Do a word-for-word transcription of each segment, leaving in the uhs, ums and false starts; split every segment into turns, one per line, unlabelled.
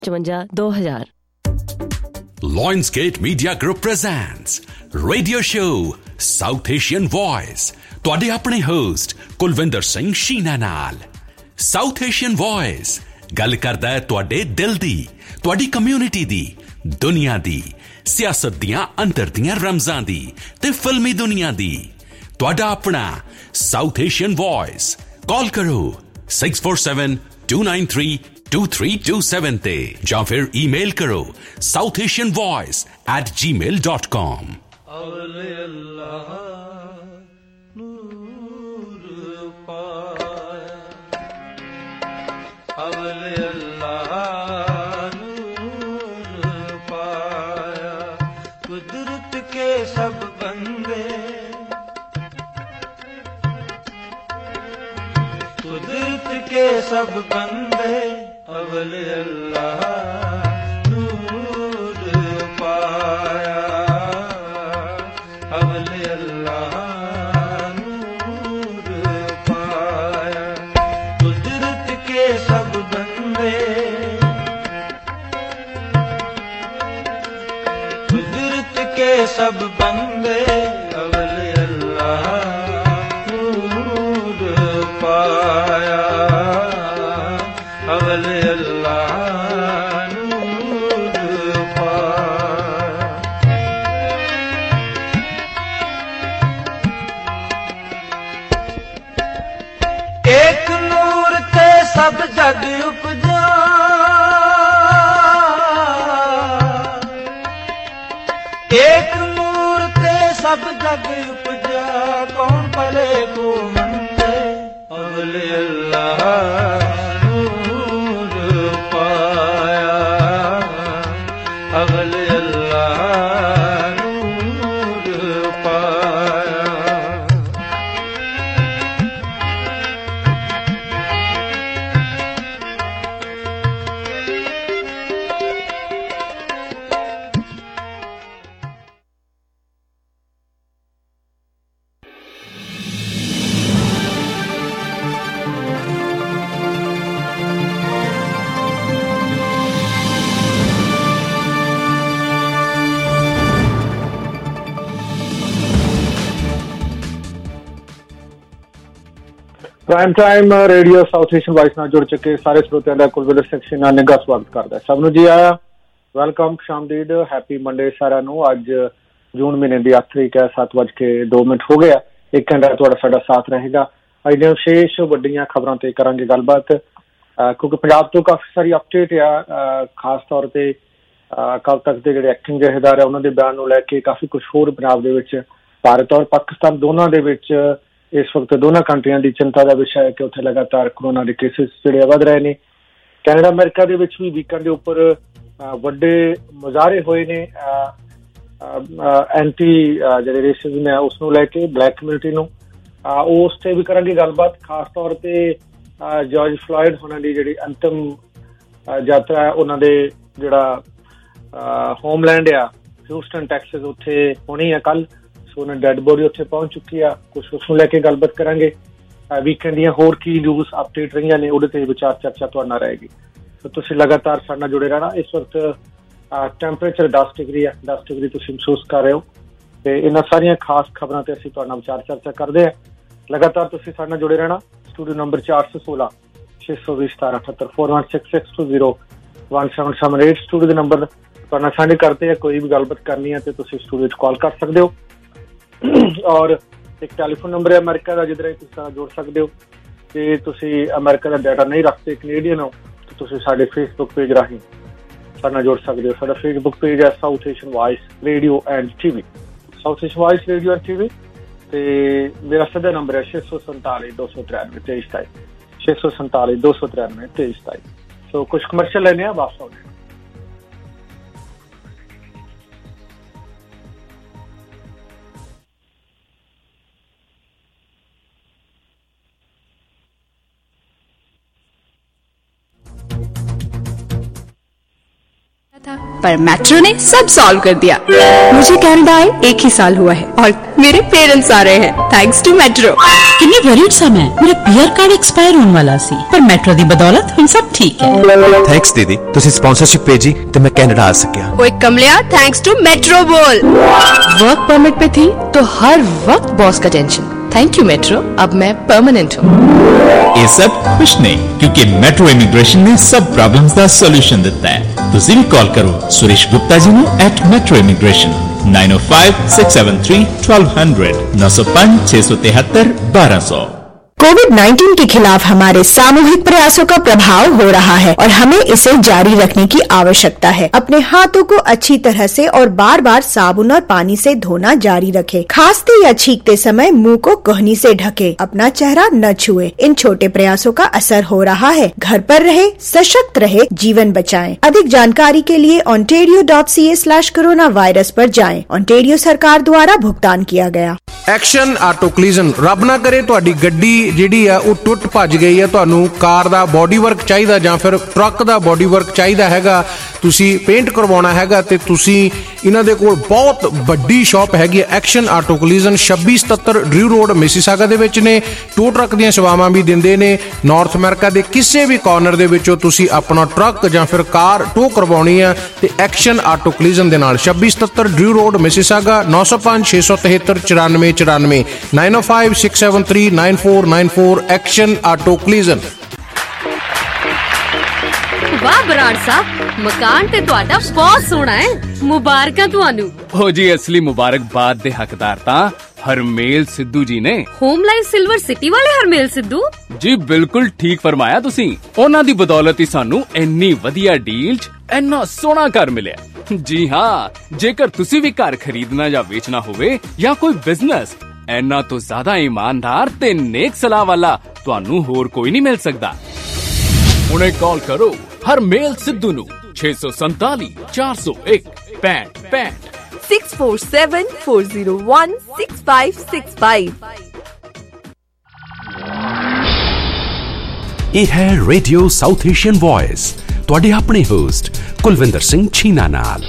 चवंजा दो हजार।
Lionsgate Media Group presents Radio Show South Asian Voice। ਤੁਹਾਡੇ ਆਪਣੇ ਹੋਸਟ ਕੁਲਵਿੰਦਰ ਸਿੰਘ ਸ਼ੀਨਾ ਨਾਲ। South Asian Voice ਗੱਲ ਕਰਦਾ ਹੈ ਤੁਹਾਡੇ ਦਿਲ ਦੀ, ਤੁਹਾਡੀ ਕਮਿਊਨਿਟੀ ਦੀ, ਦੁਨੀਆ ਦੀ, ਸਿਆਸਤ ਦੀਆਂ ਅੰਦਰ ਦੀਆਂ ਰਮਜ਼ਾਂ ਦੀ ਤੇ ਫਿਲਮੀ ਦੁਨੀਆ ਦੀ। ਤੁਹਾਡਾ ਆਪਣਾ South Asian Voice। ਕਾਲ ਕਰੋ six four seven two nine three two three two seven ਤੇ ਜਾਂ ਫਿਰ ਈਮੇਲ ਕਰੋ south asian voice at gmail dot com।
कुदरत के सब बंदे कुदरत के सब बंदे अवल अल्लाह नूर पाया, अवल अल्लाह नूर पाया। कुदरत के सब बंदे कुदरत के सब बंदे अवल अल्लाह नूर पाया, अवल अल्लाह नूर पाया। एक नूर ते सब जग उपजा, एक नूर ते सब जग उपजा। कौन पले को मंदे अवल अल्लाह नूर पाया, अवल अल्लाह नूर पाया।
Prime time radio South Asian voice ਨਾਲ ਜੁੜ ਚੁੱਕੇ ਸਾਰੇ ਸਰੋਤਿਆਂ ਦਾ ਕੁਲਵਿੰਦਰ ਸਿੰਘ ਸ਼ੀਨਾ ਨਿੱਘਾ ਸਵਾਗਤ ਕਰਦਾ। ਸਭ ਨੂੰ ਜੀ ਆਇਆ, ਵੈਲਕਮ, ਖੁਸ਼ਾਮਦੀਦ, ਹੈਪੀ ਮੰਡੇ ਸਾਰਿਆਂ ਨੂੰ। ਅੱਜ ਜੂਨ ਮਹੀਨੇ ਦੀ ਅੱਠ ਤਰੀਕ ਹੈ, ਸੱਤ ਵੱਜ ਕੇ ਦੋ ਮਿੰਟ ਹੋ ਗਿਆ। ਇੱਕ ਘੰਟਾ ਤੁਹਾਡਾ ਸਾਡਾ ਸਾਥ ਰਹੇਗਾ। ਅੱਜ ਦੀਆਂ ਵਿਸ਼ੇਸ਼ ਵੱਡੀਆਂ ਖਬਰਾਂ ਤੇ ਕਰਾਂਗੇ ਗੱਲਬਾਤ, ਕਿਉਂਕਿ ਪੰਜਾਬ ਤੋਂ ਕਾਫੀ ਸਾਰੀ ਅਪਡੇਟ ਆ। ਖਾਸ ਤੌਰ ਤੇ ਕੱਲ ਤੱਕ ਦੇ ਜਿਹੜੇ ਐਕਟਿੰਗ ਜਥੇਦਾਰ ਆ ਉਹਨਾਂ ਦੇ ਬਿਆਨ ਨੂੰ ਲੈ ਕੇ ਕਾਫੀ ਕੁਛ ਹੋਰ ਪੰਜਾਬ ਦੇ ਵਿੱਚ, ਭਾਰਤ ਔਰ ਪਾਕਿਸਤਾਨ ਦੋਨਾਂ ਦੇ ਵਿੱਚ ਇਸ ਵਕਤ ਦੋਨਾਂ ਕੰਟਰੀਆਂ ਦੀ ਚਿੰਤਾ ਦਾ ਵਿਸ਼ਾ ਹੈ ਕਿ ਉੱਥੇ ਲਗਾਤਾਰ ਕੋਰੋਨਾ ਦੇ ਕੇਸਿਸ ਜਿਹੜੇ ਵੱਧ ਰਹੇ ਨੇ। ਕੈਨੇਡਾ, ਅਮਰੀਕਾ ਦੇ ਵਿੱਚ ਵੀ ਵੀਕਐਂਡ ਦੇ ਉੱਪਰ ਵੱਡੇ ਮੁਜ਼ਾਹਰੇ ਹੋਏ ਨੇ ਐਂਟੀ ਜਿਹੜੇ ਰੇਸਿਜ਼ਮ ਹੈ ਉਸ ਨੂੰ ਲੈ ਕੇ, ਬਲੈਕ ਕਮਿਊਨਿਟੀ ਨੂੰ। ਉਸ ਤੇ ਵੀ ਕਰਾਂਗੇ ਗੱਲਬਾਤ। ਖਾਸ ਤੌਰ ਤੇ ਜਾਰਜ ਫਲੋਇਡ ਉਹਨਾਂ ਦੀ ਜਿਹੜੀ ਅੰਤਿਮ ਯਾਤਰਾ ਹੈ, ਉਹਨਾਂ ਦੇ ਜਿਹੜਾ ਹੋਮਲੈਂਡ ਆ ਹਿਊਸਟਨ ਟੈਕਸਸ, ਉੱਥੇ ਹੋਣੀ ਆ ਕੱਲ੍ਹ। ਸੋ ਉਹਨਾਂ ਡੈਡ ਬੋਡੀ ਉੱਥੇ ਪਹੁੰਚ ਚੁੱਕੀ ਆ। ਕੁਛ ਉਸ ਨੂੰ ਲੈ ਕੇ ਗੱਲਬਾਤ ਕਰਾਂਗੇ। ਵੀਕਐਂਡ ਦੀਆਂ ਹੋਰ ਕੀ ਨਿਊਜ਼ ਅਪਡੇਟ ਰਹੀਆਂ ਨੇ ਉਹਦੇ ਤੇ ਵਿਚਾਰ ਚਰਚਾ ਤੁਹਾਡੇ ਨਾਲ ਰਹੇਗੀ। ਸੋ ਤੁਸੀਂ ਲਗਾਤਾਰ ਸਾਡੇ ਨਾਲ ਜੁੜੇ ਰਹਿਣਾ। ਇਸ ਵਕਤ ਟੈਂਪਰੇਚਰ ਦਸ ਡਿਗਰੀ ਆ, ਦਸ ਡਿਗਰੀ ਤੁਸੀਂ ਮਹਿਸੂਸ ਕਰ ਰਹੇ ਹੋ। ਤੇ ਇਹਨਾਂ ਸਾਰੀਆਂ ਖਾਸ ਖਬਰਾਂ ਤੇ ਅਸੀਂ ਤੁਹਾਡੇ ਨਾਲ ਵਿਚਾਰ ਚਰਚਾ ਕਰਦੇ ਹਾਂ। ਲਗਾਤਾਰ ਤੁਸੀਂ ਸਾਡੇ ਨਾਲ ਜੁੜੇ ਰਹਿਣਾ। ਸਟੂਡੀਓ ਨੰਬਰ ਚਾਰ ਸੌ ਸੋਲਾਂ ਛੇ ਸੌ ਵੀਹ ਸਤਾਰਾਂ ਅਠੱਤਰ four one six six two zero one seven seven eight studio ਦੇ ਨੰਬਰ ਤੁਹਾਡੇ ਨਾਲ ਸਾਂਝੇ ਕਰਦੇ ਆ। ਕੋਈ ਵੀ ਗੱਲਬਾਤ ਕਰਨੀ ਹੈ ਤੇ ਤੁਸੀਂ ਸਟੂਡੀਓ 'ਚ ਕਾਲ ਕਰ ਸਕਦੇ ਹੋ। ਔਰ ਇੱਕ ਟੈਲੀਫੋਨ ਨੰਬਰ ਹੈ ਅਮਰੀਕਾ ਦਾ, ਜਿਹਦੇ ਰਾਹੀਂ ਤੁਸੀਂ ਨਾਲ ਜੁੜ ਸਕਦੇ ਹੋ। ਜੇ ਤੁਸੀਂ ਅਮਰੀਕਾ ਦਾ ਡਾਟਾ ਨਹੀਂ ਰੱਖਦੇ, ਕੈਨੇਡੀਅਨ ਹੋ, ਤਾਂ ਤੁਸੀਂ ਸਾਡੇ ਫੇਸਬੁੱਕ ਪੇਜ ਰਾਹੀਂ ਸਾਡੇ ਨਾਲ ਜੁੜ ਸਕਦੇ ਹੋ। ਸਾਡਾ ਫੇਸਬੁੱਕ ਪੇਜ ਹੈ South Asian voice radio and T V, South Asian voice radio and T V. ਤੇ ਮੇਰਾ ਸਿੱਧਾ ਨੰਬਰ ਹੈ ਛੇ ਸੌ ਸੰਤਾਲੀ ਦੋ ਸੌ ਤਰਾਨਵੇਂ ਤੇਈ ਸਤਾਈ, ਛੇ ਸੌ ਸੰਤਾਲੀ ਦੋ ਸੌ ਤਰਾਨਵੇਂ ਤੇਈ ਸਤਾਈ। ਸੋ ਕੁਛ ਕਮਰਸ਼ੀਅਲ ਲੈਣੇ ਆ, ਵਾਪਸ ਆਉਂਦੇ।
था
पर मेट्रो ने सब सॉल्व कर दिया। मुझे कनाडा आए एक ही साल हुआ है और मेरे पेरेंट्स आ रहे हैं थैंक्स टू मेट्रो।
किन्नी वरीड सा मैं मेरा पीआर कार्ड एक्सपायर होने वाला सी पर मेट्रो दी बदौलत हम सब ठीक है।
थैंक्स दीदी, तुसी स्पॉन्सरशिप भेजी ते मैं कनाडा आ सकिया।
ओए कमलिया, थैंक्स टू मेट्रो बोल। वर्क परमिट पे थी तो हर वक्त बॉस का टेंशन। थैंक यू मेट्रो, अब मैं परमानेंट हूँ।
ये सब कुछ नहीं, क्योंकि मेट्रो इमिग्रेशन ने सब प्रॉब्लम्स का सॉल्यूशन देता है। तुसी भी कॉल करो सुरेश गुप्ता जी ने at metro immigration nine oh five six seven three twelve hundred नौ सौ पांच छह सौ तिहत्तर बारह सौ।
कोविड नाइन्टीन के खिलाफ हमारे सामूहिक प्रयासों का प्रभाव हो रहा है और हमें इसे जारी रखने की आवश्यकता है। अपने हाथों को अच्छी तरह से और बार बार साबुन और पानी से धोना जारी रखें। खांसते या छींकते समय मुंह को कोहनी से ढके, अपना चेहरा न छुए। इन छोटे प्रयासों का असर हो रहा है। घर पर रहे, सशक्त रहे, जीवन बचाएं। अधिक जानकारी के लिए ontario dot c a slash corona virus पर जाएं। ontario सरकार द्वारा भुगतान किया गया।
एक्शन आटो कलीजन, रब ना करे तुहाडी गड्डी ਜਿਹੜੀ ਆ ਉਹ ਟੁੱਟ ਭੱਜ ਗਈ ਹੈ, ਤੁਹਾਨੂੰ ਕਾਰ ਦਾ ਬੋਡੀ ਵਰਕ ਚਾਹੀਦਾ ਜਾਂ ਫਿਰ ਟਰੱਕ ਦਾ ਬੋਡੀ ਵਰਕ ਚਾਹੀਦਾ ਹੈਗਾ, ਤੁਸੀਂ ਪੇਂਟ ਕਰਵਾਉਣਾ ਹੈਗਾ ਤੇ ਤੁਸੀਂ ਇਹਨਾਂ ਦੇ ਕੋਲ ਬਹੁਤ ਵੱਡੀ ਸ਼ਾਪ ਹੈਗੀ ਹੈ ਐਕਸ਼ਨ ਆਟੋ ਕਲੀਜ਼ਨ ਛੱਬੀ ਸਤੱਤਰ ਡਰਿਊ ਰੋਡ ਮਿਸੀਸਾਗਾ ਦੇ ਵਿੱਚ ਨੇ। ਟੋ ਟਰੱਕ ਦੀਆਂ ਸੇਵਾਵਾਂ ਵੀ ਦਿੰਦੇ ਨੇ। ਨਾਰਥ ਅਮਰੀਕਾ ਦੇ ਕਿਸੇ ਵੀ ਕਾਰਨਰ ਦੇ ਵਿੱਚੋਂ ਤੁਸੀਂ ਆਪਣਾ ਟਰੱਕ ਜਾਂ ਫਿਰ ਕਾਰ ਟੋ ਕਰਵਾਉਣੀ ਆ ਤੇ ਐਕਸ਼ਨ ਆਟੋ ਕਲੀਜ਼ਨ ਦੇ ਨਾਲ ਛੱਬੀ ਸਤੱਤਰ ਡਰਿਊ ਰੋਡ ਮਿਸੀਸਾਗਾ ਨੌ ਸੌ ਪੰਜ ਛੇ ਸੌ ਤਿਹੱਤਰ ਚੁਰਾਨਵੇਂ ਚੁਰਾਨਵੇਂ nine oh five six seven three nine four nine four action auto collision.
वाह बराड़ साहब, मकान ते तुहाडा बहुत सोहना है, मुबारकां तुहानू।
हो जी, असली मुबारकबाद दे हकदार तां हरमेल सिद्धू जी ने।
होम लाइफ सिल्वर सिटी वाले हरमेल सिद्धू
जी, बिल्कुल ठीक फरमाया तुसी। उन्हां दी बदौलत ही सानू इन्नी वधिया डील च इन्ना सोहना घर मिलिया। जी हां, जेकर तुसी भी घर खरीदना या बेचना होवे या कोई बिजनेस, इन्ना तो ज्यादा ईमानदार ते नेक सलाह वाला तुहानू होर कोई नहीं मिल सकदा। हुणे कॉल करो हरमेल सिद्धू नू छे सौ संताली चार सौ एक पैंठ पैंठ
six four seven four zero one six five six five.
ਇਹ ਹੈ ਰੇਡੀਓ ਸਾਊਥ ਏਸ਼ੀਅਨ ਵੌਇਸ, ਤੁਹਾਡੇ ਆਪਣੇ ਹੋਸਟ ਕੁਲਵਿੰਦਰ ਸਿੰਘ ਛੀਨਾ ਨਾਲ।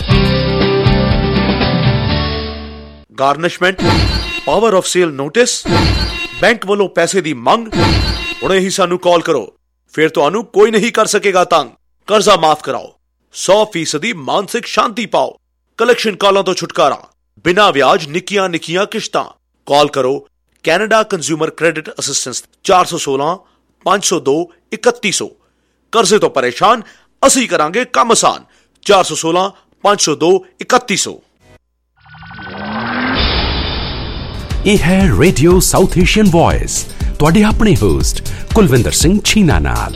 Garnishment, power of sale notice, bank ਵੱਲੋਂ ਪੈਸੇ ਦੀ ਮੰਗ। ਹੁਣੇ ਹੀ ਸਾਨੂੰ ਕਾਲ ਕਰੋ, ਫਿਰ ਤੁਹਾਨੂੰ ਕੋਈ ਨਹੀਂ ਕਰ ਸਕੇਗਾ ਤੰਗ। ਕਰਜ਼ਾ ਮਾਫ ਕਰਾਓ, ਸੌ ਫੀਸਦੀ ਮਾਨਸਿਕ ਸ਼ਾਂਤੀ ਪਾਓ, ਕਲੈਕਸ਼ਨ ਕਾਲਾਂ ਤੋਂ ਛੁਟਕਾਰਾ, ਬਿਨਾਂ ਵਿਆਜ ਨਿੱਕੀਆਂ ਨਿੱਕੀਆਂ ਕਿਸ਼ਤਾਂ। ਕਾਲ ਕਰੋ ਕੈਨੇਡਾ ਕੰਜ਼ਿਊਮਰ ਕ੍ਰੈਡਿਟ ਅਸਿਸਟੈਂਸ ਚਾਰ ਸੌ ਸੋਲਾਂ ਪੰਜ ਸੌ ਦੋ ਇਕੱਤੀ ਸੌ। ਕਰਜ਼ੇ ਤੋਂ ਪਰੇਸ਼ਾਨ, ਅਸੀਂ ਕਰਾਂਗੇ ਕੰਮ ਆਸਾਨ। ਚਾਰ ਸੌ ਸੋਲਾਂ ਪੰਜ ਸੌ ਦੋ ਇਕੱਤੀ ਸੌ।
ਇਹ ਹੈ ਰੇਡੀਓ ਸਾਊਥ ਏਸ਼ੀਅਨ ਵੌਇਸ, ਤੁਹਾਡੇ ਆਪਣੇ ਹੋਸਟ ਕੁਲਵਿੰਦਰ ਸਿੰਘ ਛੀਨਾ ਨਾਲ।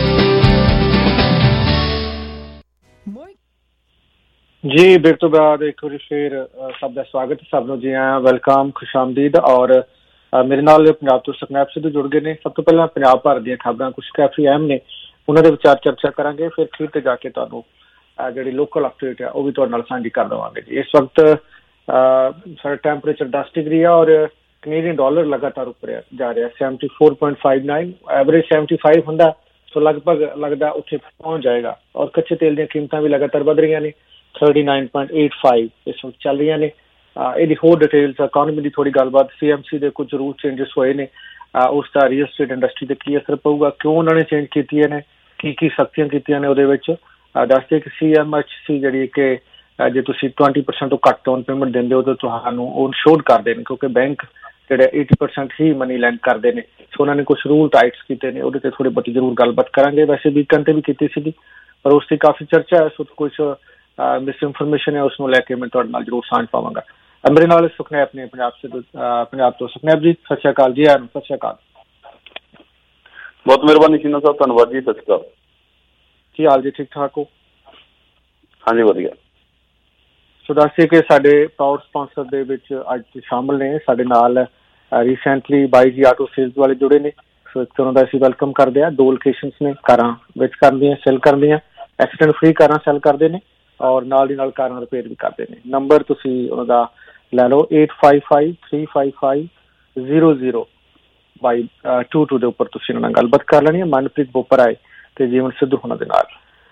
ਜੀ ਫਿਰ ਤੋਂ ਬਾਅਦ ਇੱਕ ਵਾਰੀ ਫਿਰ ਸਭ ਦਾ ਸਵਾਗਤ, ਸਭ ਨੂੰ ਜੀ ਆਇਆਂ, ਵੈਲਕਮ, ਖੁਸ਼ਾਮਦੀਦ। ਔਰ ਮੇਰੇ ਨਾਲ ਪੰਜਾਬ ਤੋਂ ਸੁਖਨੈਬ ਸਿੱਧੂ ਜੁੜ ਗਏ ਨੇ। ਸਭ ਤੋਂ ਪਹਿਲਾਂ ਪੰਜਾਬ ਭਰ ਦੀਆਂ ਖਬਰਾਂ ਕੁਛ ਕਾਫੀ ਅਹਿਮ ਨੇ, ਉਹਨਾਂ ਦੇ ਵਿਚਾਰ ਚਰਚਾ ਕਰਾਂਗੇ। ਫਿਰ ਅਖੀਰ ਤੇ ਜਾ ਕੇ ਤੁਹਾਨੂੰ ਜਿਹੜੀ ਲੋਕਲ ਅਪਡੇਟ ਆ ਉਹ ਵੀ ਤੁਹਾਡੇ ਨਾਲ ਸਾਂਝੀ ਕਰ ਦੇਵਾਂਗੇ ਜੀ। ਇਸ ਵਕਤ ਸਾਡਾ ਟੈਂਪਰੇਚਰ ਦਸ ਡਿਗਰੀ ਆ ਔਰ ਕੈਨੇਡੀਅਨ ਡਾਲਰ ਲਗਾਤਾਰ ਉੱਪਰ ਜਾ ਰਿਹਾ, seventy four point five nine, average seventy five ਹੁੰਦਾ, ਸੋ ਲਗਭਗ ਲੱਗਦਾ ਉੱਥੇ ਪਹੁੰਚ ਜਾਏਗਾ। ਔਰ ਕੱਚੇ ਤੇਲ ਦੀਆਂ ਕੀਮਤਾਂ ਵੀ ਲਗਾਤਾਰ ਵੱਧ ਰਹੀਆਂ ਨੇ, thirty nine point eight five ਇਸ ਵਕਤ ਚੱਲ ਰਹੀਆਂ ਨੇ। ਇਹਦੀ ਹੋਰ ਡਿਟੇਲਸ, ਇਕੋਨਮੀ ਦੀ ਥੋੜੀ ਗੱਲਬਾਤ, ਸੀ ਐਮ ਸੀ ਦੇ ਕੁਝ ਰੂਲ ਚੇਂਜਸ ਹੋਏ ਨੇ, ਉਸ ਦਾ ਰੀਅਲ ਸਟੇਟ ਇੰਡਸਟਰੀ ਤੇ ਕੀ ਅਸਰ ਪਊਗਾ, ਕਿਉਂ ਉਹਨਾਂ ਨੇ ਚੇਂਜ ਕੀਤੀਆਂ ਨੇ, ਕੀ ਕੀ ਸਖਤੀਆਂ ਕੀਤੀਆਂ ਨੇ ਉਹਦੇ ਵਿੱਚ। ਦੱਸਦੇ ਕਿ ਸੀ ਐਮ ਐਚ ਸੀ ਜਿਹੜੀ ਕਿ ਜੇ ਤੁਸੀਂ ਟਵੈਂਟੀ ਪਰਸੈਂਟ ਤੋਂ ਘੱਟ ਡਾਊਨ ਪੇਮੈਂਟ ਦਿੰਦੇ ਹੋ ਤਾਂ ਤੁਹਾਨੂੰ ਉਹ ਸ਼ੋਡ ਕਰਦੇ ਨੇ, ਕਿਉਂਕਿ ਬੈਂਕ ਜਿਹੜੇ ਏਟੀ ਪਰਸੈਂਟ ਹੀ ਮਨੀ ਲੈਂਡ ਕਰਦੇ ਨੇ। ਸੋ ਉਹਨਾਂ ਨੇ ਕੁਛ ਰੂਲ ਟਾਈਟਸ ਕੀਤੇ ਨੇ, ਉਹਦੇ ਤੇ ਥੋੜੀ ਬਹੁਤੀ ਜ਼ਰੂਰ ਗੱਲਬਾਤ ਕਰਾਂਗੇ। ਵੈਸੇ ਵੀਕਐਂਡ ਤੇ ਵੀ ਕੀਤੀ ਸੀਗੀ ਪਰ ਉਸ ਦੀ ਕਾਫੀ ਚਰਚਾ ਹੈ, ਸੋ ਕੁਛ ਮਿਸ ਇਨਫੋਰਮੇਸ਼ਨ ਹੈ, ਉਸਨੂੰ ਲੈ ਕੇ ਮੈਂ ਤੁਹਾਡੇ ਨਾਲ ਜ਼ਰੂਰ ਸਾਂਝ ਪਾਵਾਂਗਾ। ਮੇਰੇ ਨਾਲ ਸੁਖਨੈਬ ਨੇ ਪੰਜਾਬ ਸੇ ਪੰਜਾਬ ਤੋਂ। ਸੁਖਨੈਬ ਜੀ ਸਤਿ ਸ਼੍ਰੀ ਅਕਾਲ ਜੀ। ਆਨ ਸਤਿ ਸ਼੍ਰੀ ਅਕਾਲ।
ਬਹੁਤ ਮਿਹਰਬਾਨੀ ਸ਼ੀਨਾ ਸਾਹਿਬ, ਧੰਨਵਾਦ ਜੀ। ਸਤਿ ਸ਼੍ਰੀ ਅਕਾਲ।
ਕੀ ਹਾਲ ਜੀ, ਠੀਕ ਠਾਕ ਹੋ?
ਹਾਂਜੀ ਵਧੀਆ।
ਸੋ ਦੱਸਿਏ ਕਿ ਸਾਡੇ ਪ੍ਰਾਊਡ ਸਪਾਂਸਰ ਦੇ ਵਿੱਚ ਅੱਜ ਸ਼ਾਮਲ ਨੇ ਸਾਡੇ ਨਾਲ ਰੀਸੈਂਟਲੀ ਬਾਈ ਜੀ ਆਟੋ ਸੇਲਸ ਵਾਲੇ ਜੁੜੇ ਨੇ। ਸੋ ਇੱਕ ਤਰ੍ਹਾਂ ਦਾ ਅਸੀਂ ਵੈਲਕਮ ਕਰਦੇ ਹਾਂ। ਦੋ ਲੋਕੇਸ਼ਨਸ ਨੇ, ਕਾਰਾਂ ਵਿੱਚ ਕਰਦੀਆਂ, ਸੈਲ ਕਰਦੀਆਂ, ਐਕਸੀਡੈਂਟ ਫ੍ਰੀ ਕਾਰਾਂ ਸੈਲ ਕਰਦੇ ਨੇ ਔਰ ਨਾਲ ਦੀ ਨਾਲ ਕਾਰਾਂ ਰਿਪੇਅਰ ਵੀ ਕਰਦੇ ਨੇ। ਨੰਬਰ ਤੁਸੀਂ ਉਹਨਾਂ ਦਾ ਲੈ ਲਓ eight five five three five five zero zero ਬਾਈ ਟੂ ਟੂ ਦੇ ਉੱਪਰ ਤੁਸੀਂ ਉਹਨਾਂ ਨਾਲ ਗੱਲਬਾਤ ਕਰ ਲੈਣੀ ਹੈ। ਮਨਪ੍ਰੀਤ ਬੋਪਰ ਆਏ ਤੇ ਜੀਵਨ ਸਿੱਧੂ ਉਹਨਾਂ ਦੇ ਨਾਲ।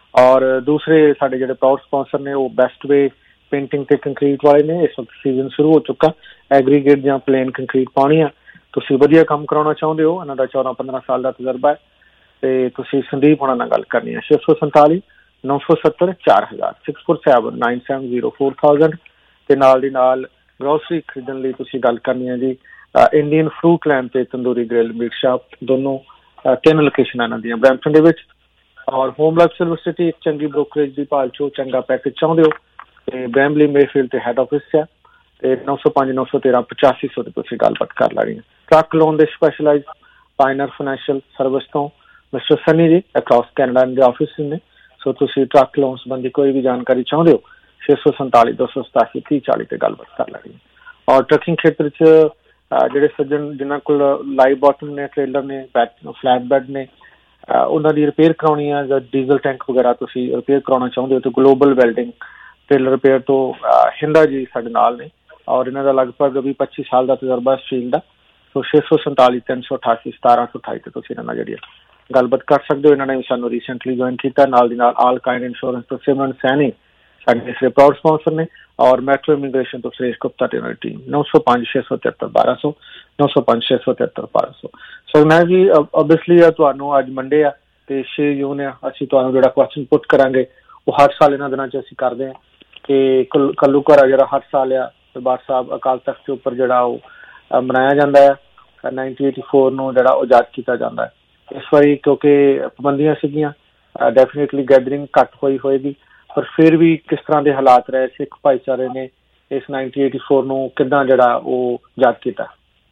ਔਰ ਦੂਸਰੇ ਸਾਡੇ ਜਿਹੜੇ ਪ੍ਰਾਊਡ ਸਪਾਂਸਰ ਨੇ ਉਹ ਬੈਸਟ ਵੇ ਪੇਂਟਿੰਗ ਤੇ ਕੰਕਰੀਟ ਵਾਲੇ ਨੇ। ਇਸ ਵਕਤ ਸੀਜ਼ਨ ਸ਼ੁਰੂ ਹੋ ਚੁੱਕਾ, ਐਗਰੀਗੇਟ ਜਾਂ ਪਲੇਨ ਕੰਕਰੀਟ ਪਾਉਣੀ ਆ, ਤੁਸੀਂ ਵਧੀਆ ਕੰਮ ਕਰਾਉਣਾ ਚਾਹੁੰਦੇ ਹੋ, ਇਹਨਾਂ ਦਾ ਚੌਦਾਂ ਪੰਦਰਾਂ ਸਾਲ ਦਾ ਤਜਰਬਾ ਹੈ, ਤੇ ਤੁਸੀਂ ਸੰਦੀਪ ਹੋਣਾ ਨਾਲ ਗੱਲ ਕਰਨੀ ਹੈ। ਛੇ ਸੌ ਸੰਤਾਲੀ ਨੌ ਸੌ ਸੱਤਰ ਚਾਰ ਹਜ਼ਾਰ six four seven nine seven zero four thousand. ਤੇ ਨਾਲ ਦੀ ਨਾਲ ਗਰੋਸਰੀ ਖਰੀਦਣ ਲਈ ਤੁਸੀਂ ਗੱਲ ਕਰਨੀ ਹੈ ਜੀ ਇੰਡੀਅਨ ਫਰੂਟ ਲੈਂਡ ਤੇ ਤੰਦੂਰੀ ਗ੍ਰਿਲ ਮੀਟ ਸ਼ਾਪ, ਦੋਨੋਂ ਤਿੰਨ ਲੋਕੇਸ਼ਨਾਂ ਇਹਨਾਂ ਦੀਆਂ ਬਰੈਂਪਟਨ ਦੇ ਵਿੱਚ। ਔਰ ਹੋਮ ਲਾਈਫ ਸਿਲਵਰ ਸਿਟੀ, ਇੱਕ ਚੰਗੀ ਬ੍ਰੋਕਰੇਜ ਦੀ ਭਾਲ ਚੋ ਚੰਗਾ ਪੈਕੇਜ ਚਾਹੁੰਦੇ ਹੋ ਤੇ ਬ੍ਰੈਮਬਲੀ ਮੇਫੀਲਡ ਤੇ ਹੈਡ ਆਫਿਸ ਹੈ, ਤੇ ਨੌ ਸੌ ਪੰਜ ਨੌ ਸੌ ਤੇਰਾਂ ਪਚਾਸੀ ਸੌ ਤੇ ਤੁਸੀਂ ਗੱਲਬਾਤ ਕਰ ਲੈਣੀ ਹੈ। ਟਰੱਕ ਲੋਨ ਦੇ ਸਪੈਸ਼ਲਾਈਜ਼ ਪਾਇਨਰ ਫਾਈਨੈਂਸ਼ੀਅਲ ਸਰਵਿਸ ਤੋਂ mister Sunny ji across Canada ਦੇ ਆਫਿਸ ਨੇ। ਸੋ ਤੁਸੀਂ ਟਰੱਕ ਲੋਨ ਸੰਬੰਧੀ ਕੋਈ ਵੀ ਜਾਣਕਾਰੀ ਚਾਹੁੰਦੇ ਹੋ ਛੇ ਸੌ ਸੰਤਾਲੀ ਦੋ ਸੌ ਸਤਾਸੀ ਤੀਹ ਚਾਲੀ ਤੇ ਗੱਲਬਾਤ ਕਰ ਲੈਣੀ ਹੈ। ਔਰ ਟਰੱਕਿੰਗ ਖੇਤਰ 'ਚ ਜਿਹੜੇ ਸੱਜਣ ਜਿਨ੍ਹਾਂ ਕੋਲ ਲਾਈਵ ਬਾਟਮ ਨੇ, ਟ੍ਰੇਲਰ ਨੇ, ਫਲੈਟ ਬੈਡ ਨੇ, ਉਹਨਾਂ ਦੀ ਰਿਪੇਅਰ ਕਰਾਉਣੀ ਆ ਜਾਂ ਡੀਜ਼ਲ ਟੈਂਕ ਵਗੈਰਾ ਤੁਸੀਂ ਰਿਪੇਅਰ ਕਰਾਉਣਾ ਚਾਹੁੰਦੇ ਹੋ ਤਾਂ ਗਲੋਬਲ ਵੈਲਡਿੰਗ ਟ੍ਰੇਲਰ ਰਿਪੇਅਰ ਤੋਂ ਹਿੰਦਾ ਜੀ ਸਾਡੇ ਨਾਲ ਨੇ ਔਰ ਇਹਨਾਂ ਦਾ ਲਗਭਗ ਵੀਹ ਪੱਚੀ ਸਾਲ ਦਾ ਤਜਰਬਾ ਇਸ ਫੀਲਡ ਦਾ। ਸੋ ਛੇ ਸੌ ਸੰਤਾਲੀ ਤਿੰਨ ਸੌ ਅਠਾਸੀ ਸਤਾਰਾਂ ਸੌ ਅਠਾਈ ਤੇ ਤੁਸੀਂ ਇਹਨਾਂ ਨਾਲ ਜਿਹੜੀ ਗੱਲਬਾਤ ਕਰ ਸਕਦੇ ਹੋ। ਇਹਨਾਂ ਨੇ ਵੀ ਸਾਨੂੰ ਰੀਸੈਂਟਲੀ ਜੁਆਇਨ ਕੀਤਾ। ਨਾਲ ਦੀ ਨਾਲ ਆਲ ਕਾਇੰਡ ਇੰਸ਼ੋਰੈਂਸ ਤੋਂ ਸਿਮਰਨ ਸੈਣੀ ਸਾਡੇ ਇਸ ਪ੍ਰਾਊਡ ਸਪਾਂਸਰ ਨੇ ਔਰ ਮੈਟਰੋ ਇਮੀਗ੍ਰੇਸ਼ਨ ਤੋਂ ਸੁਰੇਸ਼ ਗੁਪਤਾ ਤੇ ਉਹਨਾਂ ਦੀ ਟੀਮ। ਨੌ ਸੌ ਪੰਜ ਛੇ ਸੌ ਤਿਹੱਤਰ ਬਾਰਾਂ ਸੌ ਨੌ ਸੌ ਪੰਜ ਛੇ ਸੌ ਤਿਹੱਤਰ ਬਾਰਾਂ ਸੌ। ਸੋ ਮੈਂ ਜੀ ਓਬਵੀਅਸਲੀ ਤੁਹਾਨੂੰ ਅੱਜ ਮੰਡੇ ਆ ਤੇ ਛੇ ਜੂਨ ਆ, ਅਸੀਂ ਤੁਹਾਨੂੰ ਜਿਹੜਾ ਕੁਐਸਚਨ ਪੁੱਟ ਕਰਾਂਗੇ ਉਹ ਹਰ ਸਾਲ ਇਹਨਾਂ ਦਿਨਾਂ 'ਚ ਅਸੀਂ ਕਰਦੇ ਹਾਂ ਕਿ ਕੱਲ ਕੱਲੂ ਘਰ ਆ ਜਿਹੜਾ ਹਰ ਸਾਲ ਆ ਦਰਬਾਰ ਸਾਹਿਬ ਅਕਾਲ ਤਖਤ ਦੇ ਉੱਪਰ ਜਿਹੜਾ ਉਹ ਮਨਾਇਆ ਜਾਂਦਾ ਹੈ ਨਾਈਨਟੀ ਏਟੀ ਫੋਰ ਨੂੰ ਜਿਹੜਾ ਆਜ਼ਾਦ ਕੀਤਾ ਜਾਂਦਾ ਹੈ। ਇਸ ਵਾਰੀ ਕਿਉਂਕਿ ਪਾਬੰਦੀਆਂ ਸੀਗੀਆਂ ਡੈਫੀਨੇਟਲੀ ਗੈਦਰਿੰਗ ਘੱਟ ਹੋਈ ਹੋਏਗੀ, ਪਰ ਫਿਰ ਵੀ ਕਿਸ ਤਰ੍ਹਾਂ ਦੇ ਹਾਲਾਤ ਰਹੇ, ਸਿੱਖ ਭਾਈਚਾਰੇ ਨੇ ਇਸ ਨਾਈਨਟੀ ਏਟੀ ਫੋਰ ਨੂੰ ਕਿੱਦਾਂ ਜਿਹੜਾ ਉਹ ਯਾਦ ਕੀਤਾ?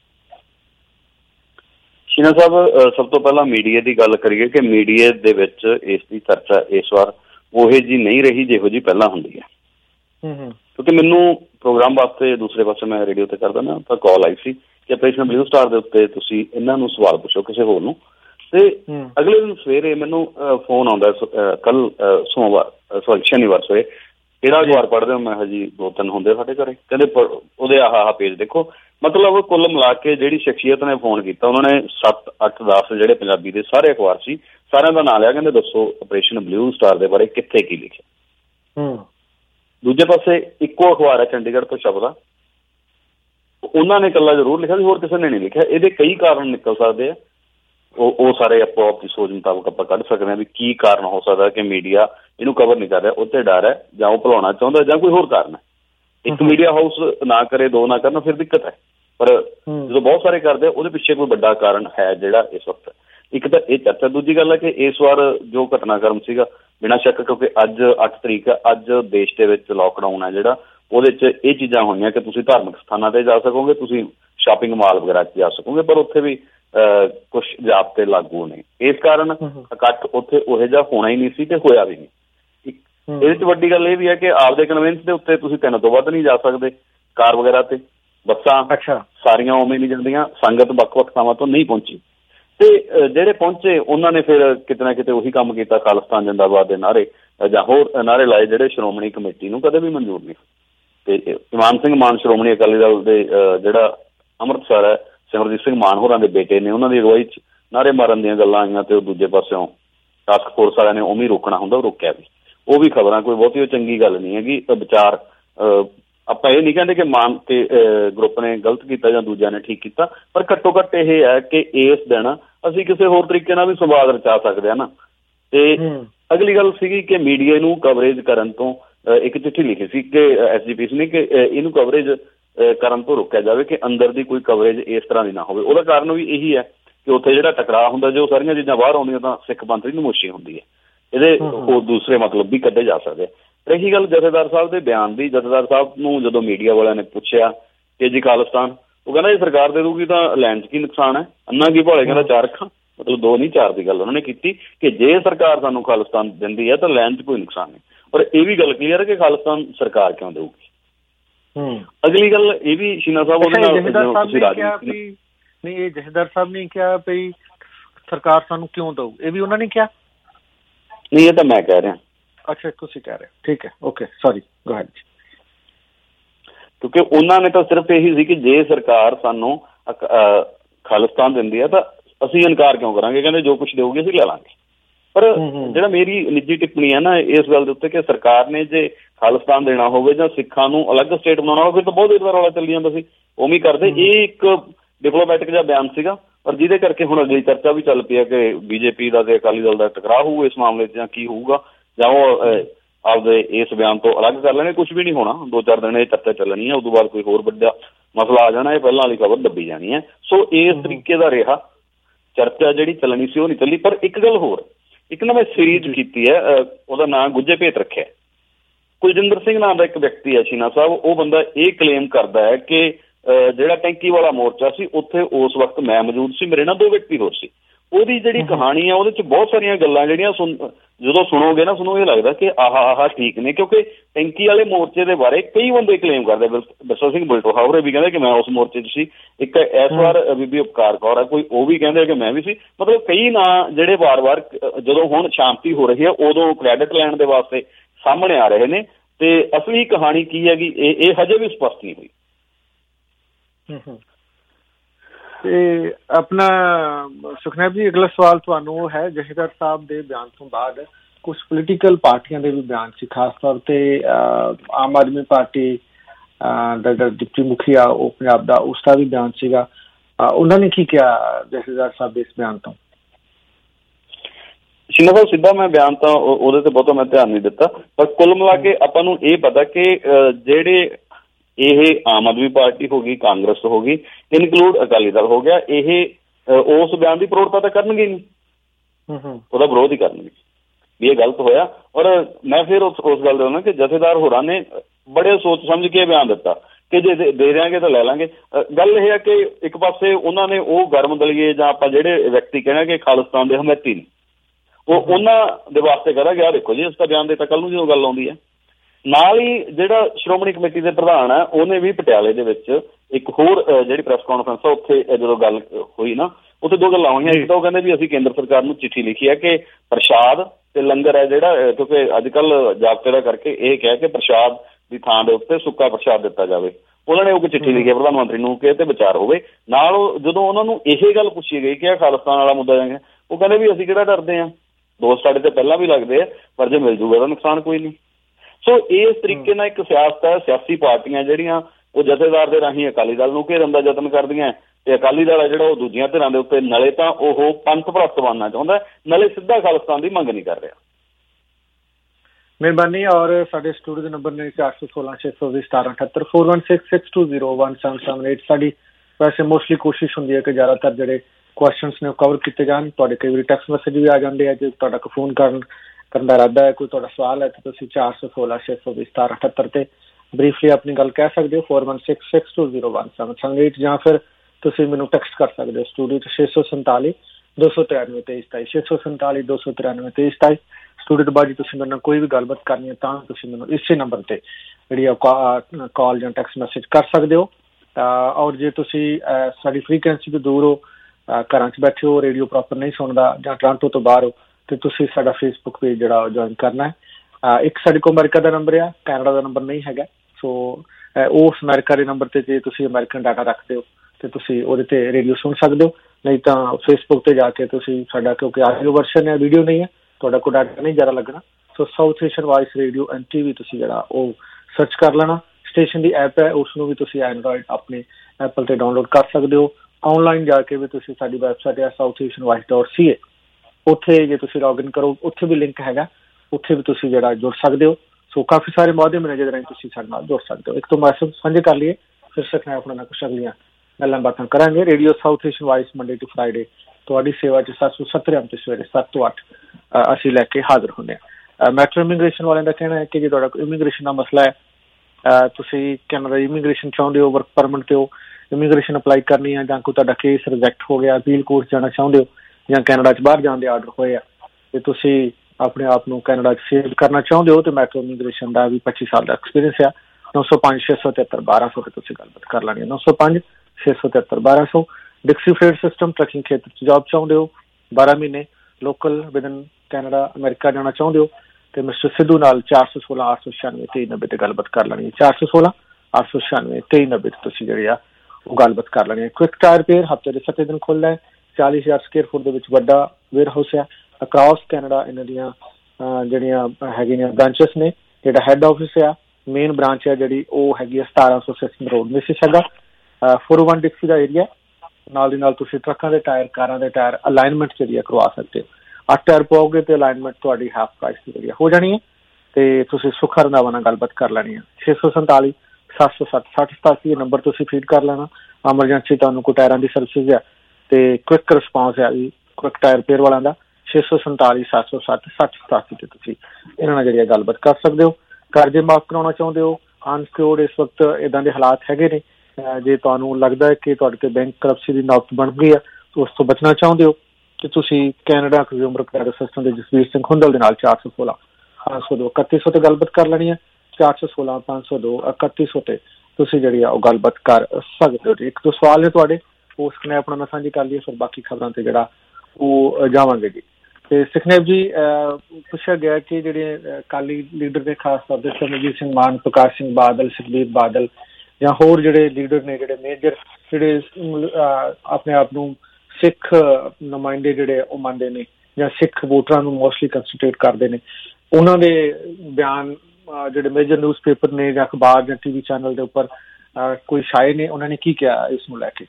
ਸ਼ੀਨਾ ਸਾਹਿਬ, ਸਭ ਤੋਂ ਪਹਿਲਾਂ ਮੀਡੀਆ ਦੀ ਗੱਲ ਕਰੀਏ ਕਿ ਮੀਡੀਆ ਦੇ ਵਿੱਚ ਇਸ ਦੀ ਚਰਚਾ ਇਸ ਵਾਰ ਉਹੇ ਜੀ ਨਹੀਂ ਰਹੀ ਜਿਹੋ ਜੀ ਪਹਿਲਾਂ ਹੁੰਦੀ ਹੈ। ਕਿਉਂਕਿ ਮੈਨੂੰ ਪ੍ਰੋਗਰਾਮ ਵਾਸਤੇ ਦੂਸਰੇ ਪਾਸੇ ਮੈਂ ਰੇਡੀਓ ਤੇ ਕਰਦਾ ਨਾ ਤਾਂ ਕਾਲ ਆਈ ਸੀ ਕਿ ਆਪਰੇਸ਼ਨ ਬਲੂ ਸਟਾਰ ਦੇ ਉੱਤੇ ਤੁਸੀਂ ਇਹਨਾਂ ਨੂੰ ਸਵਾਲ ਪੁੱਛੋ ਕਿਸੇ ਹੋਰ ਨੂੰ, ਤੇ ਅਗਲੇ ਦਿਨ ਸਵੇਰੇ ਮੈਨੂੰ ਫੋਨ ਆਉਂਦਾ ਕੱਲ ਸੋਮਵਾਰ ਸੋਰੀ ਸ਼ਨੀਵਾਰ ਸਵੇਰੇ, ਕਿਹੜਾ ਅਖਬਾਰ ਪੜ੍ਹਦੇ ਹੋ? ਮੈਂ ਹਜੀ ਦੋ ਤਿੰਨ ਹੁੰਦੇ ਸਾਡੇ ਘਰੇ, ਕਹਿੰਦੇ ਉਹਦੇ ਆਹ ਆਹ ਪੇਜ ਦੇਖੋ। ਮਤਲਬ ਕੁੱਲ ਮਿਲਾ ਕੇ ਜਿਹੜੀ ਸ਼ਖਸੀਅਤ ਨੇ ਫੋਨ ਕੀਤਾ ਉਹਨਾਂ ਨੇ ਸੱਤ ਅੱਠ ਦਸ ਜਿਹੜੇ ਪੰਜਾਬੀ ਦੇ ਸਾਰੇ ਅਖਬਾਰ ਸੀ ਸਾਰਿਆਂ ਦਾ ਨਾਂ ਲਿਆ, ਕਹਿੰਦੇ ਦੱਸੋ ਆਪਰੇਸ਼ਨ ਬਲੂ ਸਟਾਰ ਦੇ ਬਾਰੇ ਕਿੱਥੇ ਕੀ ਲਿਖਿਆ। ਦੂਜੇ ਪਾਸੇ ਇੱਕੋ ਅਖਬਾਰ ਹੈ ਚੰਡੀਗੜ੍ਹ ਤੋਂ ਛਪਦਾ, ਉਹਨਾਂ ਨੇ ਇਕੱਲਾ ਜ਼ਰੂਰ ਲਿਖਿਆ ਸੀ, ਹੋਰ ਕਿਸੇ ਨੇ ਨਹੀਂ ਲਿਖਿਆ। ਇਹਦੇ ਕਈ ਕਾਰਨ ਨਿਕਲ ਸਕਦੇ ਆ, ਉਹ ਉਹ ਸਾਰੇ ਆਪੋ ਆਪਣੀ ਸੋਚ ਮੁਤਾਬਕ ਆਪਾਂ ਕੱਢ ਸਕਦੇ ਹਾਂ ਵੀ ਕੀ ਕਾਰਨ ਹੋ ਸਕਦਾ ਕਿ ਮੀਡੀਆ ਇਹਨੂੰ ਕਵਰ ਨਹੀਂ ਕਰ ਰਿਹਾ। ਉਹ ਤੇ ਡਰ ਹੈ ਜਾਂ ਉਹ ਭੁਲਾਉਣਾ ਚਾਹੁੰਦਾ ਜਾਂ ਕੋਈ ਹੋਰ ਕਾਰਨ ਹੈ। ਇੱਕ ਮੀਡੀਆ ਹਾਊਸ ਨਾ ਕਰੇ, ਦੋ ਨਾ ਕਰਨ, ਫਿਰ ਦਿੱਕਤ ਹੈ, ਪਰ ਜਦੋਂ ਬਹੁਤ ਸਾਰੇ ਕਰਦੇ ਉਹਦੇ ਪਿੱਛੇ ਕੋਈ ਵੱਡਾ ਕਾਰਨ ਹੈ ਜਿਹੜਾ ਇਸ ਵਕਤ। ਇੱਕ ਤਾਂ ਇਹ ਚਰਚਾ। ਦੂਜੀ ਗੱਲ ਹੈ ਕਿ ਇਸ ਵਾਰ ਜੋ ਘਟਨਾਕ੍ਰਮ ਸੀਗਾ ਬਿਨਾਂ ਸ਼ੱਕ, ਕਿਉਂਕਿ ਅੱਜ ਅੱਠ ਤਰੀਕ ਹੈ, ਅੱਜ ਦੇਸ਼ ਦੇ ਵਿੱਚ ਲੋਕਡਾਊਨ ਹੈ ਜਿਹੜਾ, ਉਹਦੇ 'ਚ ਇਹ ਚੀਜ਼ਾਂ ਹੋਈਆਂ ਕਿ ਤੁਸੀਂ ਧਾਰਮਿਕ ਸਥਾਨਾਂ ਤੇ ਜਾ ਸਕੋਗੇ, ਤੁਸੀਂ ਸ਼ਾਪਿੰਗ ਮਾਲ ਵਗੈਰਾ 'ਚ ਜਾ ਸਕੋਗੇ, ਪਰ ਉੱਥੇ ਵੀ ਕੁਛ ਜ਼ਾਬਤੇ ਲਾਗੂ ਨੇ। ਇਸ ਕਾਰਨ ਇਕੱਠ ਉੱਥੇ ਉਹੋ ਜਿਹਾ ਹੋਣਾ ਹੀ ਨਹੀਂ ਸੀ ਤੇ ਹੋਇਆ ਵੀ ਨਹੀਂ। ਇਹਦੇ 'ਚ ਵੱਡੀ ਗੱਲ ਇਹ ਵੀ ਹੈ ਕਿ ਆਪਦੇ ਕਨਵੈਂਸ ਦੇ ਉੱਤੇ ਤੁਸੀਂ ਤਿੰਨ ਤੋਂ ਵੱਧ ਨਹੀਂ ਜਾ ਸਕਦੇ ਕਾਰ ਵਗੈਰਾ ਤੇ, ਬੱਸਾਂ ਸਾਰੀਆਂ ਉਵੇਂ ਨਹੀਂ ਜਾਂਦੀਆਂ, ਸੰਗਤ ਵੱਖ ਵੱਖ ਥਾਵਾਂ ਤੋਂ ਨਹੀਂ ਪਹੁੰਚੀ, ਤੇ ਜਿਹੜੇ ਪਹੁੰਚੇ ਉਹਨਾਂ ਨੇ ਫਿਰ ਕਿਤੇ ਨਾ ਕਿਤੇ ਉਹੀ ਕੰਮ ਕੀਤਾ, ਖਾਲਿਸਤਾਨ ਜਿੰਦਾਬਾਦ ਦੇ ਨਾਅਰੇ ਜਾਂ ਹੋਰ ਨਾਅਰੇ ਲਾਏ ਜਿਹੜੇ ਸ਼੍ਰੋਮਣੀ ਕਮੇਟੀ ਨੂੰ ਕਦੇ ਵੀ ਮਨਜ਼ੂਰ ਨਹੀਂ। ਤੇ ਇਮਾਨ ਸਿੰਘ ਮਾਨ ਸ਼੍ਰੋਮਣੀ ਅਕਾਲੀ ਦਲ ਦੇ ਜਿਹੜਾ ਅੰਮ੍ਰਿਤਸਰ ਹੈ, ਸਿਮਰਜੀਤ ਸਿੰਘ ਮਾਨ ਹੋਰਾਂ ਦੇ ਬੇਟੇ ਨੇ, ਉਹਨਾਂ ਦੀ ਅਗਵਾਈ 'ਚ ਨਾਅਰੇ ਮਾਰਨ ਦੀਆਂ ਗੱਲਾਂ ਆਈਆਂ ਤੇ ਉਹ ਦੂਜੇ ਪਾਸਿਓਂ ਟਾਸਕ ਫੋਰਸ ਵਾਲਿਆਂ ਨੇ ਉਵੇਂ ਰੋਕਣਾ ਹੁੰਦਾ, ਉਹ ਰੋਕਿਆ ਵੀ। ਉਹ ਵੀ ਖਬਰਾਂ ਕੋਈ ਬਹੁਤੀ ਉਹ ਚੰਗੀ ਗੱਲ ਨਹੀਂ ਹੈਗੀ। ਵਿਚਾਰ ਆਪਾਂ ਇਹ ਨਹੀਂ ਕਹਿੰਦੇ ਕਿ ਮਾਨ ਤੇ ਗਰੁੱਪ ਨੇ ਗਲਤ ਕੀਤਾ ਜਾਂ ਦੂਜਿਆਂ ਨੇ ਠੀਕ ਕੀਤਾ, ਪਰ ਘੱਟੋ ਘੱਟ ਇਹ ਹੈ ਕਿ ਇਸ ਦਿਨ ਅਸੀਂ ਕਿਸੇ ਹੋਰ ਤਰੀਕੇ ਨਾਲ ਵੀ ਸੰਵਾਦ ਰਚਾ ਸਕਦੇ ਹਾਂ ਨਾ। ਤੇ ਅਗਲੀ ਗੱਲ ਸੀਗੀ ਕਿ ਮੀਡੀਆ ਨੂੰ ਕਵਰੇਜ ਕਰਨ ਤੋਂ ਇੱਕ ਚਿੱਠੀ ਲਿਖੀ ਸੀ ਕਿ ਐਸ ਜੀ ਪੀ ਸੀ ਨੇ ਕਿ ਇਹਨੂੰ ਕਵਰੇਜ ਕਰਨ ਤੋਂ ਰੋਕਿਆ ਜਾਵੇ, ਕਿ ਅੰਦਰ ਦੀ ਕੋਈ ਕਵਰੇਜ ਇਸ ਤਰ੍ਹਾਂ ਦੀ ਨਾ ਹੋਵੇ। ਉਹਦਾ ਕਾਰਨ ਵੀ ਇਹੀ ਹੈ ਕਿ ਉੱਥੇ ਜਿਹੜਾ ਟਕਰਾਅ ਹੁੰਦਾ, ਜੋ ਸਾਰੀਆਂ ਚੀਜ਼ਾਂ ਬਾਹਰ ਆਉਂਦੀਆਂ ਤਾਂ ਸਿੱਖ ਪੰਥ ਦੀ ਨਮੋਸ਼ੀ ਹੁੰਦੀ ਹੈ, ਇਹਦੇ ਹੋਰ ਦੂਸਰੇ ਮਤਲਬ ਵੀ ਕੱਢੇ ਜਾ ਸਕਦੇ। ਰਹੀ ਗੱਲ ਜਥੇਦਾਰ ਸਾਹਿਬ ਦੇ ਬਿਆਨ ਦੀ, ਜਥੇਦਾਰ ਸਾਹਿਬ ਨੂੰ ਜਦੋਂ ਮੀਡੀਆ ਵਾਲਿਆਂ ਨੇ ਪੁੱਛਿਆ ਕਿ ਜੀ ਖਾਲਿਸਤਾਨ, ਉਹ ਕਹਿੰਦਾ ਜੀ ਸਰਕਾਰ ਦੇ ਦੂਗੀ ਤਾਂ ਲੈਂਡ 'ਚ ਕੀ ਨੁਕਸਾਨ ਹੈ, ਅੰਨਾ ਕੀ ਭਾਲੇ ਕਹਿੰਦਾ ਚਾਰ ਅੱਖਾਂ, ਮਤਲਬ ਦੋ ਨਹੀਂ ਚਾਰ ਦੀ ਗੱਲ ਉਹਨਾਂ ਨੇ ਕੀਤੀ ਕਿ ਜੇ ਸਰਕਾਰ ਸਾਨੂੰ ਖਾਲਿਸਤਾਨ ਦਿੰਦੀ ਹੈ ਤਾਂ ਲੈਂਡ 'ਚ ਕੋਈ ਨੁਕਸਾਨ ਨਹੀਂ। ਪਰ ਇਹ ਵੀ ਗੱਲ ਕਲੀਅਰ ਹੈ ਕਿ ਖਾਲਿਸਤਾਨ ਸਰਕਾਰ ਕਿਉਂ ਦੇਊਗੀ। ਅਗਲੀ ਗੱਲ ਇਹ ਵੀ ਸ਼ੀਨਾ ਸਾਹਿਬ ਉਹਦੇ ਨਾਲ ਨਹੀਂ, ਇਹ ਜਥੇਦਾਰ ਸਾਹਿਬ ਨੇ ਕਿਹਾ ਵੀ ਸਰਕਾਰ ਸਾਨੂੰ ਕਿਉਂ ਦਊ, ਇਹ ਵੀ ਉਹਨਾਂ ਨੇ ਕਿਹਾ ਨਹੀਂ, ਇਹ ਤਾਂ ਮੈਂ ਕਹਿ ਰਿਹਾ। ਅੱਛਾ, ਤੁਸੀਂ ਕਹਿ ਰਹੇ, ਠੀਕ ਹੈ, ਓਕੇ, ਸੌਰੀ, ਗੋ ਅਹੈਡ। ਕਿਉਂਕਿ ਉਹਨਾਂ ਨੇ ਤਾਂ ਸਿਰਫ ਇਹੀ ਸੀ ਕਿ ਜੇ ਸਰਕਾਰ ਸਾਨੂੰ ਖਾਲਿਸਤਾਨ ਦਿੰਦੀ ਹੈ ਤਾਂ ਅਸੀਂ ਇਨਕਾਰ ਕਿਉਂ ਕਰਾਂਗੇ, ਕਹਿੰਦੇ ਜੋ ਕੁਛ ਦੇਊਗੀ ਅਸੀਂ ਲੈ ਲਾਂਗੇ। ਪਰ ਜਿਹੜਾ ਮੇਰੀ ਨਿੱਜੀ ਟਿੱਪਣੀ ਹੈ ਨਾ ਇਸ ਗੱਲ ਦੇ ਉੱਤੇ ਕਿ ਸਰਕਾਰ ਨੇ ਜੇ ਖਾਲਿਸਤਾਨ ਦੇਣਾ ਹੋਵੇ ਜਾਂ ਸਿੱਖਾਂ ਨੂੰ ਅਲੱਗ ਸਟੇਟ ਬਣਾਉਣਾ ਹੋਵੇ ਤਾਂ ਬਹੁਤ ਦੇਰ ਦਾ ਰੌਲਾ ਚੱਲੀ ਜਾਂਦਾ ਸੀ, ਉਵੇਂ ਕਰਦੇ। ਇਹ ਇੱਕ ਡਿਪਲੋਮੈਟਿਕ ਜਿਹਾ ਬਿਆਨ ਸੀਗਾ, ਪਰ ਜਿਹਦੇ ਕਰਕੇ ਹੁਣ ਅਗਲੀ ਚਰਚਾ ਵੀ ਚੱਲ ਪਈ ਹੈ ਕਿ ਬੀਜੇਪੀ ਦਾ ਤੇ ਅਕਾਲੀ ਦਲ ਦਾ ਟਕਰਾਅ ਹੋਊ ਇਸ ਮਾਮਲੇ 'ਚ ਜਾਂ ਕੀ ਹੋਊਗਾ, ਜਾਂ ਉਹ ਆਪਦੇ ਇਸ ਬਿਆਨ ਤੋਂ ਅਲੱਗ ਕਰ ਲੈਣੇ। ਕੁਛ ਵੀ ਨਹੀਂ ਹੋਣਾ, ਦੋ ਚਾਰ ਦਿਨ ਇਹ ਚਰਚਾ ਚੱਲਣੀ ਹੈ, ਉਦੋਂ ਬਾਅਦ ਕੋਈ ਹੋਰ ਵੱਡਾ ਮਸਲਾ ਆ ਜਾਣਾ, ਇਹ ਪਹਿਲਾਂ ਵਾਲੀ ਖਬਰ ਦੱਬੀ ਜਾਣੀ ਹੈ। ਸੋ ਇਸ ਤਰੀਕੇ ਦਾ ਰਿਹਾ ਚਰਚਾ, ਜਿਹੜੀ ਚੱਲਣੀ ਸੀ ਉਹ ਨਹੀਂ ਚੱਲੀ। ਪਰ ਇੱਕ ਗੱਲ ਹੋਰ, ਇੱਕ ਨਾ ਮੈਂ ਸੀਰੀਜ਼ ਕੀਤੀ ਹੈ, ਉਹਦਾ ਨਾਂ ਗੁੱਜੇ ਭੇਤ ਰੱਖਿਆ। ਕੁਲਜਿੰਦਰ ਸਿੰਘ ਨਾਮ ਦਾ ਇੱਕ ਵਿਅਕਤੀ ਹੈ ਸ਼ੀਨਾ ਸਾਹਿਬ, ਉਹ ਬੰਦਾ ਇਹ ਕਲੇਮ ਕਰਦਾ ਹੈ ਕਿ ਜਿਹੜਾ ਟੈਂਕੀ ਵਾਲਾ ਮੋਰਚਾ ਸੀ ਉੱਥੇ ਉਸ ਵਕਤ ਮੈਂ ਮੌਜੂਦ ਸੀ, ਮੇਰੇ ਨਾਲ ਦੋ ਵਿਅਕਤੀ ਹੋਰ ਸੀ। ਉਹਦੀ ਜਿਹੜੀ ਕਹਾਣੀ ਆ ਉਹਦੇ 'ਚ ਬਹੁਤ ਸਾਰੀਆਂ ਗੱਲਾਂ ਜਿਹੜੀਆਂ ਸੁਣ ਜਦੋਂ ਸੁਣੋਗੇ ਨਾ ਤੁਹਾਨੂੰ ਇਹ ਲੱਗਦਾ ਕਿ ਆਹ ਆਹ ਠੀਕ ਨੇ, ਕਿਉਂਕਿ ਟੈਂਕੀ ਵਾਲੇ ਮੋਰਚੇ ਦੇ ਬਾਰੇ ਕਈ ਬੰਦੇ ਕਲੇਮ ਕਰਦੇ। ਬਿਰਸਾ ਸਿੰਘ ਬਲਟੋਹਾ ਹੋਰੇ ਵੀ ਕਹਿੰਦੇ ਕਿ ਮੈਂ ਉਸ ਮੋਰਚੇ 'ਚ ਸੀ, ਇੱਕ ਇਸ ਵਾਰ ਬੀਬੀ ਉਪਕਾਰ ਕੌਰ ਹੈ ਕੋਈ, ਉਹ ਵੀ ਕਹਿੰਦੇ ਕਿ ਮੈਂ ਵੀ ਸੀ। ਮਤਲਬ ਕਈ ਨਾਂ ਜਿਹੜੇ ਵਾਰ-ਵਾਰ ਜਦੋਂ ਹੁਣ ਸ਼ਾਂਤੀ ਹੋ ਰਹੀ ਹੈ ਉਦੋਂ ਕ੍ਰੈਡਿਟ ਲੈਣ ਦੇ ਵਾਸਤੇ ਸਾਹਮਣੇ ਆ ਰਹੇ ਨੇ, ਤੇ ਅਸਲੀ ਕਹਾਣੀ ਕੀ ਹੈਗੀ ਇਹ ਇਹ ਹਜੇ ਵੀ ਸਪਸ਼ਟ ਨਹੀਂ ਹੋਈ।
ਤੇ ਆਪਣਾ ਸੁਖਨੈਬ ਜੀ, ਅਗਲਾ ਸਵਾਲ ਤੁਹਾਨੂੰ ਹੈ, ਜਥੇਦਾਰ ਸਾਹਿਬ ਦੇ ਬਿਆਨ ਤੋਂ ਬਾਅਦ ਕੁਝ ਪੋਲੀਟੀਕਲ ਪਾਰਟੀਆਂ ਦੇ ਵੀ ਬਿਆਨ ਸੀ, ਖਾਸ ਤੌਰ ਤੇ ਆਮ ਆਦਮੀ ਪਾਰਟੀ ਦਾ ਡਿਪਟੀ ਮੁਖੀਆ ਉਹ ਪੰਜਾਬ ਦਾ, ਉਸ ਦਾ ਵੀ ਬਿਆਨ ਸੀਗਾ। ਉਹਨਾਂ ਨੇ ਕੀ ਕਿਹਾ ਜਥੇਦਾਰ ਸਾਹਿਬ ਦੇ ਇਸ ਬਿਆਨ ਤੋਂ?
ਸ਼ੀਨਾ ਸਾਹਿਬ ਸਿੱਧਾ ਮੈਂ ਬਿਆਨ ਤਾਂ ਉਹਦੇ ਤੇ ਬਹੁਤਾ ਮੈਂ ਧਿਆਨ ਨਹੀਂ ਦਿੱਤਾ, ਪਰ ਕੁੱਲ ਮਿਲਾ ਕੇ ਆਪਾਂ ਨੂੰ ਇਹ ਪਤਾ ਕਿ ਜਿਹੜੇ ਇਹ ਆਮ ਆਦਮੀ ਪਾਰਟੀ ਹੋ ਗਈ, ਕਾਂਗਰਸ ਹੋ ਗਈ, ਇਨਕਲੂਡ ਅਕਾਲੀ ਦਲ ਹੋ ਗਿਆ, ਇਹ ਉਸ ਬਿਆਨ ਦੀ ਪ੍ਰੋੜਤਾ ਤਾਂ ਕਰਨਗੇ ਨਹੀਂ, ਉਹਦਾ ਵਿਰੋਧ ਹੀ ਕਰਨਗੇ ਵੀ ਇਹ ਗਲਤ ਹੋਇਆ। ਔਰ ਮੈਂ ਫਿਰ ਉਸ ਉਸ ਗੱਲ ਦੇ ਕਿ ਜਥੇਦਾਰ ਹੋਰਾਂ ਨੇ ਬੜੇ ਸੋਚ ਸਮਝ ਕੇ ਬਿਆਨ ਦਿੱਤਾ ਕਿ ਜੇ ਦੇ ਦਿਆਂਗੇ ਤਾਂ ਲੈ ਲਾਂਗੇ। ਗੱਲ ਇਹ ਹੈ ਕਿ ਇੱਕ ਪਾਸੇ ਉਹਨਾਂ ਨੇ ਉਹ ਗਰਮ ਦਲੀਏ ਜਾਂ ਆਪਾਂ ਜਿਹੜੇ ਵਿਅਕਤੀ ਕਹਿਣਾ ਕਿ ਖਾਲਿਸਤਾਨ ਦੇ ਹਮੈਤੀ ਨੇ, ਉਹ ਉਹਨਾਂ ਦੇ ਵਾਸਤੇ ਕਰਾ ਗਿਆ। ਦੇਖੋ ਜੀ, ਇਸ ਦਾ ਬਿਆਨ ਦਿੱਤਾ, ਕੱਲ ਨੂੰ ਜਦੋਂ ਗੱਲ ਆਉਂਦੀ ਹੈ। ਨਾਲ ਹੀ ਜਿਹੜਾ ਸ਼੍ਰੋਮਣੀ ਕਮੇਟੀ ਦੇ ਪ੍ਰਧਾਨ ਹੈ ਉਹਨੇ ਵੀ ਪਟਿਆਲੇ ਦੇ ਵਿੱਚ ਇੱਕ ਹੋਰ ਜਿਹੜੀ ਪ੍ਰੈਸ ਕਾਨਫਰੰਸ ਆ ਉੱਥੇ ਜਦੋਂ ਗੱਲ ਹੋਈ ਨਾ, ਉੱਥੇ ਦੋ ਗੱਲਾਂ ਹੋਈਆਂ। ਇੱਕ ਤਾਂ ਉਹ ਕਹਿੰਦੇ ਵੀ ਅਸੀਂ ਕੇਂਦਰ ਸਰਕਾਰ ਨੂੰ ਚਿੱਠੀ ਲਿਖੀ ਹੈ ਕਿ ਪ੍ਰਸ਼ਾਦ ਤੇ ਲੰਗਰ ਹੈ ਜਿਹੜਾ, ਕਿਉਂਕਿ ਅੱਜ ਕੱਲ੍ਹ ਜਾਬਤੇ ਦਾ ਕਰਕੇ ਇਹ ਕਿਹਾ ਕਿ ਪ੍ਰਸ਼ਾਦ ਦੀ ਥਾਂ ਦੇ ਉੱਤੇ ਸੁੱਕਾ ਪ੍ਰਸ਼ਾਦ ਦਿੱਤਾ ਜਾਵੇ। ਉਹਨਾਂ ਨੇ ਉਹ ਚਿੱਠੀ ਲਿਖੀ ਹੈ ਪ੍ਰਧਾਨ ਮੰਤਰੀ ਨੂੰ ਕਿ ਇਹ ਤੇ ਵਿਚਾਰ ਹੋਵੇ। ਨਾਲ ਜਦੋਂ ਉਹਨਾਂ ਨੂੰ ਇਹ ਗੱਲ ਪੁੱਛੀ ਗਈ ਕਿ ਖਾਲਿਸਤਾਨ ਵਾਲਾ ਮੁੱਦਾ ਜਾਂਗੇ, ਉਹ ਕਹਿੰਦੇ ਵੀ ਅਸੀਂ ਕਿਹੜਾ ਡਰਦੇ ਹਾਂ, ਦੋਸਤ ਸਾਡੇ ਤੇ ਪਹਿਲਾਂ ਵੀ ਲੱਗਦੇ ਆ, ਪਰ ਜੇ ਮਿਲ ਜੂਗਾ ਤਾਂ ਨੁਕਸਾਨ ਕੋਈ ਨਹੀਂ। ਸੋ ਇਸ ਤਰੀਕੇ ਨਾਲ ਇੱਕ ਸਿਆਸਤ ਹੈ, ਸਿਆਸੀ ਪਾਰਟੀਆਂ ਜਿਹੜੀਆਂ ਉਹ ਜਥੇਦਾਰ ਦੇ ਰਾਹੀਂ ਅਕਾਲੀ ਦਲ ਨੂੰ ਘੇਰਨ ਦਾ ਯਤਨ ਕਰਦੀਆਂ, ਤੇ ਅਕਾਲੀ ਦਲ ਹੈ ਜਿਹੜਾ ਉਹ ਦੂਜੀਆਂ ਧਿਰਾਂ ਦੇ ਉੱਤੇ ਨਲੇ ਤਾਂ ਉਹ ਪੰਥ ਭ੍ਰਸ਼ਟ ਬਣਨਾ ਚਾਹੁੰਦਾ, ਨਲੇ ਸਿੱਧਾ ਖਾਲਿਸਤਾਨ ਦੀ ਮੰਗ ਨਹੀਂ ਕਰ ਰਿਹਾ।
ਮਿਹਰਬਾਨੀ। ਔਰ ਸਾਡੇ ਸਟੂਡੀਓ ਦੇ ਨੰਬਰ ਨੇ ਚਾਰ ਸੌ ਸੋਲਾਂ ਛੇ ਸੌ ਵੀਹ ਸਤਾਰਾਂ ਅਠੱਤਰ four one six six two zero one seven seven eight. ਸਾਡੀ ਵੈਸੇ ਮੋਸਟਲੀ ਕੋਸ਼ਿਸ਼ ਹੁੰਦੀ ਹੈ ਕਿ ਜ਼ਿਆਦਾਤਰ ਜਿਹੜੇ ਕੁਐਸਚਨਸ ਨੇ ਉਹ ਕਵਰ ਕੀਤੇ ਜਾਣ। ਤੁਹਾਡੇ ਕਈ ਵਾਰੀ ਟੈਕਸਟ ਮੈਸੇਜ ਵੀ ਆ ਜਾਂਦੇ ਆ, ਜੇ ਤੁਹਾਡਾ ਕੋਈ ਫੋਨ ਕਰਨ ਕਰਨ ਦਾ ਇਰਾਦਾ ਹੈ, ਕੋਈ ਤੁਹਾਡਾ ਸਵਾਲ ਹੈ, ਤਾਂ ਤੁਸੀਂ ਚਾਰ ਸੌ ਸੋਲਾਂ ਛੇ ਸੌ ਵੀਹ ਸਤਾਰਾਂ ਅਠੱਤਰ ਤੇ ਬਰੀਫਲੀ ਆਪਣੀ ਗੱਲ ਕਹਿ ਸਕਦੇ ਹੋ, four one six six two zero one seven seven eight, ਜਾਂ ਫਿਰ ਤੁਸੀਂ ਮੈਨੂੰ ਟੈਕਸਟ ਕਰ ਸਕਦੇ ਹੋ ਸਟੂਡੀਓ 'ਚ ਛੇ ਸੌ ਸੰਤਾਲੀ ਦੋ ਸੌ ਤਰਾਨਵੇਂ ਤੇਈ ਸਤਾਈ ਛੇ ਸੌ ਸੰਤਾਲੀ ਦੋ ਸੌ ਤਰਾਨਵੇਂ ਤੇਈ ਸਤਾਈ। ਸਟੂਡੀਓ ਤੋਂ ਬਾਅਦ ਤੁਸੀਂ ਮੇਰੇ ਨਾਲ ਕੋਈ ਵੀ ਗੱਲਬਾਤ ਕਰਨੀ ਹੈ ਤਾਂ ਤੁਸੀਂ ਮੈਨੂੰ ਇਸੇ ਨੰਬਰ ਤੇ ਜਿਹੜੀ ਕਾਲ ਜਾਂ ਟੈਕਸਟ ਮੈਸੇਜ ਕਰ ਸਕਦੇ ਹੋ। ਔਰ ਜੇ ਤੁਸੀਂ ਸਾਡੀ ਫ੍ਰੀਕੁਐਂਸੀ ਤੋਂ ਦੂਰ ਹੋ, ਘਰਾਂ 'ਚ ਬੈਠੇ ਹੋ, ਰੇਡੀਓ ਪ੍ਰੋਪਰ ਨਹੀਂ ਸੁਣਦਾ ਜਾਂ ਟੋਰਾਂਟੋ ਤੋਂ ਬਾਹਰ ਹੋ, ਤੇ ਤੁਸੀਂ ਸਾਡਾ ਫੇਸਬੁੱਕ ਪੇਜ ਜਿਹੜਾ ਜੁਆਇਨ ਕਰਨਾ ਹੈ। ਇੱਕ ਸਾਡੇ ਕੋਲ ਅਮਰੀਕਾ ਦਾ ਨੰਬਰ ਆ, ਕੈਨੇਡਾ ਦਾ ਨੰਬਰ ਨਹੀਂ ਹੈਗਾ। ਸੋ ਉਸ ਅਮਰੀਕਾ ਦੇ ਨੰਬਰ ਤੇ ਜੇ ਤੁਸੀਂ ਅਮਰੀਕਨ ਡਾਟਾ ਰੱਖਦੇ ਹੋ ਤੇ ਤੁਸੀਂ ਉਹਦੇ ਤੇ ਰੇਡੀਓ ਸੁਣ ਸਕਦੇ ਹੋ, ਨਹੀਂ ਤਾਂ ਫੇਸਬੁੱਕ ਤੇ ਜਾ ਕੇ ਤੁਸੀਂ ਸਾਡਾ, ਕਿਉਂਕਿ ਆਡੀਓ ਵਰਸ਼ਨ ਹੈ, ਵੀਡੀਓ ਨਹੀਂ ਹੈ, ਤੁਹਾਡਾ ਕੋਈ ਡਾਟਾ ਨਹੀਂ ਜ਼ਿਆਦਾ ਲੱਗਣਾ। So South Asian voice radio and T V ਤੁਸੀਂ ਜਿਹੜਾ ਉਹ ਸਰਚ ਕਰ ਲੈਣਾ। ਸਟੇਸ਼ਨ ਦੀ ਐਪ ਹੈ, ਉਸ ਨੂੰ ਵੀ ਤੁਸੀਂ ਐਂਡਰੋਇਡ ਆਪਣੇ ਐਪਲ ਤੇ ਡਾਊਨਲੋਡ ਕਰ ਸਕਦੇ ਹੋ। ਆਨਲਾਈਨ ਜਾ ਕੇ ਵੀ ਤੁਸੀਂ ਸਾਡੀ ਵੈਬਸਾਈਟ ਹੈ South Asian voice dot C A, ਉੱਥੇ ਜੇ ਤੁਸੀਂ ਲੌਗਇਨ ਕਰੋ ਉੱਥੇ ਵੀ ਲਿੰਕ ਹੈਗਾ, ਉੱਥੇ ਵੀ ਤੁਸੀਂ ਜਿਹੜਾ ਜੁੜ ਸਕਦੇ ਹੋ। ਸੋ ਕਾਫੀ ਸਾਰੇ ਮਾਧਿਅਮ ਨੇ ਜਿਹਦੇ ਰਾਹੀਂ ਤੁਸੀਂ ਸਾਡੇ ਨਾਲ ਜੁੜ ਸਕਦੇ ਹੋ। ਇੱਕ ਤੋਂ ਮੈਸੇਜ ਸਾਂਝੇ ਕਰ ਲਈਏ, ਫਿਰ ਸਿੱਖਣਾ ਆਪਣਾ ਨਾਲ ਕੁਛ ਅਗਲੀਆਂ ਗੱਲਾਂ ਬਾਤਾਂ ਕਰਾਂਗੇ। Radio South Asian voice Monday to Friday ਤੁਹਾਡੀ ਸੇਵਾ 'ਚ ਸੱਤ ਸੌ ਸੱਤਰ ਐਮ ਤੇ ਸਵੇਰੇ ਸੱਤ ਤੋਂ ਅੱਠ ਅਸੀਂ ਲੈ ਕੇ ਹਾਜ਼ਰ ਹੁੰਦੇ ਹਾਂ। ਮੈਟਰੋ ਇਮੀਗ੍ਰੇਸ਼ਨ ਵਾਲਿਆਂ ਦਾ ਕਹਿਣਾ ਹੈ ਕਿ ਜੇ ਤੁਹਾਡਾ ਕੋਈ ਇਮੀਗ੍ਰੇਸ਼ਨ ਦਾ ਮਸਲਾ ਹੈ, ਤੁਸੀਂ ਕੈਨੇਡਾ ਇਮੀਗ੍ਰੇਸ਼ਨ ਚਾਹੁੰਦੇ ਹੋ, ਵਰਕ ਪਰਮਿਟ ਤੇ ਹੋ, ਇਮੀਗ੍ਰੇਸ਼ਨ ਅਪਲਾਈ ਕਰਨੀ ਹੈ, ਜਾਂ ਕੋਈ ਤੁਹਾਡਾ ਕੇਸ ਰਿਜੈਕਟ ਹੋ ਗਿਆ, ਅਪੀਲ ਕੋਰਟ ਜਾਣਾ ਚਾਹੁੰਦੇ ਹੋ, ਜਾਂ ਕੈਨੇਡਾ 'ਚ ਬਾਹਰ ਜਾਣ ਦੇ ਆਰਡਰ ਹੋਏ ਆ, ਤੇ ਤੁਸੀਂ ਆਪਣੇ ਆਪ ਨੂੰ ਕੈਨੇਡਾ 'ਚ ਸੇਵ ਕਰਨਾ ਚਾਹੁੰਦੇ ਹੋ, ਤੇ ਮੈਟਰੋ ਇਮੀਗ੍ਰੇਸ਼ਨ ਦਾ ਵੀ ਪੱਚੀ ਸਾਲ ਦਾ ਐਕਸਪੀਰੀਅੰਸ ਆ। ਨੌ ਸੌ ਪੰਜ ਛੇ ਸੌ ਤਿਹੱਤਰ ਬਾਰਾਂ ਸੌ ਤੇ ਤੁਸੀਂ ਗੱਲਬਾਤ ਕਰ ਲੈਣੀ ਹੈ। ਨੌ ਸੌ ਪੰਜ ਛੇ ਸੌ ਤਿਹੱਤਰ ਬਾਰਾਂ ਸੌ। ਡਿਕਸੀ ਫਰੇਟ ਸਿਸਟਮ ਟਰੱਕਿੰਗ ਖੇਤਰ 'ਚ ਜੋਬ ਚਾਹੁੰਦੇ ਹੋ, ਬਾਰਾਂ ਮਹੀਨੇ ਲੋਕਲ ਵਿਦਨ ਕੈਨੇਡਾ ਅਮਰੀਕਾ ਜਾਣਾ ਚਾਹੁੰਦੇ ਹੋ, ਤੇ ਮਿਸਟਰ ਸਿੱਧੂ ਨਾਲ ਚਾਰ ਸੌ ਸੋਲਾਂ ਅੱਠ ਸੌ ਛਿਆਨਵੇਂ ਤੇਈ ਨੱਬੇ ਤੇ ਗੱਲਬਾਤ ਕਰ ਲੈਣੀ ਹੈ। ਚਾਰ ਸੌ ਸੋਲਾਂ ਅੱਠ ਸੌ ਛਿਆਨਵੇਂ ਤੇਈ ਨੱਬੇ ਤੇ ਤੁਸੀਂ ਜਿਹੜੀ ਆ ਉਹ ਗੱਲਬਾਤ ਕਰ ਲੈਣੀ ਹੈ। ਕੁਇਕ ਟਾਇਰ ਰਿਪੇਅਰ ਹਫ਼ਤੇ ਦੇ ਸੱਤੇ ਦਿਨ ਖੁੱਲ੍ਹਦਾ ਹੈ। ਚਾਲੀ ਹਜ਼ਾਰ ਸਕੁਅਰ ਫੁੱਟ ਦੇ ਵਿੱਚ ਵੱਡਾ ਵੇਅਰ ਹਾਊਸ ਹੈ। ਅਕ੍ਰੋਸ ਕੈਨੇਡਾ ਇਹਨਾਂ ਦੀਆਂ ਜਿਹੜੀਆਂ ਹੈਗੀਆਂ ਬ੍ਰਾਂਚਸ ਨੇ। ਜਿਹੜਾ ਹੈੱਡ ਆਫਿਸ ਆ, ਮੇਨ ਬ੍ਰਾਂਚ ਆ ਜਿਹੜੀ, ਉਹ ਹੈਗੀ ਆ ਸਤਾਰਾਂ ਸੌ six road Mississauga, four one Dixie ਦਾ ਏਰੀਆ। ਨਾਲ ਦੀ ਨਾਲ ਤੁਸੀਂ ਟਰੱਕਾਂ ਦੇ ਟਾਇਰ, ਕਾਰਾਂ ਦੇ ਟਾਇਰ ਅਲਾਈਨਮੈਂਟ ਜਿਹੜੀ ਆ ਕਰਵਾ ਸਕਦੇ ਹੋ। ਅੱਠ ਟਾਇਰ ਪਾਓਗੇ ਤੇ ਅਲਾਈਨਮੈਂਟ ਤੁਹਾਡੀ ਹਾਫ ਪ੍ਰਾਈਸ ਦੀ ਜਿਹੜੀ ਹੋ ਜਾਣੀ ਹੈ ਤੇ ਤੁਸੀਂ ਸੁੱਖਾ ਰੰਧਾਵਾ ਨਾਲ ਗੱਲਬਾਤ ਕਰ ਲੈਣੀ ਹੈ। ਛੇ ਸੌ ਸੰਤਾਲੀ ਸੱਤ ਸੌ ਸੱਤ ਸੱਠ ਸਤਾਸੀ ਇਹ ਨੰਬਰ ਤੁਸੀਂ ਫੀਡ ਕਰ ਲੈਣਾ। ਐਮਰਜੈਂਸੀ ਤੁਹਾਨੂੰ ਕੋਈ ਟਾਇਰਾਂ ਦੀ ਸਰਵਿਸਿਜ਼ ਆ ਤੇ ਕੁਇਕ ਰਿਸਪਾਂਸ ਆ ਜੀ ਕੁਇਕ ਟਾਇਰ ਰਿਪੇਅਰ ਵਾਲਿਆਂ ਦਾ, ਛੇ ਸੌ ਸੰਤਾਲੀ ਸੱਤ ਸੌ ਸੱਤ ਸੱਠ ਸਤਾਸੀ ਤੇ ਤੁਸੀਂ ਇਹਨਾਂ ਨਾਲ ਜਿਹੜੀ ਆ ਗੱਲਬਾਤ ਕਰ ਸਕਦੇ ਹੋ। ਕਰਜ਼ੇ ਮਾਫ ਕਰਾਉਣਾ ਚਾਹੁੰਦੇ ਹੋ, ਅਨਸਿਕਿਉਰਡ ਇਸ ਵਕਤ ਇੱਦਾਂ ਦੇ ਹਾਲਾਤ ਹੈਗੇ ਨੇ, ਜੇ ਤੁਹਾਨੂੰ ਲੱਗਦਾ ਹੈ ਕਿ ਤੁਹਾਡੇ ਤੇ ਬੈਂਕ ਕਰਪਸੀ ਦੀ ਨੌਬਤ ਬਣ ਗਈ ਆ, ਉਸ ਤੋਂ ਬਚਣਾ ਚਾਹੁੰਦੇ ਹੋ ਕਿ ਤੁਸੀਂ ਕੈਨੇਡਾ ਕੰਜ਼ਿਊਮਰ ਕ੍ਰੈਡਿਟ ਸਿਸਟਮ ਦੇ ਜਸਵੀਰ ਸਿੰਘ ਹੁੰਦਲ ਦੇ ਨਾਲ ਚਾਰ ਸੌ ਸੋਲਾਂ ਪੰਜ ਸੌ ਦੋ ਇਕੱਤੀ ਸੌ ਤੇ ਗੱਲਬਾਤ ਕਰ ਲੈਣੀ ਹੈ। ਚਾਰ ਸੌ ਸੋਲਾਂ ਪੰਜ ਸੌ ਦੋ ਇਕੱਤੀ ਸੌ ਤੇ ਤੁਸੀਂ ਜਿਹੜੀ ਆ ਉਹ ਗੱਲਬਾਤ ਕਰ ਸਕਦੇ ਹੋ ਜੀ। ਇੱਕ ਦੋ ਸਵਾਲ ਨੇ ਤੁਹਾਡੇ, ਉਸ ਨੇ ਆਪਣਾ ਨਾਲ ਸਾਂਝੀ ਕਰ ਲਈਏ, ਫਿਰ ਬਾਕੀ ਖਬਰਾਂ ਤੇ ਜਿਹੜਾ ਉਹ ਜਾਵਾਂਗੇ ਜੀ। ਤੇ ਸੁਖਨੇਬ ਜੀ, ਪੁੱਛਿਆ ਗਿਆ ਕਿ ਜਿਹੜੇ ਅਕਾਲੀ ਲੀਡਰ ਨੇ, ਖਾਸ ਤੌਰ ਤੇ ਸਿਮਰਜੀਤ ਸਿੰਘ ਮਾਨ, ਪ੍ਰਕਾਸ਼ ਸਿੰਘ ਬਾਦਲ, ਸੁਖਬੀਰ ਬਾਦਲ ਜਾਂ ਹੋਰ ਜਿਹੜੇ ਲੀਡਰ ਨੇ, ਜਿਹੜੇ ਮੇਜਰ ਜਿਹੜੇ ਆਪਣੇ ਆਪ ਨੂੰ ਸਿੱਖ ਨੁਮਾਇੰਦੇ ਜਿਹੜੇ ਉਹ ਮੰਨਦੇ ਨੇ ਜਾਂ ਸਿੱਖ ਵੋਟਰਾਂ ਨੂੰ ਮੋਸਟਲੀ ਕੰਸਟੀਟਿਊਟ ਕਰਦੇ ਨੇ, ਉਹਨਾਂ ਦੇ ਬਿਆਨ ਜਿਹੜੇ ਮੇਜਰ ਨਿਊਜ਼ ਪੇਪਰ ਨੇ ਜਾਂ ਅਖਬਾਰ ਜਾਂ ਟੀ ਵੀ ਚੈਨਲ ਦੇ ਉੱਪਰ ਕੋਈ ਛਾਏ ਨੇ, ਉਹਨਾਂ ਨੇ ਕੀ ਕਿਹਾ ਇਸ ਨੂੰ ਲੈ ਕੇ?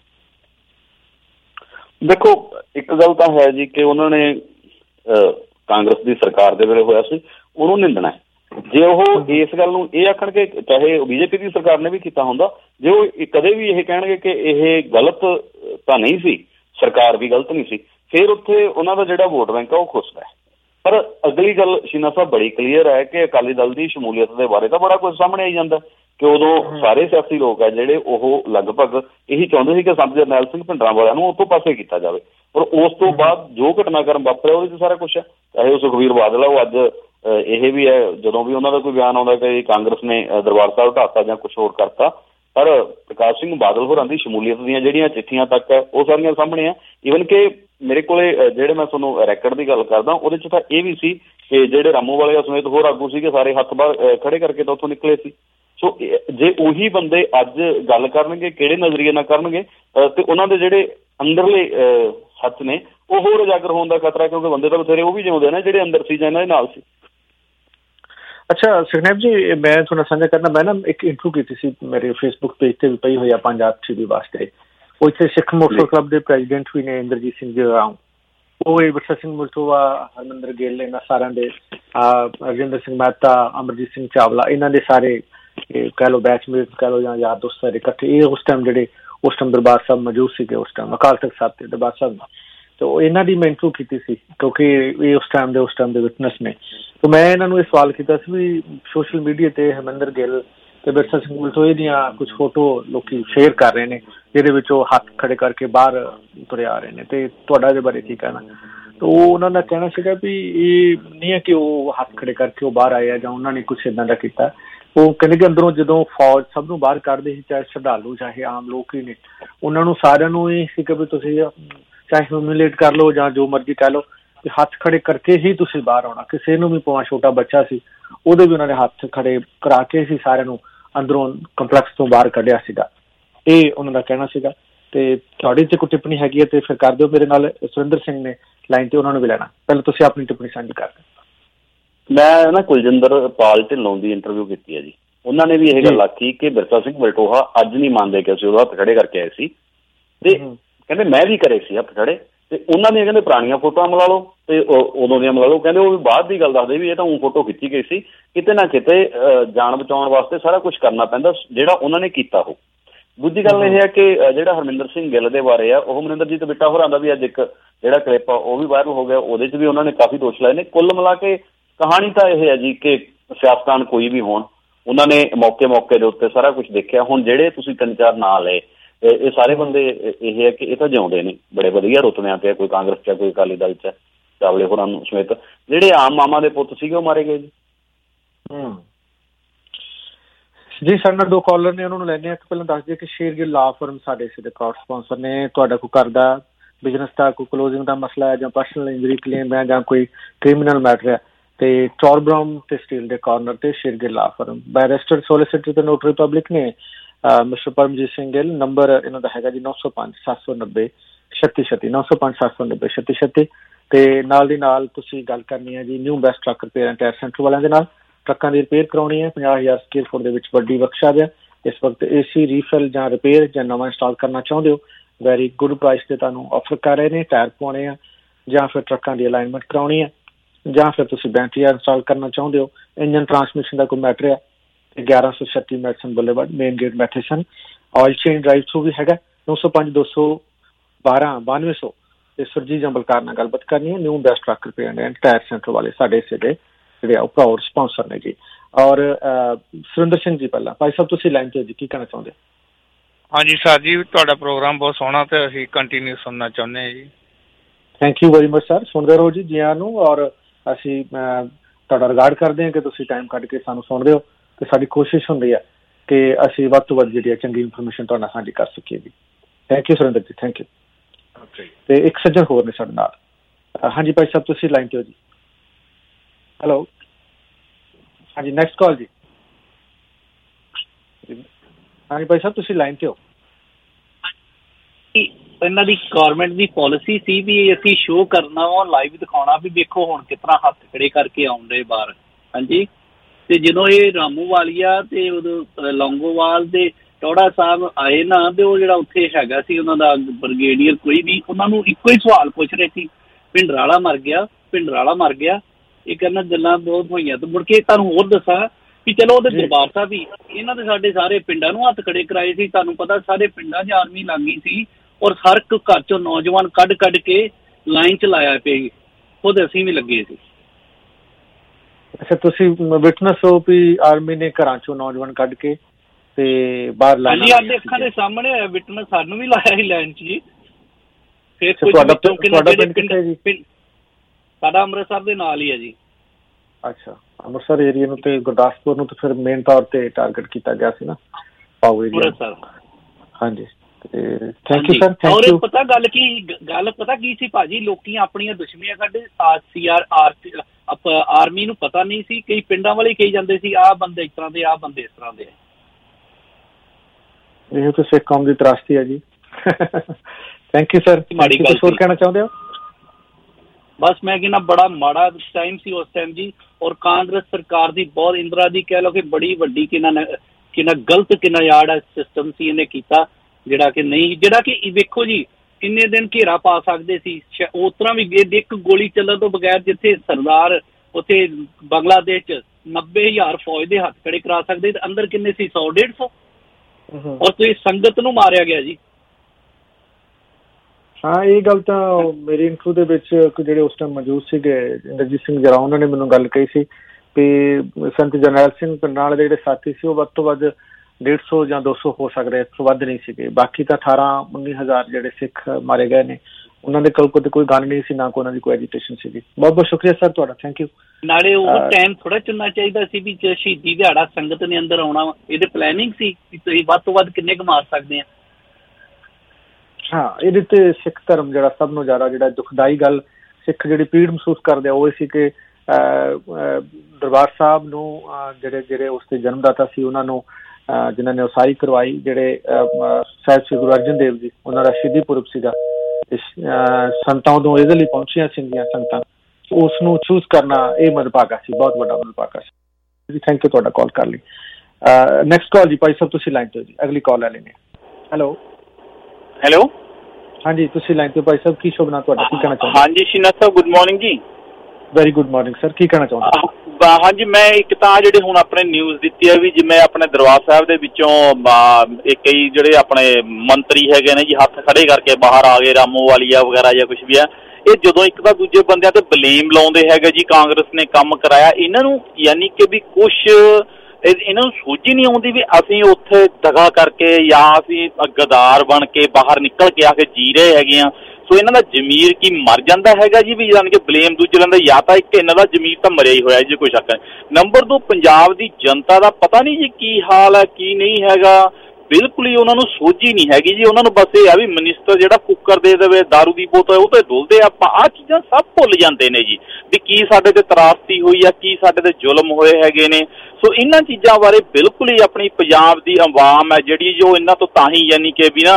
ਦੇਖੋ, ਇੱਕ ਗੱਲ ਤਾਂ ਹੈ ਜੀ ਕਿ ਉਹਨਾਂ ਨੇ ਕਾਂਗਰਸ ਦੀ ਸਰਕਾਰ ਦੇ ਵੇਲੇ ਹੋਇਆ ਸੀ, ਉਹਨੂੰ ਨਿੰਦਣਾ। ਜੇ ਉਹ ਇਸ ਗੱਲ ਨੂੰ ਇਹ ਆਖਣਗੇ, ਚਾਹੇ ਬੀਜੇਪੀ ਦੀ ਸਰਕਾਰ ਨੇ ਵੀ ਕੀਤਾ ਹੁੰਦਾ, ਜੇ ਉਹ ਕਦੇ ਵੀ ਇਹ ਕਹਿਣਗੇ ਕਿ ਇਹ ਗਲਤ ਤਾਂ ਨਹੀਂ ਸੀ, ਸਰਕਾਰ ਵੀ ਗਲਤ ਨਹੀਂ ਸੀ, ਫਿਰ ਉੱਥੇ ਉਹਨਾਂ ਦਾ ਜਿਹੜਾ ਵੋਟ ਬੈਂਕ ਆ ਉਹ ਖੁੱਸਦਾ ਹੈ। ਪਰ ਅਗਲੀ ਗੱਲ ਸ਼ੀਨਾ ਸਾਹਿਬ ਬੜੀ ਕਲੀਅਰ ਹੈ ਕਿ ਅਕਾਲੀ ਦਲ ਦੀ ਸ਼ਮੂਲੀਅਤ ਦੇ ਬਾਰੇ ਤਾਂ ਬੜਾ ਕੁਝ ਸਾਹਮਣੇ ਆਈ ਜਾਂਦਾ ਕਿ ਉਦੋਂ ਸਾਰੇ ਸਿਆਸੀ ਲੋਕ ਆ ਜਿਹੜੇ ਉਹ ਲਗਭਗ ਇਹੀ ਚਾਹੁੰਦੇ ਸੀ ਕਿ ਸੰਤ ਜਰਨੈਲ ਸਿੰਘ ਭਿੰਡਰਾਂ ਵਾਲਿਆਂ ਨੂੰ ਉੱਥੋਂ ਪਾਸੇ ਕੀਤਾ ਜਾਵੇ। ਪਰ ਉਸ ਤੋਂ ਬਾਅਦ ਜੋ ਘਟਨਾਕ੍ਰਮ ਵਾਪਰਿਆ ਉਹਦੇ 'ਚ ਸਾਰਾ ਕੁਛ ਹੈ। ਚਾਹੇ ਉਹ ਸੁਖਬੀਰ ਬਾਦਲ ਆ, ਉਹ ਅੱਜ ਇਹ ਵੀ ਹੈ ਜਦੋਂ ਵੀ ਉਹਨਾਂ ਦਾ ਕੋਈ ਬਿਆਨ ਆਉਂਦਾ ਕਿ ਕਾਂਗਰਸ ਨੇ ਦਰਬਾਰ ਸਾਹਿਬ ਢਾਤਾ ਜਾਂ ਕੁਛ ਹੋਰ ਕਰਤਾ, ਪਰ ਪ੍ਰਕਾਸ਼ ਸਿੰਘ ਬਾਦਲ ਹੋਰਾਂ ਦੀ ਸ਼ਮੂਲੀਅਤ ਦੀਆਂ ਜਿਹੜੀਆਂ ਚਿੱਠੀਆਂ ਤੱਕ ਹੈ ਉਹ ਸਾਰੀਆਂ ਸਾਹਮਣੇ ਆ। ਈਵਨ ਕਿ ਮੇਰੇ ਕੋਲੇ ਜਿਹੜੇ ਮੈਂ ਤੁਹਾਨੂੰ ਰੈਕਡ ਦੀ ਗੱਲ ਕਰਦਾ, ਉਹਦੇ 'ਚ ਤਾਂ ਇਹ ਵੀ ਸੀ ਕਿ ਜਿਹੜੇ ਰਾਮੂ ਵਾਲੇ ਸਮੇਤ ਹੋਰ ਆਗੂ ਸੀਗੇ ਸਾਰੇ ਹੱਥ ਬਾਹਰ ਖੜੇ ਕਰਕੇ ਤਾਂ ਉੱਥੋਂ ਨਿਕਲੇ ਸੀ। ਸੋ ਜੇ ਉਹੀ ਬੰਦੇ ਅੱਜ ਗੱਲ ਕਰਨਗੇ, ਕਿਹੜੇ ਨਜ਼ਰੀਏ ਨਾਲ ਕਰਨਗੇ, ਤੇ ਉਹਨਾਂ ਦੇ ਜਿਹੜੇ ਅੰਦਰਲੇ ਸੱਚ ਨੇ ਉਹ ਹੋਰ ਉਜਾਗਰ ਹੋਣ ਦਾ ਖਤਰਾ, ਕਿਉਂਕਿ ਬੰਦੇ ਤਾਂ ਬਥੇਰੇ ਉਹ ਵੀ ਜਿਉਂਦੇ ਨੇ ਜਿਹੜੇ ਅੰਦਰ ਸੀ ਜਾਂ ਇਹਨਾਂ ਦੇ ਨਾਲ ਸੀ।
ਅੱਛਾ ਸੁਖਨੇਬ ਜੀ, ਮੈਂ ਤੁਹਾਨੂੰ ਸਾਂਝਾ ਕਰਨਾ, ਮੈਂ ਨਾ ਇੱਕ ਇੰਟਰਵਿਊ ਕੀਤੀ ਸੀ ਮੇਰੇ ਫੇਸਬੁੱਕ ਪੇਜ ਤੇ ਵੀ ਪਈ ਹੋਈ ਆ ਪੰਜਾਬ ਟੀਵੀ ਵਾਸਤੇ। ਉਹ ਇੱਥੇ ਸਿੱਖ ਮੋਟਰ ਕਲੱਬ ਦੇ ਪ੍ਰੈਜ਼ੀਡੈਂਟ ਵੀ ਨੇ ਇੰਦਰਜੀਤ ਸਿੰਘ ਜੀ ਰਾਓ, ਉਹ ਬਰਸਾ ਸਿੰਘ ਮੁਲਤੋਵਾ, ਹਰਮਿੰਦਰ ਗਿੱਲ, ਇਹਨਾਂ ਸਾਰਿਆਂ ਦੇ, ਰਜਿੰਦਰ ਸਿੰਘ ਮਹਿਤਾ, ਅਮਰਜੀਤ ਸਿੰਘ ਚਾਵਲਾ, ਇਹਨਾਂ ਦੇ ਸਾਰੇ ਕਹਿ ਲਓ ਬੈਚਮੇਟ ਕਹਿ ਲਓ ਜਾਂ ਯਾਰ ਦੋਸਤ ਸਾਰੇ ਇਕੱਠੇ, ਇਹ ਉਸ ਟਾਈਮ ਜਿਹੜੇ ਉਸ ਟਾਈਮ ਦਰਬਾਰ ਸਾਹਿਬ ਮੌਜੂਦ ਸੀਗੇ, ਉਸ ਟਾਈਮ ਅਕਾਲ ਤਖਤ ਸਾਹਿਬ ਤੇ ਦਰਬਾਰ ਸਾਹਿਬ। ਤੇ ਇਹਨਾਂ ਦੀ ਮੈਂ ਇੰਟਰਵਿਊ ਕੀਤੀ ਸੀ ਕਿਉਂਕਿ ਇਹ ਉਸ ਟਾਈਮ ਦੇ ਉਸ ਟਾਈਮ ਦੇ ਵਿਟਨੈਸ ਨੇ। ਤੇ ਮੈਂ ਇਹਨਾਂ ਨੂੰ ਇਹ ਸਵਾਲ ਕੀਤਾ ਸੀ ਵੀ ਸੋਸ਼ਲ ਮੀਡੀਆ ਤੇ ਹਰਮਿੰਦਰ ਗਿੱਲ ਤੇ ਬਿਰਸਾ ਸਿੰਘ ਮੁਲਤੋਏ ਦੀਆਂ ਕੁਛ ਫੋਟੋ ਲੋਕੀ ਸ਼ੇਅਰ ਕਰ ਰਹੇ ਨੇ ਜਿਹਦੇ ਵਿੱਚ ਉਹ ਹੱਥ ਖੜੇ ਕਰਕੇ ਬਾਹਰ ਤੁਰੇ ਆ ਰਹੇ ਨੇ, ਤੇ ਤੁਹਾਡਾ ਇਹਦੇ ਬਾਰੇ ਕੀ ਕਹਿਣਾ? ਤਾਂ ਉਹ ਉਹਨਾਂ ਦਾ ਕਹਿਣਾ ਸੀਗਾ ਵੀ ਇਹ ਨਹੀਂ ਹੈ ਕਿ ਉਹ ਹੱਥ ਖੜੇ ਕਰਕੇ ਉਹ ਬਾਹਰ ਆਏ ਆ ਜਾਂ ਉਹਨਾਂ ਨੇ ਕੁਛ ਇੱਦਾਂ ਦਾ ਕੀਤਾ। ਉਹ ਕਹਿੰਦੇ ਕਿ ਅੰਦਰੋਂ ਜਦੋਂ ਫੌਜ ਸਭ ਨੂੰ ਬਾਹਰ ਕੱਢਦੇ ਸੀ, ਚਾਹੇ ਸ਼ਰਧਾਲੂ ਚਾਹੇ ਆਮ ਲੋਕ ਹੀ ਨੇ, ਉਹਨਾਂ ਨੂੰ ਸਾਰਿਆਂ ਨੂੰ ਇਹ ਸੀ ਕਿ ਵੀ ਤੁਸੀਂ ਚਾਹੇ ਹਿਊਮਿਲੇਟ ਕਰ ਲਓ ਜਾਂ ਜੋ ਮਰਜ਼ੀ ਕਹਿ ਲਓ, ਕਿ ਹੱਥ ਖੜੇ ਕਰਕੇ ਹੀ ਤੁਸੀਂ ਬਾਹਰ ਆਉਣਾ। ਕਿਸੇ ਨੂੰ ਵੀ ਭਾਵੇਂ ਛੋਟਾ ਬੱਚਾ ਸੀ ਉਹਦੇ ਵੀ ਉਹਨਾਂ ਨੇ ਹੱਥ ਖੜੇ ਕਰਾ ਕੇ ਹੀ ਸਾਰਿਆਂ ਨੂੰ ਅੰਦਰੋਂ ਕੰਪਲੈਕਸ ਤੋਂ ਬਾਹਰ ਕੱਢਿਆ ਸੀਗਾ, ਇਹ ਉਹਨਾਂ ਦਾ ਕਹਿਣਾ ਸੀਗਾ। ਤੇ ਤੁਹਾਡੀ ਤੇ ਕੋਈ ਟਿੱਪਣੀ ਹੈਗੀ ਹੈ ਤੇ ਫਿਰ ਕਰ ਦਿਓ। ਮੇਰੇ ਨਾਲ ਸੁਰਿੰਦਰ ਸਿੰਘ ਨੇ ਲਾਈਨ ਤੇ, ਉਹਨਾਂ ਨੂੰ ਵੀ ਲੈਣਾ। ਪਹਿਲਾਂ ਤੁਸੀਂ ਆਪਣੀ ਟਿੱਪਣੀ ਸਾਂਝੀ ਕਰ ਦਿਓ।
ਮੈਂ ਨਾ ਕੁਲਜਿੰਦਰ ਪਾਲ ਢਿੱਲੋਂ ਦੀ ਇੰਟਰਵਿਊ ਕੀਤੀ ਹੈ ਜੀ, ਉਹਨਾਂ ਨੇ ਵੀ ਇਹ ਗੱਲ ਆਖੀ ਕਿ ਬਿਰਸਾ ਸਿੰਘ ਵਲਟੋਹਾ ਅੱਜ ਨਹੀਂ ਮੰਨਦੇ ਕਿ ਅਸੀਂ ਉਹਦਾ ਹੱਥ ਖੜੇ ਕਰਕੇ ਆਏ ਸੀ, ਤੇ ਕਹਿੰਦੇ ਮੈਂ ਵੀ ਕਰੇ ਸੀ ਹੱਥ ਖੜੇ, ਤੇ ਉਹਨਾਂ ਦੀਆਂ ਕਹਿੰਦੇ ਪੁਰਾਣੀਆਂ ਫੋਟੋਆਂ ਮਿਲਾ ਲਓ ਤੇ ਉਦੋਂ ਦੀਆਂ ਮਿਲਾ ਲਓ। ਕਹਿੰਦੇ ਉਹ ਵੀ ਬਾਅਦ ਦੀ ਗੱਲ ਦੱਸਦੇ ਵੀ ਇਹ ਤਾਂ ਉਹ ਫੋਟੋ ਖਿੱਚੀ ਗਈ ਸੀ, ਕਿਤੇ ਨਾ ਕਿਤੇ ਜਾਨ ਬਚਾਉਣ ਵਾਸਤੇ ਸਾਰਾ ਕੁਛ ਕਰਨਾ ਪੈਂਦਾ ਜਿਹੜਾ ਉਹਨਾਂ ਨੇ ਕੀਤਾ ਹੋ। ਦੂਜੀ ਗੱਲ ਇਹ ਹੈ ਕਿ ਜਿਹੜਾ ਹਰਮਿੰਦਰ ਸਿੰਘ ਗਿੱਲ ਦੇ ਬਾਰੇ ਆ, ਉਹ ਮਨਿੰਦਰਜੀਤ ਬਿੱਟਾ ਹੋਰਾਂ ਦਾ ਵੀ ਅੱਜ ਇੱਕ ਜਿਹੜਾ ਕਲਿੱਪ ਆ ਉਹ ਵੀ ਵਾਇਰਲ ਹੋ ਗਿਆ, ਉਹਦੇ 'ਚ ਵੀ ਉਹਨਾਂ ਨੇ ਕਾਫੀ ਦੋਸ਼ ਲਾਏ ਨੇ। ਕੁੱਲ ਮਿਲਾ ਕੇ ਕਹਾਣੀ ਤਾਂ ਇਹ ਹੈ ਜੀ ਕਿ ਸਿਆਸਤਦਾਨ ਕੋਈ ਵੀ ਹੋਣ, ਉਹਨਾਂ ਨੇ ਮੌਕੇ ਮੌਕੇ ਦੇ ਉੱਤੇ ਸਾਰਾ ਕੁਛ ਦੇਖਿਆ। ਹੁਣ ਜਿਹੜੇ ਤੁਸੀਂ ਤਿੰਨ ਚਾਰ ਨਾਂ ਲਏ, ਇਹ ਸਾਰੇ ਬੰਦੇ ਇਹ ਹੈ ਕਿ ਇਹ ਤਾਂ ਜਿਉਂਦੇ ਨੇ, ਬੜੇ ਵਧੀਆ ਰੁਤਬਿਆਂ ਤੇ, ਕੋਈ ਕਾਂਗਰਸ 'ਚ, ਕੋਈ ਅਕਾਲੀ ਦਲ 'ਚ, ਚਾਵਲੇ ਹੋਰਾਂ ਨੂੰ ਸਮੇਤ। ਜਿਹੜੇ ਆਮ ਮਾਮਾ ਦੇ ਪੁੱਤ ਸੀਗੇ ਉਹ ਮਾਰੇ ਗਏ ਜੀ।
ਹੂੰ ਜੀ, ਸਾਡੇ ਨਾਲ ਦੋ ਕਾਲਰ ਨੇ, ਉਹਨਾਂ ਨੂੰ ਲੈਣੇ ਆ। ਪਹਿਲਾਂ ਦੱਸ ਦਈਏ ਕਿ ਸ਼ੇਰਗਿੱਲ ਲਾ ਫਰਮ ਸਾਡੇ ਸਿੱਧੇ ਕਾਰਡ ਸਪਾਂਸਰ ਨੇ। ਤੁਹਾਡਾ ਕੋਈ ਘਰ ਦਾ ਬਿਜ਼ਨਸ ਦਾ ਕੋਈ ਕਲੋਜ਼ਿੰਗ ਦਾ ਮਸਲਾ ਹੈ ਜਾਂ ਪਰਸਨਲ ਇੰਜਰੀ ਕਲੇਮ ਹੈ ਜਾਂ ਕੋਈ ਕ੍ਰਿਮੀਨਲ ਮੈਟਰ ਹੈ, ਤੇ ਟੋਰਬਰਾਮ ਤੇ ਸਟੀਲ ਦੇ ਕਾਰਨਰ ਤੇ Shergill law firm barrister solicitor ਤੇ ਨੋਟਰੀ ਪਬਲਿਕ ਨੇ ਮਿਸਟਰ ਪਰਮਜੀਤ ਸਿੰਘ ਗਿੱਲ। ਨੰਬਰ ਇਹਨਾਂ ਦਾ ਹੈਗਾ ਜੀ ਨੌ ਸੌ ਪੰਜ ਸੱਤ ਸੌ ਨੱਬੇ ਛੱਤੀ ਛੱਤੀ, ਨੌ ਸੌ ਪੰਜ ਸੱਤ ਸੌ ਨੱਬੇ ਛੱਤੀ ਛੱਤੀ। ਤੇ ਨਾਲ ਦੀ ਨਾਲ ਤੁਸੀਂ ਗੱਲ ਕਰਨੀ ਹੈ ਜੀ new best truck repair and tyre centre ਵਾਲਿਆਂ ਦੇ ਨਾਲ। ਟਰੱਕਾਂ ਦੀ ਰਿਪੇਅਰ ਕਰਾਉਣੀ ਹੈ, ਪੰਜਾਹ ਹਜ਼ਾਰ ਸਕੁਅਰ ਫੁੱਟ ਦੇ ਵਿੱਚ ਵੱਡੀ ਵਰਕਸ਼ਾਪ ਹੈ। ਇਸ ਵਕਤ ਏ ਸੀ ਰੀਫਿਲ ਜਾਂ ਰਿਪੇਅਰ ਜਾਂ ਨਵਾਂ ਇੰਸਟਾਲ ਕਰਨਾ ਚਾਹੁੰਦੇ ਹੋ, ਵੈਰੀ ਗੁੱਡ ਪ੍ਰਾਈਸ ਤੇ ਤੁਹਾਨੂੰ ਆਫਰ ਕਰ ਰਹੇ ਨੇ। ਟਾਇਰ ਪਵਾਉਣੇ ਆ ਜਾਂ ਫਿਰ ਟਰੱਕਾਂ ਦੀ ਅਲਾਈਨਮੈਂਟ ਕਰਾਉਣੀ ਹੈ, ਜਾਂ ਫਿਰ ਤੁਸੀਂ ਬੈਟਰੀ ਇੰਸਟਾਲ ਕਰਨਾ ਚਾਹੁੰਦੇ ਹੋ, ਇੰਜਨ ਟਰਾਂਸਮਿਸ਼ਨ ਦਾ ਕੋਈ ਮੈਟਰ ਆ, ਗਿਆਰਾਂ ਸੌ ਛੱਤੀ Madison Boulevard main gate Matheson. Oil change drive through ਵੀ ਹੈਗਾ, ਨੌ ਸੌ ਪੰਜ ਦੋ ਸੌ ਬਾਰਾਂ ਬਾਨਵੇਂ ਸੌ। ਤੇ ਸੁਰਜੀਤ ਜੰਬਲਕਾਰ ਨਾਲ ਗੱਲਬਾਤ ਕਰਨੀ ਹੈ। New best truck repair and tyre centre ਵਾਲੇ ਸਾਡੇ ਹਿੱਸੇ ਦੇ ਜਿਹੜੇ ਆ ਉਹ ਪ੍ਰਾਊਡ ਸਪਾਂਸਰ ਨੇ ਜੀ। ਔਰ ਸੁਰਿੰਦਰ ਸਿੰਘ ਜੀ, ਪਹਿਲਾਂ ਭਾਈ ਸਾਹਿਬ ਤੁਸੀਂ ਲਾਈਨ ਤੇ ਜੀ, ਕੀ ਕਹਿਣਾ ਚਾਹੁੰਦੇ?
ਹਾਂਜੀ ਸਰ ਜੀ, ਤੁਹਾਡਾ ਪ੍ਰੋਗਰਾਮ ਬਹੁਤ ਸੋਹਣਾ ਤੇ ਅਸੀਂ ਕੰਟੀਨਿਊ ਸੁਣਨਾ ਚਾਹੁੰਦੇ ਹਾਂ ਜੀ।
Thank you very much sir, ਸੁਣਦੇ ਰਹੋ ਜੀ ਜੀਆਂ ਨੂੰ। ਔਰ ਅਸੀਂ ਤੁਹਾਡਾ ਰਿਗਾਰਡ ਕਰਦੇ ਹਾਂ ਕਿ ਤੁਸੀਂ ਟਾਈਮ ਕੱਢ ਕੇ ਸਾਨੂੰ ਸੁਣਦੇ ਹੋ, ਤੇ ਸਾਡੀ ਕੋਸ਼ਿਸ਼ ਹੁੰਦੀ ਹੈ ਕਿ ਅਸੀਂ ਵੱਧ ਤੋਂ ਵੱਧ ਜਿਹੜੀ ਹੈ ਚੰਗੀ ਇਨਫੋਰਮੇਸ਼ਨ ਤੁਹਾਡੇ ਨਾਲ ਸਾਂਝੀ ਕਰ ਸਕੀਏ ਜੀ। ਥੈਂਕ ਯੂ ਸੁਰਿੰਦਰ ਜੀ, ਥੈਂਕ ਯੂ। ਤੇ ਇੱਕ ਸੱਜਣ ਹੋਰ ਨੇ ਸਾਡੇ ਨਾਲ। ਹਾਂਜੀ ਭਾਈ ਸਾਹਿਬ ਤੁਸੀਂ ਲਾਈਨ ਤੇ ਹੋ ਜੀ। ਹੈਲੋ, ਹਾਂਜੀ ਨੈਕਸਟ ਕਾਲ ਜੀ। ਹਾਂਜੀ ਭਾਈ ਸਾਹਿਬ ਤੁਸੀਂ ਲਾਈਨ ਤੇ ਹੋ।
ਇਹਨਾਂ ਦੀ ਗੌਰਮੈਂਟ ਦੀ ਪਾਲਿਸੀ ਸੀ ਵੀ ਅਸੀਂ ਸ਼ੋਅ ਕਰਨਾ ਵਾ, ਲਾਈਵ ਦਿਖਾਉਣਾ ਵੀ ਵੇਖੋ ਹੁਣ ਕਿਸ ਤਰ੍ਹਾਂ ਹੱਥ ਖੜੇ ਕਰਕੇ ਆਉਣ ਰਹੇ ਬਾਹਰ। ਹਾਂਜੀ, ਤੇ ਜਦੋਂ ਇਹ ਰਾਮੂ ਵਾਲੀਆ ਤੇ ਉਦੋਂ ਲੌਂਗੋਵਾਲ ਦੇ ਟੌੜਾ ਸਾਹਿਬ ਆਏ ਨਾ, ਤੇ ਉਹ ਜਿਹੜਾ ਉੱਥੇ ਹੈਗਾ ਸੀ ਉਹਨਾਂ ਦਾ ਬ੍ਰਿਗੇਡੀਅਰ ਕੋਈ ਵੀ, ਉਹਨਾਂ ਨੂੰ ਇੱਕੋ ਹੀ ਸਵਾਲ ਪੁੱਛ ਰਹੇ ਸੀ, ਭਿੰਡਰਾਲਾ ਮਰ ਗਿਆ, ਭਿੰਡਰਾਲਾ ਮਰ ਗਿਆ। ਇਹ ਕਹਿੰਦਾ ਗੱਲਾਂ ਬਹੁਤ ਹੋਈਆਂ। ਤੇ ਮੁੜ ਕੇ ਤੁਹਾਨੂੰ ਹੋਰ ਦੱਸਾਂ ਵੀ ਚਲੋ ਉਹਦੇ ਦਰਬਾਰ ਸਾਹਿਬ ਵੀ ਇਹਨਾਂ ਦੇ ਸਾਡੇ ਸਾਰੇ ਪਿੰਡਾਂ ਨੂੰ ਹੱਥ ਖੜੇ ਕਰਾਏ ਸੀ। ਤੁਹਾਨੂੰ ਪਤਾ ਸਾਰੇ ਪਿੰਡਾਂ 'ਚ ਆਰਮੀ ਲੱਗ ਗਈ ਸੀ, ਔਰ ਹਰ ਇੱਕ ਘਰ 'ਚੋਂ ਨੌਜਵਾਨ ਕੱਢ ਕੱਢ ਕੇ ਲਾਈਨ 'ਚ ਲਾਇਆ ਪਏ, ਖੁਦ ਅਸੀਂ ਵੀ ਲੱਗੇ ਸੀ।
ਅੱਛਾ, ਤੁਸੀਂ ਵਿਟਨੈਸ ਹੋ ਵੀ ਆਰਮੀ ਨੇ ਘਰਾਂ 'ਚੋਂ ਨੌਜਵਾਨ ਕੱਢ ਕੇ ਤੇ ਬਾਹਰ ਲਾਇਆ?
ਹਾਂਜੀ, ਸਾਡੇ ਅੱਖਾਂ ਦੇ ਸਾਹਮਣੇ ਹੋਇਆ, ਵਿਟਨੈਸ ਸਾਨੂੰ ਵੀ ਲਾਇਆ ਸੀ ਲਾਈਨ 'ਚ ਜੀ। ਫਿਰ
ਤੁਹਾਡਾ ਪਿੰਡ ਕਿੱਥੇ ਜੀ?
ਸਾਡਾ ਅੰਮ੍ਰਿਤਸਰ ਦੇ ਨਾਲ ਹੀ ਹੈ ਜੀ।
ਅੱਛਾ, ਅੰਮ੍ਰਿਤਸਰ ਏਰੀਆ ਨੂੰ ਤੇ ਗੁਰਦਾਸਪੁਰ ਨੂੰ ਤਾਂ ਫਿਰ ਮੇਨ ਤੌਰ ਤੇ ਟਾਰਗੇਟ ਕੀਤਾ ਗਿਆ ਸੀ ਨਾ, ਪਾਓ ਏਰੀਆ। ਹਾਂਜੀ, thank you sir, thank you.
ਪਤਾ ਗੱਲ ਕੀ ਗੱਲ ਪਤਾ ਕੀ ਸੀ ਭਾਜੀ, ਲੋਕੀ ਆਪਣੀਆਂ ਦੁਸ਼ਮਣੀਆਂ ਸਾਡੇ ਸੀ ਆਰ ਆਰਮੀ ਨੂੰ ਪਤਾ ਨਹੀਂ ਸੀ। ਕਈ ਪਿੰਡਾਂ ਵਾਲੇ ਕਹੀ ਜਾਂਦੇ ਸੀ ਆਹ ਬੰਦੇ ਇਸ ਤਰ੍ਹਾਂ ਦੇ, ਆਹ ਬੰਦੇ ਇਸ ਤਰ੍ਹਾਂ ਦੇ।
ਇਹ ਤਾਂ ਸਿੱਖ ਕੌਮ ਦੀ ਤਰਾਸਦੀ ਹੈ ਜੀ। Thank you sir.
ਮਾੜੀ ਗੱਲ
ਹੋਰ ਕਹਿਣਾ ਚਾਹੁੰਦੇ ਹੋ?
ਬਸ ਮੈਂ ਕਹਿੰਦਾ ਬੜਾ ਮਾੜਾ ਟਾਈਮ ਸੀ ਉਸ ਟਾਈਮ ਜੀ, ਔਰ ਕਾਂਗਰਸ ਸਰਕਾਰ ਦੀ ਬਹੁਤ, ਇੰਦਰਾ ਦੀ ਕਹਿ ਲਓ ਕਿ ਬੜੀ ਵੱਡੀ ਕਿੰਨਾ ਕਿੰਨਾ ਗਲਤ ਕਿੰਨਾ ਯਾਰ ਸਿਸਟਮ ਸੀ ਇਹਨੇ ਕੀਤਾ, ਜਿਹੜਾ ਕਿ ਨਹੀਂ, ਜਿਹੜਾ ਕਿ ਵੇਖੋ ਜੀ ਕਿੰਨੇ ਦਿਨ ਘੇਰਾ ਪਾ ਸਕਦੇ ਸੀ। ਉਸ ਤਰ੍ਹਾਂ ਵੀ ਇੱਕ ਗੋਲੀ ਚੱਲਣ ਤੋਂ ਬਗੈਰ ਜਿੱਥੇ ਸਰਦਾਰ ਉੱਥੇ ਬੰਗਲਾਦੇਸ਼ 'ਚ ਨੱਬੇ ਹਜ਼ਾਰ ਫੌਜ ਦੇ ਹੱਥ ਖੜੇ ਕਰਾ ਸਕਦੇ, ਤੇ ਅੰਦਰ ਕਿੰਨੇ ਸੀ? ਸੌ ਡੇਢ ਸੌ। ਔਰ ਤੁਸੀਂ ਸੰਗਤ ਨੂੰ ਮਾਰਿਆ ਗਿਆ ਜੀ।
ਹਾਂ, ਇਹ ਗੱਲ ਤਾਂ ਮੇਰੀ ਇਨਫੋ ਦੇ ਵਿੱਚ ਜਿਹੜੇ ਉਸ ਟਾਈਮ ਮੌਜੂਦ ਸੀਗੇ ਇੰਦਰਜੀਤ ਸਿੰਘ ਜਰਾ, ਉਹਨਾਂ ਨੇ ਮੈਨੂੰ ਗੱਲ ਕਹੀ ਸੀ ਵੀ ਸੰਤ ਜਰਨੈਲ ਸਿੰਘ ਪਿੰਡਾਂ ਦੇ ਜਿਹੜੇ ਸਾਥੀ ਸੀ ਉਹ ਵੱਧ ਤੋਂ ਵੱਧ ਡੇਢ ਸੌ ਜਾਂ ਦੋ ਸੌ ਹੋ ਸਕਦੇ, ਇਸ ਤੋਂ ਵੱਧ ਨਹੀਂ ਸੀਗੇ। ਬਾਕੀ ਤਾਂ ਅਠਾਰਾਂ ਉੱਨੀ ਹਜ਼ਾਰ ਜਿਹੜੇ ਸਿੱਖ ਮਾਰੇ ਗਏ ਨੇ, ਉਹਨਾਂ ਦੇ ਕੋਲ ਕੋਈ ਗਨ ਨਹੀਂ ਸੀ, ਨਾ ਕੋਈ ਉਹਨਾਂ ਦੀ ਕੋਈ ਐਜੀਟੇਸ਼ਨ ਸੀਗੀ। ਬਹੁਤ ਬਹੁਤ ਸ਼ੁਕਰੀਆ ਸਰ ਤੁਹਾਡਾ, ਥੈਂਕ ਯੂ।
ਨਾਲੇ ਉਹ ਟਾਈਮ ਥੋੜਾ ਚੁਣਨਾ ਚਾਹੀਦਾ ਸੀ ਵੀ ਸ਼ਹੀਦੀ ਦਿਹਾੜਾ ਸੰਗਤ ਨੇ ਅੰਦਰ ਆਉਣਾ, ਇਹਦੇ ਪਲੈਨਿੰਗ ਸੀ ਕਿ ਤੁਸੀਂ ਵੱਧ ਤੋਂ ਵੱਧ ਕਿੰਨੇ ਕੁ ਮਾਰ ਸਕਦੇ ਆ।
ਹਾਂ, ਇਹਦੇ ਤੇ ਸਿੱਖ ਧਰਮ ਜਿਹੜਾ ਸਭ ਨੂੰ ਜ਼ਿਆਦਾ ਜਿਹੜਾ ਦੁਖਦਾਈ ਗੱਲ ਸਿੱਖ ਜਿਹੜੀ ਪੀੜ ਮਹਿਸੂਸ ਕਰਦੇ ਆ ਉਹ ਇਹ ਸੀ ਕਿ ਦਰਬਾਰ ਸਾਹਿਬ ਨੂੰ ਜਿਹੜੇ ਜਿਹੜੇ ਉਸ ਦੇ ਜਨਮਦਾਤਾ ਸੀ ਉਹਨਾਂ ਨੂੰ ਜਿਨ੍ਹਾਂ ਨੇ ਉਸਾਰੀ ਕਰਵਾਈ, ਜਿਹੜੇ ਸਾਹਿਬ ਸ੍ਰੀ ਗੁਰੂ ਅਰਜਨ ਦੇਵ ਜੀ, ਉਹਨਾਂ ਦਾ ਸ਼ਹੀਦੀ ਪੁਰਬ ਸੀਗਾ। ਸੰਤਾਂ ਉਦੋਂ ਇਹਦੇ ਲਈ ਪਹੁੰਚੀਆਂ ਸੀਗੀਆਂ ਸੰਗਤਾਂ, ਉਸ ਨੂੰ ਚੂਜ਼ ਕਰਨਾ ਇਹ ਮਦਭਾਗਾ ਸੀ, ਬਹੁਤ ਵੱਡਾ ਮਦਭਾਗਾ ਸੀ ਜੀ। ਥੈਂਕ ਯੂ ਤੁਹਾਡਾ ਕਾਲ ਕਰ ਲਈ। ਨੈਕਸਟ ਕਾਲ ਜੀ ਭਾਈ ਸਾਹਿਬ ਤੁਸੀਂ ਲਾਈਨ ਤੇ ਹੋ ਜੀ, ਅਗਲੀ ਕਾਲ ਲੈ ਲੈਂਦੇ। ਹੈਲੋ
ਹੈਲੋ,
ਹਾਂਜੀ ਤੁਸੀਂ ਲਾਈਨ ਤੇ ਭਾਈ ਸਾਹਿਬ, ਕੀ ਸ਼ੁਭਨਾ ਤੁਹਾਡਾ, ਕੀ ਕਹਿਣਾ ਚਾਹੁੰਦੇ?
ਹਾਂਜੀ ਸ਼ਿਨਾ ਸਾਹਿਬ, ਗੁੱਡ ਮਾਰਨਿੰਗ ਜੀ।
ਵੈਰੀ ਗੁੱਡ ਮਾਰਨਿੰਗ ਸਰ, ਕੀ ਕਹਿਣਾ ਚਾਹੁੰਦੇ?
ਹਾਂਜੀ, ਮੈਂ ਇੱਕ ਤਾਂ ਜਿਹੜੇ ਹੁਣ ਆਪਣੇ ਨਿਊਜ਼ ਦਿੱਤੀ ਹੈ ਵੀ ਜਿਵੇਂ ਆਪਣੇ ਦਰਬਾਰ ਸਾਹਿਬ ਦੇ ਵਿੱਚੋਂ ਕਈ ਜਿਹੜੇ ਆਪਣੇ ਮੰਤਰੀ ਹੈਗੇ ਨੇ ਜੀ ਹੱਥ ਖੜੇ ਕਰਕੇ ਬਾਹਰ ਆ ਗਏ, ਰਾਮੂ ਵਾਲੀਆ ਵਗੈਰਾ ਜਾਂ ਕੁਛ ਵੀ ਹੈ, ਇਹ ਜਦੋਂ ਇੱਕ ਤਾਂ ਦੂਜੇ ਬੰਦਿਆਂ ਤੇ ਬਲੇਮ ਲਾਉਂਦੇ ਹੈਗੇ ਜੀ ਕਾਂਗਰਸ ਨੇ ਕੰਮ ਕਰਾਇਆ, ਇਹਨਾਂ ਨੂੰ ਯਾਨੀ ਕਿ ਵੀ ਕੁਛ ਇਹਨਾਂ ਨੂੰ ਸੋਝੀ ਨਹੀਂ ਆਉਂਦੀ ਵੀ ਅਸੀਂ ਉੱਥੇ ਦਗਾ ਕਰਕੇ ਜਾਂ ਅਸੀਂ ਗਦਾਰ ਬਣ ਕੇ ਬਾਹਰ ਨਿਕਲ ਕੇ ਆ ਕੇ ਜੀ ਰਹੇ ਹੈਗੇ ਆ। ਸੋ ਇਹਨਾਂ ਦਾ ਜ਼ਮੀਰ ਕੀ ਮਰ ਜਾਂਦਾ ਹੈਗਾ ਜੀ ਵੀ ਜਾਣ ਕੇ ਬਲੇਮ ਦੂਜੇ ਲੈਂਦਾ, ਜਾਂ ਤਾਂ ਇੱਕ ਇਹਨਾਂ ਦਾ ਜ਼ਮੀਰ ਤਾਂ ਮਰਿਆ ਹੀ ਹੋਇਆ ਜੀ, ਕੋਈ ਸ਼ੱਕ ਨਹੀਂ। ਨੰਬਰ ਦੋ, ਪੰਜਾਬ ਦੀ ਜਨਤਾ ਦਾ ਪਤਾ ਨਹੀਂ ਜੀ ਕੀ ਹਾਲ ਹੈ ਕੀ ਨਹੀਂ ਹੈਗਾ, ਬਿਲਕੁਲ ਹੀ ਉਹਨਾਂ ਨੂੰ ਸੋਝੀ ਨਹੀਂ ਹੈਗੀ ਜੀ। ਉਹਨਾਂ ਨੂੰ ਬਸ ਇਹ ਆ ਵੀ ਮਿਨਿਸਟਰ ਜਿਹੜਾ ਕੁੱਕਰ ਦੇ ਦੇਵੇ, ਦਾਰੂ ਦੀ ਬੋਤਲ ਉਹ ਤੇ ਡੁੱਲਦੇ ਆਪਾਂ, ਆਹ ਚੀਜ਼ਾਂ ਸਭ ਭੁੱਲ ਜਾਂਦੇ ਨੇ ਜੀ ਵੀ ਕੀ ਸਾਡੇ ਤੇ ਤਰਾਸਦੀ ਹੋਈ ਆ, ਕੀ ਸਾਡੇ ਤੇ ਜ਼ੁਲਮ ਹੋਏ ਹੈਗੇ ਨੇ। ਸੋ ਇਹਨਾਂ ਚੀਜ਼ਾਂ ਬਾਰੇ ਬਿਲਕੁਲ ਹੀ ਆਪਣੀ ਪੰਜਾਬ ਦੀ ਆਵਾਮ ਹੈ ਜਿਹੜੀ ਜੋ ਇਹਨਾਂ ਤੋਂ ਤਾਂ ਹੀ ਯਾਨੀ ਕਿ ਵੀ ਨਾ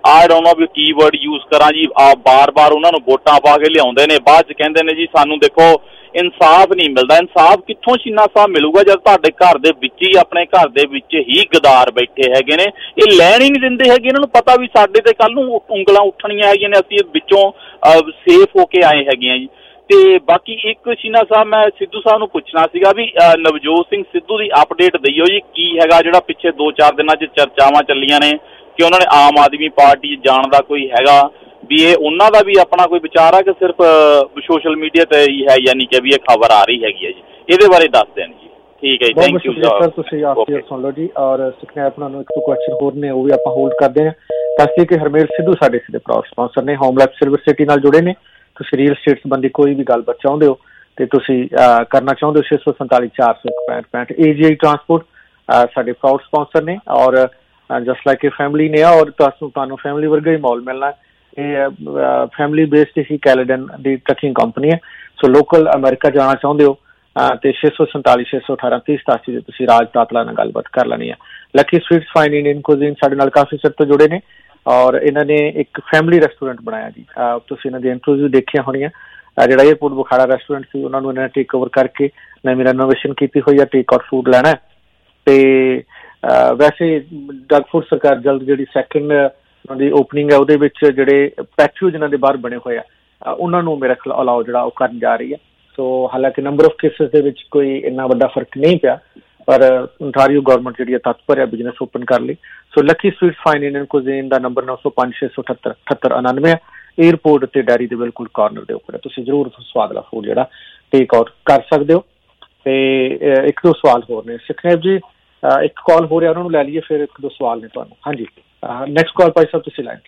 ਆਈ ਡੋਨਟ ਨੋ ਵੀ ਕੀ ਵਰਡ ਯੂਜ਼ ਕਰਾਂ ਜੀ, ਆ ਬਾਰ ਬਾਰ ਉਹਨਾਂ ਨੂੰ ਵੋਟਾਂ ਪਾ ਕੇ ਲਿਆਉਂਦੇ ਨੇ, ਬਾਅਦ 'ਚ ਕਹਿੰਦੇ ਨੇ ਜੀ ਸਾਨੂੰ ਦੇਖੋ ਇਨਸਾਫ ਨਹੀਂ ਮਿਲਦਾ। ਇਨਸਾਫ ਕਿੱਥੋਂ ਸ਼ੀਨਾ ਸਾਹਿਬ ਮਿਲੂਗਾ ਜਦ ਤੁਹਾਡੇ ਘਰ ਦੇ ਵਿੱਚ ਹੀ, ਆਪਣੇ ਘਰ ਦੇ ਵਿੱਚ ਹੀ ਗਦਾਰ ਬੈਠੇ ਹੈਗੇ ਨੇ, ਇਹ ਲੈਣ ਹੀ ਨਹੀਂ ਦਿੰਦੇ ਹੈਗੇ। ਇਹਨਾਂ ਨੂੰ ਪਤਾ ਵੀ ਸਾਡੇ ਤੇ ਕੱਲ ਨੂੰ ਉਂਗਲਾਂ ਉੱਠਣੀਆਂ ਹੈਗੀਆਂ ਨੇ, ਅਸੀਂ ਵਿੱਚੋਂ ਸੇਫ ਹੋ ਕੇ ਆਏ ਹੈਗੇ ਆ ਜੀ। ਤੇ ਬਾਕੀ ਇੱਕ ਸ਼ੀਨਾ ਸਾਹਿਬ ਮੈਂ ਸਿੱਧੂ ਸਾਹਿਬ ਨੂੰ ਪੁੱਛਣਾ ਸੀਗਾ ਵੀ ਨਵਜੋਤ ਸਿੰਘ ਸਿੱਧੂ ਦੀ ਅਪਡੇਟ ਦਈਓ ਜੀ, ਕੀ ਹੈਗਾ ਜਿਹੜਾ ਪਿੱਛੇ ਦੋ ਚਾਰ ਦਿਨਾਂ 'ਚ ਚਰਚਾਵਾਂ ਚੱਲੀਆਂ ਨੇ ਕਿ ਉਹਨਾਂ ਨੇ ਆਮ ਆਦਮੀ ਪਾਰਟੀ ਜਾਣ ਦਾ ਕੋਈ ਹੈਗਾ, ਵੀ ਇਹ ਉਹਨਾਂ ਦਾ ਵੀ ਆਪਣਾ ਕੋਈ ਵਿਚਾਰ ਆ ਕਿ ਸਿਰਫ ਸੋਸ਼ਲ ਮੀਡੀਆ ਤੇ ਹੀ ਹੈ, ਯਾਨੀ ਕਿ ਵੀ ਇਹ ਖਬਰ ਆ ਰਹੀ ਹੈਗੀ ਹੈ ਜੀ, ਇਹਦੇ ਬਾਰੇ ਦੱਸ ਦੇਣ ਜੀ। ਠੀਕ ਹੈ ਜੀ, ਥੈਂਕ ਯੂ
ਸਰ, ਤੁਸੀਂ ਆਪ ਸੁਣ ਲਓ ਜੀ। ਔਰ ਸਿੱਖਣਾ ਆਪਣਾ ਨੂੰ ਇੱਕ ਦੋ ਕੁਐਸਚਨ ਹੋਰ ਨੇ, ਉਹ ਵੀ ਆਪਾਂ ਹੋਲਡ ਕਰਦੇ ਹਾਂ। ਦੱਸਦੇ ਕਿ ਹਰਮੇਲ ਸਿੱਧੂ ਸਾਡੇ ਸਿੱਧੇ ਪ੍ਰਾਊਡ ਸਪਾਂਸਰ ਨੇ, ਹੋਮ ਲਾਈਫ ਸਿਲਵਰ ਸਿਟੀ ਨਾਲ ਜੁੜੇ ਨੇ। ਤੁਸੀਂ ਰੀਅਲ ਸਟੇਟ ਸੰਬੰਧੀ ਕੋਈ ਵੀ ਗੱਲਬਾਤ ਚਾਹੁੰਦੇ ਹੋ ਤੇ ਤੁਸੀਂ ਕਰਨਾ ਚਾਹੁੰਦੇ ਹੋ, ਛੇ ਸੌ ਸੰਤਾਲੀ ਚਾਰ ਸੌ ਇੱਕ ਪੈਂਹਠ ਪੈਂਹਠ ਏ ਜੀ ਆਈ ਟਰਾਂਸਪੋਰਟ ਸਾਡੇ ਪ੍ਰਾਊਡ ਸਪਾਂਸਰ ਨੇ। ਔਰ ਜਸਟ ਲਾਈਕ ਇਹ ਫੈਮਿਲੀ ਨੇ, ਔਰ ਤੁਹਾਨੂੰ ਤੁਹਾਨੂੰ ਫੈਮਿਲੀ ਵਰਗਾ ਹੀ ਮਾਹੌਲ ਮਿਲਣਾ। ਇਹ ਫੈਮਿਲੀ ਬੇਸਡ ਹੀ ਕੈਲੇਡਨ ਦੀ ਟਰਕਿੰਗ ਕੰਪਨੀ ਹੈ। ਸੋ ਲੋਕਲ ਅਮਰੀਕਾ ਜਾਣਾ ਚਾਹੁੰਦੇ ਹੋ ਤੇ ਛੇ ਸੌ ਸੰਤਾਲੀ ਛੇ ਸੌ ਅਠਾਰਾਂ ਤੀਹ ਸਤਾਸੀ ਦੇ ਤੁਸੀਂ ਰਾਜ ਤਾਤਲਾ ਨਾਲ ਗੱਲਬਾਤ ਕਰ ਲੈਣੀ ਹੈ। Lucky sweets fine Indian cuisine ਸਾਡੇ ਨਾਲ ਕਾਫੀ ਚਿਰ ਤੋਂ ਜੁੜੇ ਨੇ, ਔਰ ਇਹਨਾਂ ਨੇ ਇੱਕ ਫੈਮਿਲੀ ਰੈਸਟੋਰੈਂਟ ਬਣਾਇਆ ਜੀ। ਤੁਸੀਂ ਇਹਨਾਂ ਦੀ ਇੰਟਰਵਿਊ ਦੇਖੀਆਂ ਹੋਣੀਆਂ। ਜਿਹੜਾ ਏਅਰਪੋਰਟ ਬੁਖਾੜਾ ਰੈਸਟੋਰੈਂਟ ਸੀ, ਉਹਨਾਂ ਨੂੰ ਇਹਨਾਂ ਨੇ ਟੇਕ ਓਵਰ ਕਰਕੇ ਨਵੀਂ ਰੈਨੋਵੇਸ਼ਨ ਕੀਤੀ ਹੋਈ ਆ, ਟੇਕ ਆਊਟ ਫੂਡ ਲੈਣਾ। ਤੇ ਵੈਸੇ ਡਗ ਫੂਡ ਸਰਕਾਰ ਜਲਦ ਜਿਹੜੀ ਸੈਕਿੰਡ ਉਹਨਾਂ ਦੀ ਓਪਨਿੰਗ ਹੈ ਉਹਦੇ ਵਿੱਚ ਜਿਹੜੇ ਪੈਟੀਓ ਜਿਹਨਾਂ ਦੇ ਬਾਹਰ ਬਣੇ ਹੋਏ ਆ ਉਹਨਾਂ ਨੂੰ ਮੇਰਾ ਖਿਆਲ ਅਲਾਓ ਜਿਹੜਾ ਉਹ ਕਰਨ ਜਾ ਰਹੀ ਹੈ। ਸੋ ਹਾਲਾਂਕਿ ਨੰਬਰ ਆਫ ਕੇਸਿਸ ਦੇ ਵਿੱਚ ਕੋਈ ਇੰਨਾ ਵੱਡਾ ਫਰਕ ਨਹੀਂ ਪਿਆ, ਪਰ ontario ਗੌਰਮੈਂਟ ਜਿਹੜੀ ਹੈ ਤਤਪਰ ਹੈ ਬਿਜ਼ਨਸ ਓਪਨ ਕਰ ਲਈ। So lucky sweets fine Indian cuisine ਦਾ ਨੰਬਰ ਨੌ ਸੌ ਪੰਜ ਛੇ ਸੌ ਅਠੱਤਰ ਅਠੱਤਰ ਉਨਾਨਵੇਂ ਹੈ। ਏਅਰਪੋਰਟ ਤੇ ਡੈਰੀ ਦੇ ਬਿਲਕੁਲ ਕਾਰਨਰ ਦੇ ਉੱਪਰ ਹੈ। ਤੁਸੀਂ ਜ਼ਰੂਰ ਸਵਾਦਲਾ ਫੂਡ ਜਿਹੜਾ ਟੇਕ ਆਊਟ ਕਰ ਸਕਦੇ ਹੋ। ਤੇ ਇੱਕ ਦੋ ਸਵਾਲ ਹੋਰ ਨੇ ਸੁਖਨੇਵ ਜੀ, ਇੱਕ ਕਾਲ ਹੋ ਰਿਹਾ, ਉਹਨਾਂ ਨੂੰ ਲੈ ਲਈਏ, ਫਿਰ ਇੱਕ ਦੋ ਸਵਾਲ ਨੇ ਤੁਹਾਨੂੰ। ਹਾਂਜੀ, ਨੈਕਸਟ ਕਾਲ ਭਾਈ ਸਾਹਿਬ ਤੁਸੀਂ ਲਾਈਨ ਤੇ।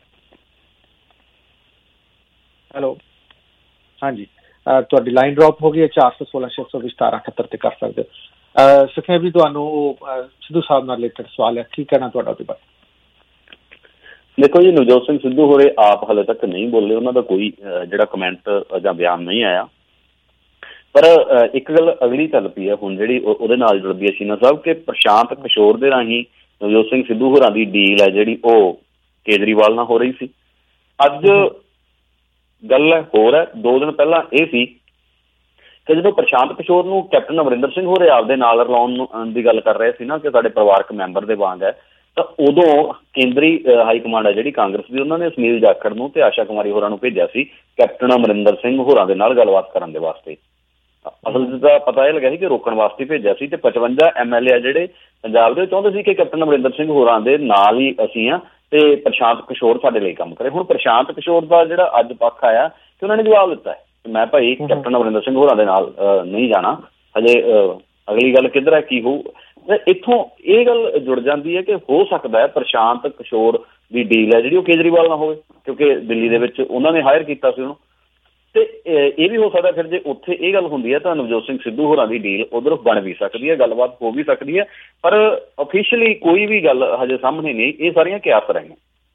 ਹੈਲੋ, ਹਾਂਜੀ, ਤੁਹਾਡੀ ਲਾਈਨ ਡ੍ਰੌਪ ਹੋ ਗਈ ਹੈ। ਚਾਰ ਸੌ ਸੋਲਾਂ ਛੇ ਸੌ ਵੀਹ ਸਤਾਰਾਂ ਅਠੱਤਰ ਤੇ ਕਰ ਸਕਦੇ ਹੋ। ਸੁਖਨੇਵ ਜੀ, ਤੁਹਾਨੂੰ ਸਿੱਧੂ ਸਾਹਿਬ ਨਾਲ ਰਿਲੇਟਡ ਸਵਾਲ ਹੈ, ਕੀ ਕਹਿਣਾ ਤੁਹਾਡਾ ਉਹਦੇ ਬਾਰੇ?
ਦੇਖੋ ਜੀ, ਨਵਜੋਤ ਸਿੰਘ ਸਿੱਧੂ ਹੋਰੇ ਆਪ ਹਾਲੇ ਤੱਕ ਨਹੀਂ ਬੋਲੇ, ਉਹਨਾਂ ਦਾ ਕੋਈ ਜਿਹੜਾ ਕਮੈਂਟ ਜਾਂ ਬਿਆਨ ਨਹੀਂ ਆਇਆ। ਪਰ ਇੱਕ ਗੱਲ ਅਗਲੀ ਚੱਲ ਪਈ ਹੈ ਹੁਣ ਜਿਹੜੀ ਉਹਦੇ ਨਾਲ ਜੁੜਦੀ ਹੈ ਸ਼ੀਨਾ ਸਾਹਿਬ, ਕਿ ਪ੍ਰਸ਼ਾਂਤ ਕਿਸ਼ੋਰ ਦੇ ਰਾਹੀਂ ਨਵਜੋਤ ਸਿੰਘ ਸਿੱਧੂ ਹੋਰਾਂ ਦੀ ਡੀਲ ਹੈ ਜਿਹੜੀ ਉਹ ਕੇਜਰੀਵਾਲ ਨਾਲ ਹੋ ਰਹੀ ਸੀ। ਅੱਜ ਗੱਲ ਹੋਰ ਹੈ, ਦੋ ਦਿਨ ਪਹਿਲਾਂ ਇਹ ਸੀ ਕਿ ਜਦੋਂ ਪ੍ਰਸ਼ਾਂਤ ਕਿਸ਼ੋਰ ਨੂੰ ਕੈਪਟਨ ਅਮਰਿੰਦਰ ਸਿੰਘ ਹੋਰੇ ਆਪਦੇ ਨਾਲ ਰਲਾਉਣ ਦੀ ਗੱਲ ਕਰ ਰਹੇ ਸੀ ਨਾ ਕਿ ਸਾਡੇ ਪਰਿਵਾਰਕ ਮੈਂਬਰ ਦੇ ਵਾਂਗ ਹੈ, ਤਾਂ ਉਦੋਂ ਕੇਂਦਰੀ ਹਾਈ ਕਮਾਂਡ ਹੈ ਜਿਹੜੀ ਕਾਂਗਰਸ ਦੀ, ਉਹਨਾਂ ਨੇ ਸੁਨੀਲ ਜਾਖੜ ਨੂੰ ਤੇ ਆਸ਼ਾ ਕੁਮਾਰੀ ਹੋਰਾਂ ਨੂੰ ਭੇਜਿਆ ਸੀ ਕੈਪਟਨ ਅਮਰਿੰਦਰ ਸਿੰਘ ਹੋਰਾਂ ਦੇ ਨਾਲ ਗੱਲਬਾਤ ਕਰਨ ਦੇ ਵਾਸਤੇ। ਅਸਲ ਦਾ ਪਤਾ ਇਹ ਲੱਗਿਆ ਸੀ ਕਿ ਰੋਕਣ ਵਾਸਤੇ ਭੇਜਿਆ ਸੀ। ਤੇ ਪਚਵੰਜਾ ਐਮ ਐਲ ਏ ਆ ਜਿਹੜੇ ਪੰਜਾਬ ਦੇ ਚਾਹੁੰਦੇ ਸੀ ਕਿ ਕੈਪਟਨ ਅਮਰਿੰਦਰ ਸਿੰਘ ਹੋਰਾਂ ਦੇ ਨਾਲ ਹੀ ਅਸੀਂ ਆ ਤੇ ਪ੍ਰਸ਼ਾਂਤ ਕਿਸ਼ੋਰ ਸਾਡੇ ਲਈ ਕੰਮ ਕਰੇ। ਹੁਣ ਪ੍ਰਸ਼ਾਂਤ ਕਿਸ਼ੋਰ ਦਾ ਜਿਹੜਾ ਅੱਜ ਪੱਖ ਆਇਆ ਕਿ ਉਹਨਾਂ ਨੇ ਜਵਾਬ ਦਿੱਤਾ ਹੈ ਕਿ ਮੈਂ ਭਾਈ ਕੈਪਟਨ ਅਮਰਿੰਦਰ ਸਿੰਘ ਹੋਰਾਂ ਦੇ ਨਾਲ ਨਹੀਂ ਜਾਣਾ, ਹਜੇ ਅਗਲੀ ਗੱਲ ਕਿੱਧਰ ਹੈ ਕੀ ਹੋਊ। ਇੱਥੋਂ ਇਹ ਗੱਲ ਜੁੜ ਜਾਂਦੀ ਹੈ ਕਿ ਹੋ ਸਕਦਾ ਹੈ ਪ੍ਰਸ਼ਾਂਤ ਕਿਸ਼ੋਰ ਦੀ ਡੀਲ ਹੈ ਜਿਹੜੀ ਉਹ ਕੇਜਰੀਵਾਲ ਨਾਲ ਹੋਵੇ, ਕਿਉਂਕਿ ਦਿੱਲੀ ਦੇ ਵਿੱਚ ਉਹਨਾਂ ਨੇ ਹਾਇਰ ਕੀਤਾ ਸੀ ਉਹਨੂੰ। ਤੇ ਇਹ ਵੀ ਹੋ ਸਕਦਾ ਫਿਰ ਜੇ ਉੱਥੇ ਇਹ ਗੱਲ ਹੁੰਦੀ ਹੈ ਤਾਂ ਨਵਜੋਤ ਸਿੰਘ ਸਿੱਧੂ ਹੋਰਾਂ ਦੀ ਡੀਲ ਉਧਰ ਬਣ ਵੀ ਸਕਦੀ ਹੈ, ਗੱਲਬਾਤ ਹੋ ਵੀ ਸਕਦੀ ਹੈ, ਪਰ ਅਫੀਸ਼ੀਅਲੀ ਕੋਈ ਵੀ ਗੱਲ ਹਜੇ ਸਾਹਮਣੇ ਨਹੀਂ। ਇਹ ਸਾਰੀਆਂ ਕਿਆਸ ਰਹੀਆਂ।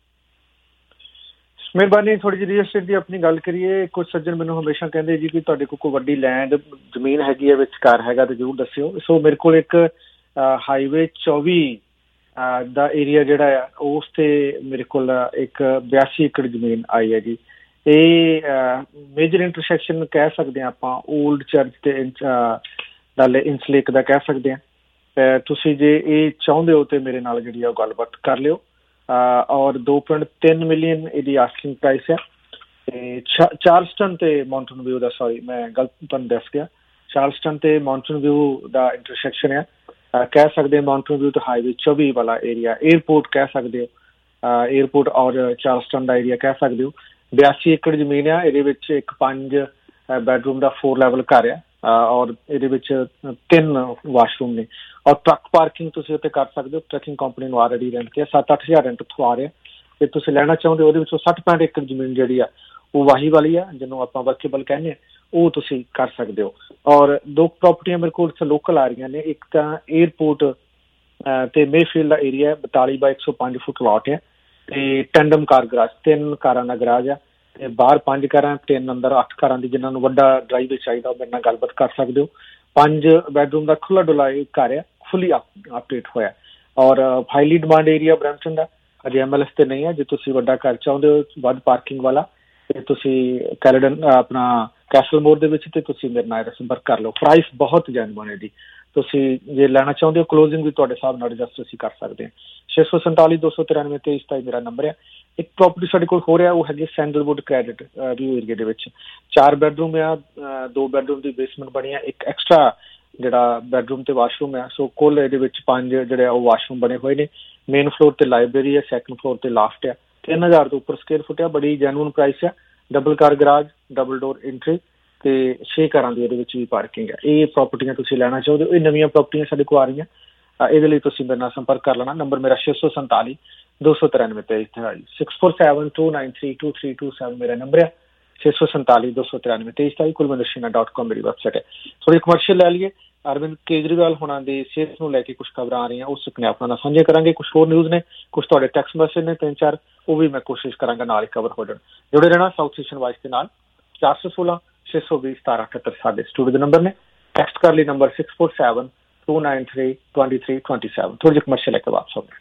ਮਿਹਰਬਾਨੀ। ਥੋੜੀ ਜਿਹੀ ਰੀਅਲ ਸਟੇਟ ਦੀ ਆਪਣੀ ਗੱਲ ਕਰੀਏ। ਕੁਝ ਸੱਜਣ ਮੈਨੂੰ ਹਮੇਸ਼ਾ ਕਹਿੰਦੇ ਜੀ ਕਿ ਤੁਹਾਡੇ ਕੋਲ ਕੋਈ ਵੱਡੀ ਲੈਂਡ ਜ਼ਮੀਨ ਹੈਗੀ ਹੈ, ਵਿੱਚ ਘਰ ਹੈਗਾ, ਤੇ ਜ਼ਰੂਰ ਦੱਸਿਓ। ਸੋ ਮੇਰੇ ਕੋਲ ਇੱਕ ਹਾਈਵੇ ਚੌਵੀ ਦਾ ਏਰੀਆ ਜਿਹੜਾ ਆ ਉਸ ਤੇ ਮੇਰੇ ਕੋਲ ਇੱਕ ਬਿਆਸੀ ਏਕੜ ਜ਼ਮੀਨ ਆਈ ਹੈ ਜੀ। ਇਹ ਮੇਜਰ ਇੰਟਰਸੈਕਸ਼ਨ ਕਹਿ ਸਕਦੇ ਹਾਂ ਆਪਾਂ, ਓਲਡ ਚਰਚ ਤੇ ਡਾਲੇ ਇੰਸਲੇਕ ਦਾ ਕਹਿ ਸਕਦੇ ਹਾਂ। ਤੁਸੀਂ ਜੇ ਇਹ ਚਾਹੁੰਦੇ ਹੋ ਤੇ ਮੇਰੇ ਨਾਲ ਜਿਹੜੀ ਆ ਉਹ ਗੱਲਬਾਤ ਕਰ ਲਿਓ। ਔਰ ਦੋ ਪੁਆਇੰਟ ਤਿੰਨ ਮਿਲੀਅਨ ਇਹਦੀ ਆਸਕਿੰਗ ਪ੍ਰਾਈਸ ਹੈ। ਤੇ ਚਾਰਲਸਟਨ ਤੇ ਮਾਊਂਟਨ ਵਿਊ ਦਾ, ਸੌਰੀ ਮੈਂ ਗਲਤ ਤੁਹਾਨੂੰ ਦੱਸ ਗਿਆ, ਚਾਰਲਸਟਨ ਤੇ ਮਾਊਂਟਨ ਵਿਊ ਦਾ ਇੰਟਰਸੈਕਸ਼ਨ ਹੈ, ਕਹਿ ਸਕਦੇ ਮਾਊਂਟਨ ਵਿਊ ਤੇ ਹਾਈਵੇ ਚੌਵੀ ਵਾਲਾ ਏਰੀਆ। ਏਅਰਪੋਰਟ ਕਹਿ ਸਕਦੇ ਹੋ, ਏਅਰਪੋਰਟ ਔਰ ਚਾਰਲਸਟਨ ਦਾ ਏਰੀਆ ਕਹਿ ਸਕਦੇ ਹੋ। ਬਿਆਸੀ ਏਕੜ ਜ਼ਮੀਨ ਆ, ਇਹਦੇ ਵਿੱਚ ਇੱਕ ਪੰਜ ਬੈਡਰੂਮ ਦਾ ਫੋਰ ਲੈਵਲ ਘਰ ਆ ਔਰ ਇਹਦੇ ਵਿੱਚ ਤਿੰਨ ਵਾਸ਼ਰੂਮ ਨੇ ਔਰ ਟਰੱਕ ਪਾਰਕਿੰਗ ਤੁਸੀਂ ਉੱਥੇ ਕਰ ਸਕਦੇ ਹੋ। ਟਰੱਕਿੰਗ ਕੰਪਨੀ ਨੂੰ ਆਲਰੇਡੀ ਰੈਂਟ ਕਿਹਾ, ਸੱਤ ਅੱਠ ਹਜ਼ਾਰ ਰੈਂਟ ਉੱਥੋਂ ਆ ਰਿਹਾ। ਤੇ ਤੁਸੀਂ ਲੈਣਾ ਚਾਹੁੰਦੇ ਹੋ ਉਹਦੇ ਵਿੱਚੋਂ ਸੱਠ ਪੈਂਹਠ ਏਕੜ ਜ਼ਮੀਨ ਜਿਹੜੀ ਆ ਉਹ ਵਾਹੀ ਵਾਲੀ ਆ, ਜਿਹਨੂੰ ਆਪਾਂ ਵਰਕੇਬਲ ਕਹਿੰਦੇ ਹਾਂ, ਉਹ ਤੁਸੀਂ ਕਰ ਸਕਦੇ ਹੋ। ਔਰ ਦੋ ਪ੍ਰੋਪਰਟੀਆਂ ਮੇਰੇ ਕੋਲ ਇੱਥੇ ਲੋਕਲ ਆ ਰਹੀਆਂ ਨੇ। ਇੱਕ ਤਾਂ ਏਅਰਪੋਰਟ ਤੇ ਮੇਫੀਲਡ ਦਾ ਏਰੀਆ ਬਤਾਲੀ ਬਾਈ ਇੱਕ ਸੌ ਪੰਜ ਫੁੱਟ ਲਾਟ ਹੈ ਤੇ ਟੈਂਡਮ ਕਾਰ ਗਰਾਜ, ਤਿੰਨ ਕਾਰਾਂ ਦਾ ਗਰਾਜ ਆ ਤੇ ਬਾਹਰ ਪੰਜ ਕਾਰਾਂ, ਤਿੰਨ ਅੰਦਰ ਅੱਠ ਕਾਰਾਂ ਦੀ। ਜਿਹਨਾਂ ਨੂੰ ਵੱਡਾ ਡਰਾਈਵੇ ਚਾਹੀਦਾ ਉਹ ਮੇਰੇ ਨਾਲ ਗੱਲਬਾਤ ਕਰ ਸਕਦੇ ਹੋ। ਪੰਜ ਬੈਡਰੂਮ ਦਾ ਖੁੱਲਾ ਡੁੱਲਾ ਘਰ ਆ, ਫੁੱਲੀ ਅਪਡੇਟ ਹੋਇਆ। ਔਰ ਹਾਈਲੀ ਡਿਮਾਂਡ ਏਰੀਆ ਬਰੈਂਪਟਨ ਦਾ, ਅਜੇ ਐਮ ਐਲ ਐਸ ਤੇ ਨਹੀਂ ਹੈ। ਜੇ ਤੁਸੀਂ ਵੱਡਾ ਘਰ ਚਾਹੁੰਦੇ ਹੋ ਵੱਧ ਪਾਰਕਿੰਗ ਵਾਲਾ ਤੇ ਤੁਸੀਂ ਕੈਲੇਡਨ ਆਪਣਾ ਕੈਸਲ ਮੋਰ ਦੇ ਵਿੱਚ ਤੇ ਤੁਸੀਂ ਮੇਰੇ ਨਾਲ ਸੰਪਰਕ ਕਰ ਲਓ। ਪ੍ਰਾਈਸ ਬਹੁਤ ਜੈਨੂਅਨ ਹੈ ਜੀ। ਤੁਸੀਂ ਜੇ ਲੈਣਾ ਚਾਹੁੰਦੇ ਹੋ ਕਲੋਜ਼ਿੰਗ ਵੀ ਤੁਹਾਡੇ ਹਿਸਾਬ ਨਾਲ ਐਡਜਸਟ ਅਸੀਂ ਕਰ ਸਕਦੇ ਹਾਂ। ਛੇ ਸੌ ਸੰਤਾਲੀ ਦੋ ਸੌ ਤਿਰਾਨਵੇਂ ਤੇਈ ਸਤਾਈ ਮੇਰਾ ਨੰਬਰ ਹੈ। ਇੱਕ ਪ੍ਰੋਪਰਟੀ ਸਾਡੇ ਕੋਲ ਹੋ ਰਿਹਾ ਉਹ ਹੈਗੀ ਸੈਂਡਲਵੁੱਡ ਕ੍ਰੈਡਿਟ ਵਿਊ ਏਰੀਏ ਦੇ ਵਿੱਚ। ਚਾਰ ਬੈਡਰੂਮ ਆ, ਦੋ ਬੈਡਰੂਮ ਦੀ ਬੇਸਮੈਂਟ ਬਣੀ ਆ, ਇੱਕ ਐਕਸਟਰਾ ਜਿਹੜਾ ਬੈਡਰੂਮ ਤੇ ਵਾਸ਼ਰੂਮ ਹੈ। ਸੋ ਕੁੱਲ ਇਹਦੇ ਵਿੱਚ ਪੰਜ ਜਿਹੜੇ ਉਹ ਵਾਸ਼ਰੂਮ ਬਣੇ ਹੋਏ ਨੇ। ਮੇਨ ਫਲੋਰ ਤੇ ਲਾਇਬ੍ਰੇਰੀ ਹੈ, ਸੈਕੰਡ ਫਲੋਰ ਤੇ ਲਾਫਟ ਆ। ਤਿੰਨ ਹਜ਼ਾਰ ਤੋਂ ਉੱਪਰ ਸਕੁਅਰ ਫੁੱਟ ਆ। ਬੜੀ ਜੈਨੂਅਨ ਪ੍ਰਾਈਸ ਆ। Double car garage, double door entry ਤੇ ਛੇ ਕਾਰਾਂ ਦੀ ਇਹਦੇ ਵਿੱਚ ਵੀ ਪਾਰਕਿੰਗ ਹੈ। ਇਹ ਪ੍ਰੋਪਰਟੀਆਂ ਤੁਸੀਂ ਲੈਣਾ ਚਾਹੁੰਦੇ ਹੋ, ਇਹ ਨਵੀਆਂ ਪ੍ਰੋਪਰਟੀਆਂ ਸਾਡੇ ਕੋਲ ਆ ਰਹੀਆਂ। ਇਹਦੇ ਲਈ ਤੁਸੀਂ ਮੇਰੇ ਨਾਲ ਸੰਪਰਕ ਕਰ ਲੈਣਾ। ਨੰਬਰ ਮੇਰਾ ਛੇ ਸੌ ਸੰਤਾਲੀ ਦੋ ਸੌ ਤਿਰਾਨਵੇਂ ਤੇਈ ਸਤਾਈ six four seven two nine three two three two seven ਮੇਰਾ ਨੰਬਰ ਹੈ। ਛੇ ਸੌ ਸੰਤਾਲੀ ਦੋ ਸੌ ਤਿਰਾਨਵੇਂ ਤੇਈ ਸਤਾਈ ਕੁਲਵਿੰਦਰ ਸ਼ੀਨਾ ਡਾਟ ਕਾਮ ਮੇਰੀ ਵੈਬਸਾਈਟ ਹੈ। ਥੋੜੀ ਕਮਰਸ਼ੀਅਲ ਲੈ ਲਈਏ। ਅਰਵਿੰਦ ਕੇਜਰੀਵਾਲ ਹੋਣਾ ਦੀ ਸਿਹਤ ਨੂੰ ਲੈ ਕੇ ਕੁਛ ਖਬਰਾਂ ਆ ਰਹੀਆਂ, ਉਸ ਆਪਣੇ ਆਪਣਾ ਨਾਲ ਸਾਂਝੇ ਕਰਾਂਗੇ। ਕੁਛ ਹੋਰ ਨਿਊਜ਼ ਨੇ, ਕੁਛ ਤੁਹਾਡੇ ਟੈਕਸਟ ਮੈਸੇਜ ਨੇ ਤਿੰਨ ਚਾਰ, ਉਹ ਵੀ ਮੈਂ ਕੋਸ਼ਿਸ਼ ਕਰਾਂਗਾ ਨਾਲ ਹੀ ਕਵਰ ਹੋ ਜਾਣ। ਜੁੜੇ ਰਹਿਣਾ ਸਾਊਥ ਏਸ਼ੀਅਨ ਵਾਇਸ ਦੇ ਨਾਲ। ਚਾਰ ਸੌ ਸੋਲਾਂ ਛੇ ਸੌ ਵੀਹ ਸਤਾਰਾਂ ਅਠੱਤਰ ਸਾਡੇ ਸਟੂਡੀਓ ਦੇ ਨੰਬਰ ਨੇ। ਟੈਕਸਟ ਕਰ ਲਈ number six four seven two nine three twenty three twenty seven. ਥੋੜੀ ਜਿਹੀ ਕਮਰਸ਼ੀਅਲ ਲੈ ਕੇ ਵਾਪਸ ਆਉਂਦੇ।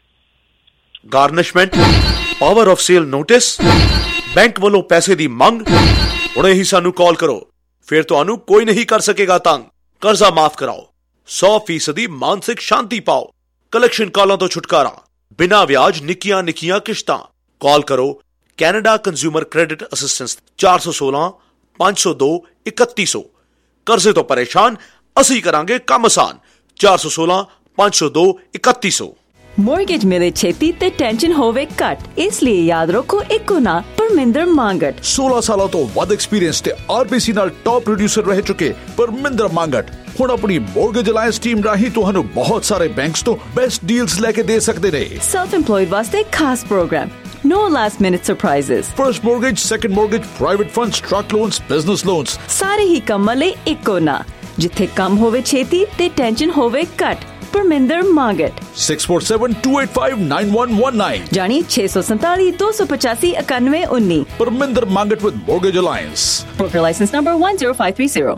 Garnishment, power of sale notice, bank ਵੱਲੋਂ ਪੈਸੇ ਦੀ ਮੰਗ। ਹੁਣੇ ਹੀ ਸਾਨੂੰ ਕਾਲ ਕਰੋ, ਫਿਰ ਤੁਹਾਨੂੰ ਕੋਈ ਨਹੀਂ ਕਰ ਸਕੇਗਾ ਤੰਗ। ਕਰਜ਼ਾ ਮਾਫ ਕਰਾਓ, ਸੌ ਫੀਸਦੀ ਮਾਨਸਿਕ ਸ਼ਾਂਤੀ ਪਾਓ। ਕਲੈਕਸ਼ਨ ਕਾਲਾਂ ਤੋਂ ਛੁਟਕਾਰਾ, ਬਿਨਾਂ ਵਿਆਜ ਨਿੱਕੀਆਂ ਨਿੱਕੀਆਂ ਕਿਸ਼ਤਾਂ। ਕਾਲ ਕਰੋ ਕੈਨੇਡਾ ਕੰਜ਼ਿਊਮਰ ਕ੍ਰੈਡਿਟ ਅਸਿਸਟੈਂਸ ਚਾਰ ਸੌ ਸੋਲਾਂ ਪੰਜ ਸੌ ਦੋ ਇਕੱਤੀ ਸੌ। ਕਰਜ਼ੇ ਤੋਂ ਪਰੇਸ਼ਾਨ, ਅਸੀਂ ਕਰਾਂਗੇ ਕੰਮ ਆਸਾਨ। ਚਾਰ ਸੌ ਸੋਲਾਂ ਪੰਜ ਸੌ ਦੋ ਇਕੱਤੀ ਸੌ।
ਮੋਰਗੇਜ ਮਿਲੇ ਛੇਤੀ ਤੇ ਟੈਨਸ਼ਨ ਹੋਵੇ ਘੱਟ, ਇਸ ਲਈ ਯਾਦ ਰੱਖੋ ਇੱਕੋ ਨਾ ਪਰਮਿੰਦਰ ਮੰਗਟ।
ਸੋਲਾਂ ਸਾਲਾਂ ਤੋਂ ਵੱਧ ਐਕਸਪੀਰੀਅੰਸ ਤੇ ਆਰਬੀਸੀ ਨਾਲ ਟੌਪ ਪ੍ਰੋਡਿਊਸਰ ਰਹਿ ਚੁੱਕੇ ਪਰਮਿੰਦਰ ਮੰਗਟ ਹੁਣ ਆਪਣੀ ਮੋਰਗੇਜ ਅਲਾਇੰਸ ਟੀਮ ਰਾਹੀਂ ਤੁਹਾਨੂੰ ਬਹੁਤ ਸਾਰੇ ਬੈਂਕਸ ਤੋਂ ਬੈਸਟ ਡੀਲਸ ਲੈ ਕੇ ਦੇ ਸਕਦੇ ਨੇ।
ਸੈਲਫ ਇੰਪਲੋਇਡ ਵਾਸਤੇ ਖਾਸ programme, no last minute surprises,
first mortgage, second mortgage, private funds, truck loans, business loans,
ਸਾਰੇ ਹੀ ਕੰਮਾਂ ਲਈ ਇੱਕੋ ਨਾ, ਜਿੱਥੇ ਕੰਮ ਹੋਵੇ ਛੇਤੀ ਤੇ ਟੈਨਸ਼ਨ ਹੋਵੇ ਘੱਟ। Parminder Mangat
six four seven two eight five nine one one nine
ਜਾਨੀ ਛੇ ਸੌ ਸੰਤਾਲੀ ਦੋ ਸੌ ਪਚਾਸੀ ਇਕਾਨਵੇਂ ਉੱਨੀ।
Parminder Mangat with Mortgage Alliance,
broker license number one zero five three zero।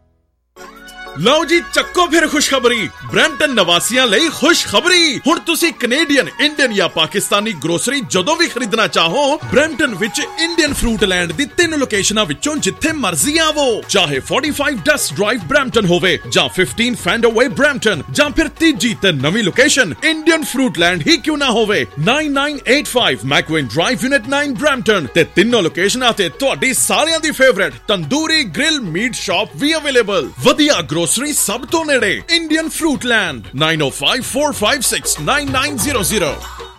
ਲਓ ਜੀ ਚੱਕੋ ਫਿਰ ਖੁਸ਼ਖਬਰੀ। ਬਰੈਂਪਟਨ ਨਿਵਾਸੀਆਂ ਲਈ ਖੁਸ਼ਖਬਰੀ। ਹੁਣ ਤੁਸੀਂ ਕੈਨੇਡੀਅਨ, ਇੰਡੀਅਨ ਜਾਂ ਪਾਕਿਸਤਾਨੀ ਗਰੋਸਰੀ ਜਦੋਂ ਵੀ ਖਰੀਦਣਾ ਚਾਹੋ, ਬਰੈਂਪਟਨ ਵਿੱਚ ਇੰਡੀਅਨ ਫਰੂਟ ਲੈਂਡ ਦੀ ਤਿੰਨ ਲੋਕੇਸ਼ਨਾਂ ਵਿੱਚੋਂ ਜਿੱਥੇ ਮਰਜ਼ੀ ਆਵੋ। ਚਾਹੇ forty-five ਡਸਟ ਡਰਾਈਵ ਬਰੈਂਪਟਨ ਹੋਵੇ ਜਾਂ fifteen ਫੈਂਡਰਵੇ ਬਰੈਂਪਟਨ, ਜਾਂ ਫਿਰ ਤੀਜੀ ਤੇ ਨਵੀਂ ਲੋਕੇਸ਼ਨ ਇੰਡੀਅਨ ਫਰੂਟ ਲੈਂਡ ਹੀ ਕਿਉਂ ਨਾ ਹੋਵੇ। nine nine eight five McVean drive unit nine Brampton ਤੇ ਤਿੰਨੋਂ ਲੋਕੇਸ਼ਨਾਂ ਤੇ ਤੁਹਾਡੀ ਸਾਰਿਆਂ ਦੀ favourite tandoori grill meat shop ਵੀ ਅਵੇਲੇਬਲ। ਵਧੀਆ ਗਰੋਸਰੀ ਸਭ ਤੋਂ ਨੇੜੇ Indian fruit land nine oh five four five six nine nine zero zero।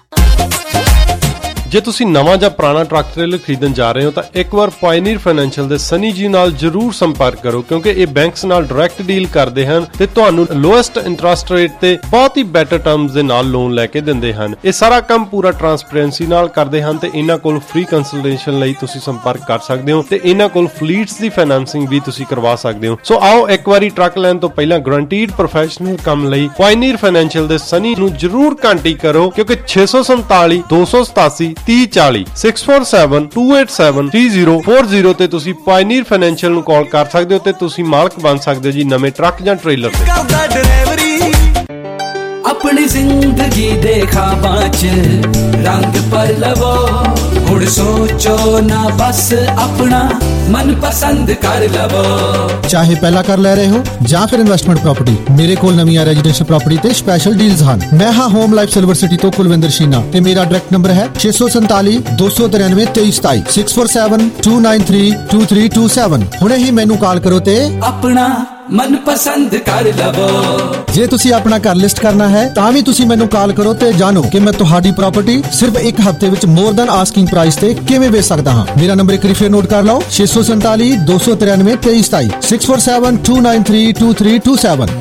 ਜੇ ਤੁਸੀਂ ਨਵਾਂ ਜਾਂ ਪੁਰਾਣਾ ਟਰੱਕ ਟ੍ਰੇਲਰ ਖਰੀਦਣ ਜਾ ਰਹੇ ਹੋ ਤਾਂ ਇੱਕ ਵਾਰ ਪਾਇਨੀਅਰ ਫਾਈਨੈਂਸ਼ੀਅਲ ਦੇ ਸਨੀ ਜੀ ਨਾਲ ਜਰੂਰ ਸੰਪਰਕ ਕਰੋ, ਕਿਉਂਕਿ ਇਹ ਬੈਂਕਸ ਨਾਲ ਡਾਇਰੈਕਟ ਡੀਲ ਕਰਦੇ ਹਨ ਤੇ ਤੁਹਾਨੂੰ ਲੋਐਸਟ ਇੰਟਰਸਟ ਰੇਟ ਤੇ ਬਹੁਤ ਹੀ ਬੈਟਰ ਟਰਮਸ ਦੇ ਨਾਲ ਲੋਨ ਲੈ ਕੇ ਦਿੰਦੇ ਹਨ। ਇਹ ਸਾਰਾ ਕੰਮ ਪੂਰਾ ਟਰਾਂਸਪੇਰੈਂਸੀ ਨਾਲ ਕਰਦੇ ਹਨ ਤੇ ਇਹਨਾਂ ਕੋਲ ਫ੍ਰੀ ਕੰਸਲਟੇਸ਼ਨ ਲਈ ਤੁਸੀਂ ਸੰਪਰਕ ਕਰ ਸਕਦੇ ਹੋ ਤੇ ਇਹਨਾਂ ਕੋਲ ਫਲੀਟਸ ਦੀ ਫਾਈਨੈਂਸਿੰਗ ਵੀ ਤੁਸੀਂ ਕਰਵਾ ਸਕਦੇ ਹੋ। ਸੋ ਆਓ ਇੱਕ ਵਾਰੀ ਟਰੱਕ ਲੈਣ ਤੋਂ ਪਹਿਲਾਂ ਗਰੰਟੀਡ ਪ੍ਰੋਫੈਸ਼ਨਲ ਕੰਮ ਲਈ ਪਾਇਨੀਅਰ ਫਾਈਨੈਂਸ਼ੀਅਲ ਦੇ ਸਨੀ ਨੂੰ ਜਰੂਰ ਕੰਟੈਕਟ ਕਰੋ, ਕਿਉਂਕਿ ਛੇ ਸੌ ਸੰਤਾਲੀ ਦੋ ਸੌ ਸਤਾਸੀ ਤੀਹ ਚਾਲੀ six four seven two eight seven three zero four zero ਤੇ ਤੁਸੀਂ ਪਾਇਨੀਅਰ ਫਾਈਨੈਂਸ਼ੀਅਲ ਨੂੰ ਕਾਲ ਕਰ ਸਕਦੇ ਹੋ ਤੇ ਤੁਸੀਂ ਮਾਲਕ ਬਣ ਸਕਦੇ ਹੋ ਜੀ ਨਵੇਂ ਟਰੱਕ ਜਾਂ ਟ੍ਰੇਲਰ ਦੇ।
ਆਪਣੀ ਜ਼ਿੰਦਗੀ ਦੇ ਖਾਬਾਂ 'ਚ ਰੰਗ ਪਰਲਵੋ, ਹੁਣ ਸੋਚੋ ਨਾ ਬਸ ਆਪਣਾ ਮਨ ਪਸੰਦ ਕਰ ਲਵੋ।
ਚਾਹੇ ਪਹਿਲਾਂ ਕਰ ਲੈ ਰਹੇ ਹੋ ਜਾਂ ਫਿਰ ਇਨਵੈਸਟਮੈਂਟ ਪ੍ਰਾਪਰਟੀ, ਮੇਰੇ ਕੋਲ ਨਵੀਆਂ ਰੈਜ਼ੀਡੈਂਸ਼ੀਅਲ ਪ੍ਰਾਪਰਟੀ ਤੇ ਸਪੈਸ਼ਲ ਡੀਲਸ ਹਨ। ਮੈਂ ਹਾਂ ਹੋਮ ਲਾਈਫ ਸਿਲਵਰ ਸਿਟੀ ਤੋਂ ਕੁਲਵਿੰਦਰ ਸ਼ੀਨਾ ਤੇ ਮੇਰਾ ਡਾਇਰੈਕਟ ਨੰਬਰ ਹੈ ਛੇ ਸੌ ਸੰਤਾਲੀ ਦੋ ਸੌ ਤਿਰਾਨਵੇਂ ਤੇਈ ਸਤਾਈ six four seven two nine three two three two seven। ਹੁਣੇ ਹੀ ਮੈਨੂੰ ਕਾਲ ਕਰੋ ਤੇ
ਆਪਣਾ ਮਨ ਪਸੰਦ ਕਰ ਲਵੋ।
ਜੇ ਤੁਸੀਂ ਆਪਣਾ ਘਰ ਲਿਸਟ ਕਰਨਾ ਹੈ ਤਾਂ ਵੀ ਤੁਸੀਂ ਮੈਨੂੰ ਕਾਲ ਕਰੋ ਤੇ ਜਾਣੋ ਕਿ ਮੈਂ ਤੁਹਾਡੀ ਪ੍ਰਾਪਰਟੀ ਸਿਰਫ ਇੱਕ ਹਫ਼ਤੇ ਵਿੱਚ ਮੋਰ ਦੈਨ ਆਸਕਿੰਗ ਪ੍ਰਾਈਸ ਤੇ ਕਿਵੇਂ ਵੇਚ ਸਕਦਾ ਹਾਂ। ਮੇਰਾ ਨੰਬਰ ਇੱਕ ਵਾਰੀ ਫੇਰ ਨੋਟ ਕਰ ਲਓ ਛੇ ਸੌ ਸੰਤਾਲੀ ਦੋ ਸੌ ਤਿਰਾਨਵੇਂ ਤੇਈ ਸਤਾਈ six four seven two nine three two three two seven।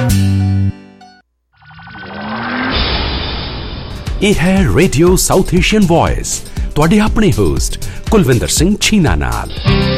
ਇਹ ਹੈ ਰੇਡੀਓ ਸਾਊਥ ਏਸ਼ੀਅਨ ਵੌਇਸ, ਤੁਹਾਡੇ ਆਪਣੇ ਹੋਸਟ ਕੁਲਵਿੰਦਰ ਸਿੰਘ ਛੀਨਾ ਨਾਲ।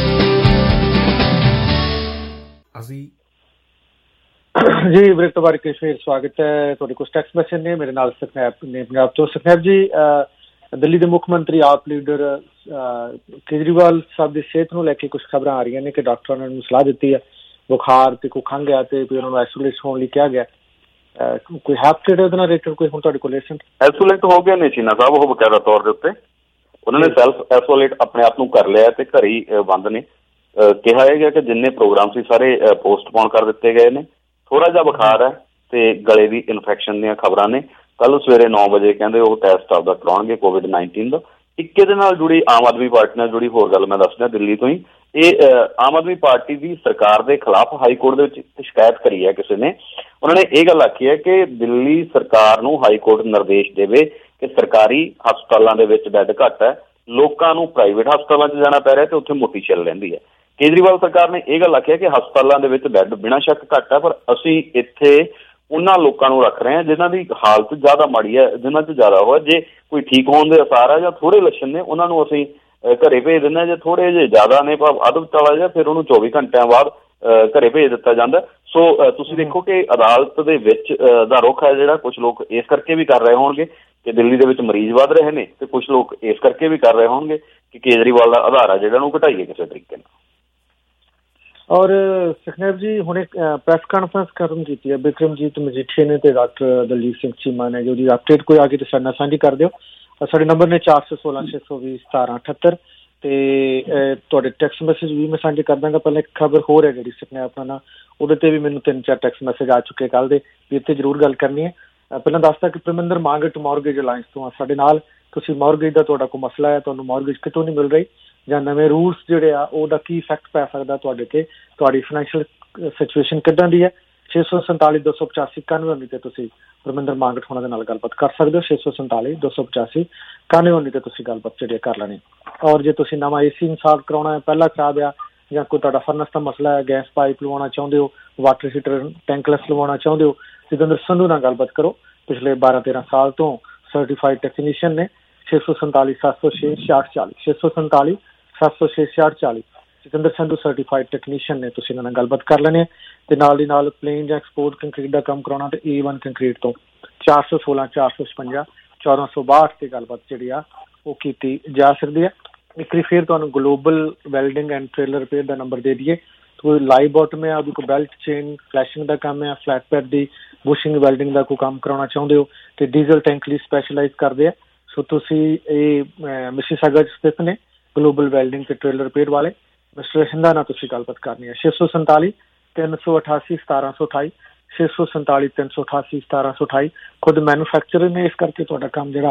ਜੀ ਬ੍ਰੇਕ ਤੋਂ ਬਾਅਦ ਫਿਰ ਸਵਾਗਤ ਹੈ। ਤੁਹਾਡੇ ਕੋਲ ਟੈਕਸਟ ਮੈਸੇਜ ਨੇ, ਮੇਰੇ ਨਾਲ ਸੁਖਨੈਬ ਨੇ ਪੰਜਾਬ ਤੋਂ। ਸੁਖਨੈਬ ਜੀ, ਦਿੱਲੀ ਦੇ ਮੁੱਖ ਮੰਤਰੀ ਆਪ ਲੀਡਰ ਕੇਜਰੀਵਾਲ ਸਾਹਿਬ ਦੀ ਸਿਹਤ ਨੂੰ ਲੈ ਕੇ ਕੁਝ ਖਬਰਾਂ ਆ ਰਹੀਆਂ ਨੇ ਕਿ ਡਾਕਟਰਾਂ ਨੇ ਉਹਨੂੰ ਸਲਾਹ ਦਿੱਤੀ ਹੈ, ਬੁਖਾਰ ਤੇ ਕੋਈ ਖੰਘ ਗਿਆ ਤੇ ਉਹਨਾਂ ਨੂੰ ਆਈਸੋਲੇਟ ਹੋਣ ਲਈ ਕਿਹਾ ਗਿਆ। ਕੋਈ ਹੈਪਟੇਡ ਉਹਦੇ ਨਾਲ ਰਿਲੇਟਡ ਕੋਈ ਹੁਣ ਤੁਹਾਡੇ ਕੋਲ ਰੀਸੈਂਟ
ਐਸੋਲੇਟ ਹੋ ਗਏ ਨੇ ਸ਼ੀਨਾ ਸਾਹਿਬ, ਉਹ ਬਕਾਇਦਾ ਤੌਰ ਦੇ ਉੱਤੇ ਉਹਨਾਂ ਨੇ ਸੈਲਫ ਐਸੋਲੇਟ ਆਪਣੇ ਆਪ ਨੂੰ ਕਰ ਲਿਆ ਤੇ ਘਰ ਹੀ ਬੰਦ ਨੇ। ਕਿਹਾ ਹੈਗਾ ਕਿ ਜਿੰਨੇ ਪ੍ਰੋਗਰਾਮ ਸੀ ਸਾਰੇ ਪੋਸਟਪੋਨ ਕਰ ਦਿੱਤੇ ਗਏ ਨੇ। ਥੋੜਾ ਜਿਹਾ ਬੁਖਾਰ ਹੈ ਤੇ ਗਲੇ ਦੀ ਇਨਫੈਕਸ਼ਨ ਦੀਆਂ ਖਬਰਾਂ ਨੇ। ਕੱਲ ਸਵੇਰੇ ਨੌ ਵਜੇ ਕਹਿੰਦੇ ਉਹ ਟੈਸਟ ਆਪਦਾ ਕਰਾਉਣਗੇ ਕੋਵਿਡ ਨਾਈਨਟੀਨ ਦਾ। ਇੱਕ ਇਹਦੇ ਨਾਲ ਜੁੜੀ ਆਮ ਆਦਮੀ ਪਾਰਟੀ ਨਾਲ ਜੁੜੀ ਹੋਰ ਗੱਲ ਮੈਂ ਦੱਸਦਾ ਦਿੱਲੀ ਤੋਂ ਹੀ। ਇਹ ਆਮ ਆਦਮੀ ਪਾਰਟੀ ਦੀ ਸਰਕਾਰ ਦੇ ਖਿਲਾਫ ਹਾਈ ਕੋਰਟ ਦੇ ਵਿੱਚ ਸ਼ਿਕਾਇਤ ਕਰੀ ਹੈ ਕਿਸੇ ਨੇ। ਉਹਨਾਂ ਨੇ ਇਹ ਗੱਲ ਆਖੀ ਹੈ ਕਿ ਦਿੱਲੀ ਸਰਕਾਰ ਨੂੰ ਹਾਈ ਕੋਰਟ ਨਿਰਦੇਸ਼ ਦੇਵੇ ਕਿ ਸਰਕਾਰੀ ਹਸਪਤਾਲਾਂ ਦੇ ਵਿੱਚ ਬੈੱਡ ਘੱਟ ਹੈ, ਲੋਕਾਂ ਨੂੰ ਪ੍ਰਾਈਵੇਟ ਹਸਪਤਾਲਾਂ 'ਚ ਜਾਣਾ ਪੈ ਰਿਹਾ ਤੇ ਉੱਥੇ ਮੋਟੀ ਛਿੱਲ ਰਹਿੰਦੀ ਹੈ। ਕੇਜਰੀਵਾਲ ਸਰਕਾਰ ਨੇ ਇਹ ਗੱਲ ਆਖੀ ਹੈ ਕਿ ਹਸਪਤਾਲਾਂ ਦੇ ਵਿੱਚ ਬੈੱਡ ਬਿਨਾਂ ਸ਼ੱਕ ਘੱਟ ਹੈ, ਪਰ ਅਸੀਂ ਇੱਥੇ ਉਹਨਾਂ ਲੋਕਾਂ ਨੂੰ ਰੱਖ ਰਹੇ ਹਾਂ ਜਿਨ੍ਹਾਂ ਦੀ ਹਾਲਤ ਜ਼ਿਆਦਾ ਮਾੜੀ ਹੈ, ਜਿਨ੍ਹਾਂ 'ਚ ਜ਼ਿਆਦਾ ਹੋਇਆ। ਜੇ ਕੋਈ ਠੀਕ ਹੋਣ ਦੇ ਅਸਾਰ ਹੈ ਜਾਂ ਥੋੜ੍ਹੇ ਲੱਛਣ ਨੇ ਉਹਨਾਂ ਨੂੰ ਅਸੀਂ ਘਰੇ ਭੇਜ ਦਿੰਦੇ ਹਾਂ। ਜੇ ਥੋੜ੍ਹੇ ਜਿਹੇ ਜ਼ਿਆਦਾ ਨੇ ਭਾਵ ਅੱਧ ਵਿਚਾਲਾ ਜਿਹਾ ਫਿਰ ਉਹਨੂੰ ਚੌਵੀ ਘੰਟਿਆਂ ਬਾਅਦ ਘਰੇ ਭੇਜ ਦਿੱਤਾ ਜਾਂਦਾ। ਸੋ ਤੁਸੀਂ ਦੇਖੋ ਕਿ ਅਦਾਲਤ ਦੇ ਵਿੱਚ ਦਾ ਰੁਖ ਹੈ ਜਿਹੜਾ ਕੁਛ ਲੋਕ ਇਸ ਕਰਕੇ ਵੀ ਕਰ ਰਹੇ ਹੋਣਗੇ ਕਿ ਦਿੱਲੀ ਦੇ ਵਿੱਚ ਮਰੀਜ਼ ਵੱਧ ਰਹੇ ਨੇ, ਤੇ ਕੁਛ ਲੋਕ ਇਸ ਕਰਕੇ ਵੀ ਕਰ ਰਹੇ ਹੋਣਗੇ ਕਿ ਕੇਜਰੀਵਾਲ ਦਾ ਆਧਾਰ ਹੈ ਜਿਹੜਾ ਨੂੰ ਘਟਾਈਏ ਕਿਸੇ ਤਰੀਕੇ ਨਾਲ।
ਔਰ ਸੁਖਨੇਵ ਜੀ ਹੁਣੇ ਪ੍ਰੈਸ ਕਾਨਫਰੰਸ ਕਰਨ ਕੀਤੀ ਹੈ ਬਿਕਰਮਜੀਤ ਮਜੀਠੀਆ ਨੇ ਤੇ ਡਾਕਟਰ ਦਲਜੀਤ ਸਿੰਘ ਚੀਮਾ ਨੇ। ਜਿਹਦੀ ਅਪਡੇਟ ਕੋਈ ਆ ਗਈ ਤਾਂ ਸਾਡੇ ਨਾਲ ਸਾਂਝੀ ਕਰ ਦਿਓ। ਸਾਡੇ ਨੰਬਰ ਨੇ ਚਾਰ ਸੌ ਸੋਲਾਂ ਛੇ ਸੌ ਵੀਹ ਸਤਾਰਾਂ ਅਠੱਤਰ ਤੇ ਤੁਹਾਡੇ ਟੈਕਸਟ ਮੈਸੇਜ ਵੀ ਮੈਂ ਸਾਂਝੇ ਕਰ ਦਾਂਗਾ। ਪਹਿਲਾਂ ਇੱਕ ਖਬਰ ਹੋਰ ਹੈ ਜਿਹੜੀ ਸੁਖਨੇ ਆਪਣਾ ਨਾਲ ਉਹਦੇ ਤੇ ਵੀ ਮੈਨੂੰ ਤਿੰਨ ਚਾਰ ਟੈਕਸਟ ਮੈਸੇਜ ਆ ਚੁੱਕੇ ਕੱਲ੍ਹ ਦੇ ਵੀ ਇੱਥੇ ਜ਼ਰੂਰ ਗੱਲ ਕਰਨੀ ਹੈ। ਪਹਿਲਾਂ ਦੱਸਦਾ ਕਿ ਪਰਮਿੰਦਰ ਮਾਂਗਟ ਮੌਰਗੇਜ ਅਲਾਇੰਸ ਤੋਂ ਆ ਸਾਡੇ ਨਾਲ। ਤੁਸੀਂ ਮੌਰਗੇਜ ਦਾ ਤੁਹਾਡਾ ਕੋਈ ਮਸਲਾ ਹੈ, ਤੁਹਾਨੂੰ ਮੌਰਗੇਜ ਕਿਤੋਂ ਨਹੀਂ ਮਿਲ ਰਹੀ ਜਾਂ ਨਵੇਂ ਰੂਲਸ ਜਿਹੜੇ ਆ ਉਹਦਾ ਕੀ ਇਫੈਕਟ ਪੈ ਸਕਦਾ ਤੁਹਾਡੇ ਤੇ, ਤੁਹਾਡੀ ਫਾਈਨੈਂਸ਼ੀਅਲ ਸਿਚੁਏਸ਼ਨ ਕਿੱਦਾਂ ਦੀ ਹੈ, ਛੇ ਸੌ ਸੰਤਾਲੀ ਦੋ ਸੌ ਪਚਾਸੀ ਇਕਾਨਵੇਂ ਉੱਨੀ ਤੇ ਤੁਸੀਂ ਪਰਮਿੰਦਰ ਮਾਂਗਟ ਹੋਣਾ ਦੇ ਨਾਲ ਗੱਲਬਾਤ ਕਰ ਸਕਦੇ ਹੋ। ਛੇ ਸੌ ਸੰਤਾਲੀ ਦੋ ਸੌ ਪਚਾਸੀ ਇਕਾਨਵੇਂ ਉੱਨੀ ਤੇ ਤੁਸੀਂ ਗੱਲਬਾਤ ਜਿਹੜੀ ਕਰ ਲੈਣੀ। ਔਰ ਜੇ ਤੁਸੀਂ ਨਵਾਂ ਏ ਸੀ ਇੰਸਟਾਲ ਕਰਾਉਣਾ ਹੈ, ਪਹਿਲਾਂ ਖਰਾਬ ਆ, ਜਾਂ ਕੋਈ ਤੁਹਾਡਾ ਫਰਨਸ ਦਾ ਮਸਲਾ ਹੈ, ਗੈਸ ਪਾਈਪ ਲਵਾਉਣਾ ਚਾਹੁੰਦੇ ਹੋ, ਵਾਟਰ ਹੀਟਰ ਟੈਂਕਲੈਸ ਲਵਾਉਣਾ ਚਾਹੁੰਦੇ ਹੋ, ਜਤਿੰਦਰ ਸੰਧੂ ਨਾਲ ਗੱਲਬਾਤ ਕਰੋ। ਪਿਛਲੇ ਬਾਰਾਂ ਤੇਰਾਂ ਸਾਲ ਤੋਂ ਸਰਟੀਫਾਈਡ ਟੈਕਨੀਸ਼ੀਅਨ ਨੇ। ਛੇ ਸੌ ਸੰਤਾਲੀ ਸੱਤ ਸੌ ਛੇ ਛਿਆਹਠ ਚਾਲੀ ਛੇ ਸੌ ਸੰਤਾਲੀ ਸੱਤ ਸੌ ਛੇ ਛਿਆਹਠ ਚਾਲੀ ਜਤਿੰਦਰ ਸੰਧੂ ਸਰਟੀਫਾਈਡ ਟੈਕਨੀਸ਼ੀਅਨ ਨੇ। ਤੁਸੀਂ ਇਹਨਾਂ ਨਾਲ ਗੱਲਬਾਤ ਕਰ ਲੈਣੀ ਹੈ। ਤੇ ਨਾਲ ਦੀ ਨਾਲ ਪਲੇਨ ਜਾਂ ਐਕਸਪੋਰਟ ਕੰਕਰੀਟ ਦਾ ਕੰਮ ਕਰਾਉਣਾ ਤੇ ਏ ਵਨ ਕੰਕਰੀਟ ਤੋਂ ਚਾਰ ਸੌ ਸੋਲਾਂ ਚਾਰ ਸੌ ਛਪੰਜਾ ਚੌਦਾਂ ਸੌ ਬਾਹਠ ਤੇ ਗੱਲਬਾਤ ਜਿਹੜੀ ਆ ਉਹ ਕੀਤੀ ਜਾ ਸਕਦੀ ਹੈ। ਇੱਕ ਵਾਰੀ ਫਿਰ ਤੁਹਾਨੂੰ global welding and trailer repair ਦਾ ਨੰਬਰ ਦੇ ਦਈਏ। ਕੋਈ ਲਾਈਵ ਬੋਟਮ ਹੈ, ਉਹਦੀ ਕੋਈ ਬੈਲਟ ਚੇਨ ਫਲੈਸ਼ਿੰਗ ਦਾ ਕੰਮ ਹੈ, ਫਲੈਟ ਪੈਡ ਦੀ ਬੁਸ਼ਿੰਗ ਵੈਲਡਿੰਗ ਦਾ ਕੋਈ ਕੰਮ ਕਰਾਉਣਾ ਚਾਹੁੰਦੇ ਹੋ ਤੇ ਡੀਜ਼ਲ ਟੈਂਕ ਲਈ ਸਪੈਸ਼ਲਾਈਜ਼ ਕਰਦੇ ਆ। ਸੋ ਤੁਸੀਂ ਇਹ ਮਿਸੀਸਾਗਾ 'ਚ ਸਥਿਤ ਨੇ ਗਲੋਬਲ ਵੈਲਡਿੰਗ ਤੇ ਟ੍ਰੇਲਰ ਰਿਪੇਅਰ ਵਾਲੇ। ਮਿਸਟਰ ਹਿੰਦਾ ਨਾਲ ਤੁਸੀਂ ਗੱਲਬਾਤ ਕਰਨੀ ਹੈ। ਛੇ ਸੌ ਸੰਤਾਲੀ ਤਿੰਨ ਸੌ ਅਠਾਸੀ ਸਤਾਰਾਂ ਸੌ ਅਠਾਈ ਛੇ ਸੌ ਸੰਤਾਲੀ ਤਿੰਨ ਸੌ ਅਠਾਸੀ ਸਤਾਰਾਂ ਸੌ ਅਠਾਈ ਖੁਦ ਮੈਨੂਫੈਕਚਰਰ ਨੇ, ਇਸ ਕਰਕੇ ਤੁਹਾਡਾ ਕੰਮ ਜਿਹੜਾ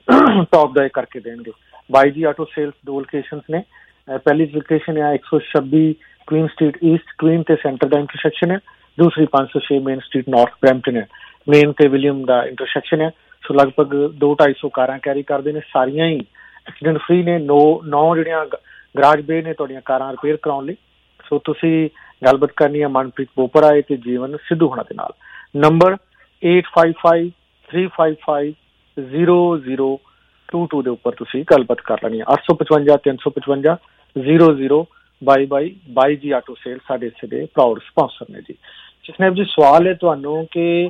ਟੌਪ ਦਾ ਇਹ ਕਰਕੇ ਦੇਣਗੇ। ਬਾਈ ਜੀ ਆਟੋ ਸੇਲਸ ਦੋ ਲੋਕੇਸ਼ਨਸ ਨੇ। ਪਹਿਲੀ ਲੋਕੇਸ਼ਨ ਹੈ ਇੱਕ ਸੌ ਛੱਬੀ ਕੁਈਨ ਸਟਰੀਟ ਈਸਟ, ਕੁਈਨ ਤੇ ਸੈਂਟਰ ਦਾ ਇੰਟਰਸੈਕਸ਼ਨ ਹੈ। ਦੂਸਰੀ ਪੰਜ ਸੌ ਛੇ ਮੇਨ ਸਟਰੀਟ ਨਾਰਥ ਬਰੈਂਪਟਨ ਹੈ, ਮੇਨ ਤੇ ਵਿਲੀਅਮ ਦਾ ਇੰਟਰਸੈਕਸ਼ਨ ਹੈ। ਸੋ ਲਗਭਗ ਦੋ ਢਾਈ ਸੌ ਕਾਰਾਂ ਕੈਰੀ ਕਰਦੇ ਨੇ, ਸਾਰੀਆਂ ਹੀ ਐਕਸੀਡੈਂਟ ਫ੍ਰੀ ਨੇ। ਨੌ ਨੌ ਜਿਹੜੀਆਂ ਗਰਾਜ ਬੇ ਨੇ ਤੁਹਾਡੀਆਂ ਕਾਰਾਂ ਰਿਪੇਅਰ ਕਰਾਉਣ ਲਈ। ਸੋ ਤੁਸੀਂ ਗੱਲਬਾਤ ਕਰਨੀ ਹੈ ਮਨਪ੍ਰੀਤ ਬੋਪਰਾ ਹੈ ਤੇ ਜੀਵਨ ਸਿੱਧੂ ਹੋਣਾ ਦੇ ਨਾਲ। Number eight five five three five five zero zero two two ਦੇ ਉੱਪਰ ਤੁਸੀਂ ਗੱਲਬਾਤ ਕਰ ਲੈਣੀ ਹੈ। ਅੱਠ ਸੌ ਪਚਵੰਜਾ ਤਿੰਨ ਸੌ ਪਚਵੰਜਾ ਜ਼ੀਰੋ ਜ਼ੀਰੋ ਬਾਈ ਬਾਈ ਬਾਈ ਜੀ ਆਟੋ ਸੇਲ ਸਾਡੇ ਇੱਥੇ ਦੇ ਪ੍ਰਾਊਡ ਸਪਾਂਸਰ ਨੇ ਜੀ। ਜਸਨੇਬ ਜੀ ਸਵਾਲ ਹੈ ਤੁਹਾਨੂੰ ਕਿ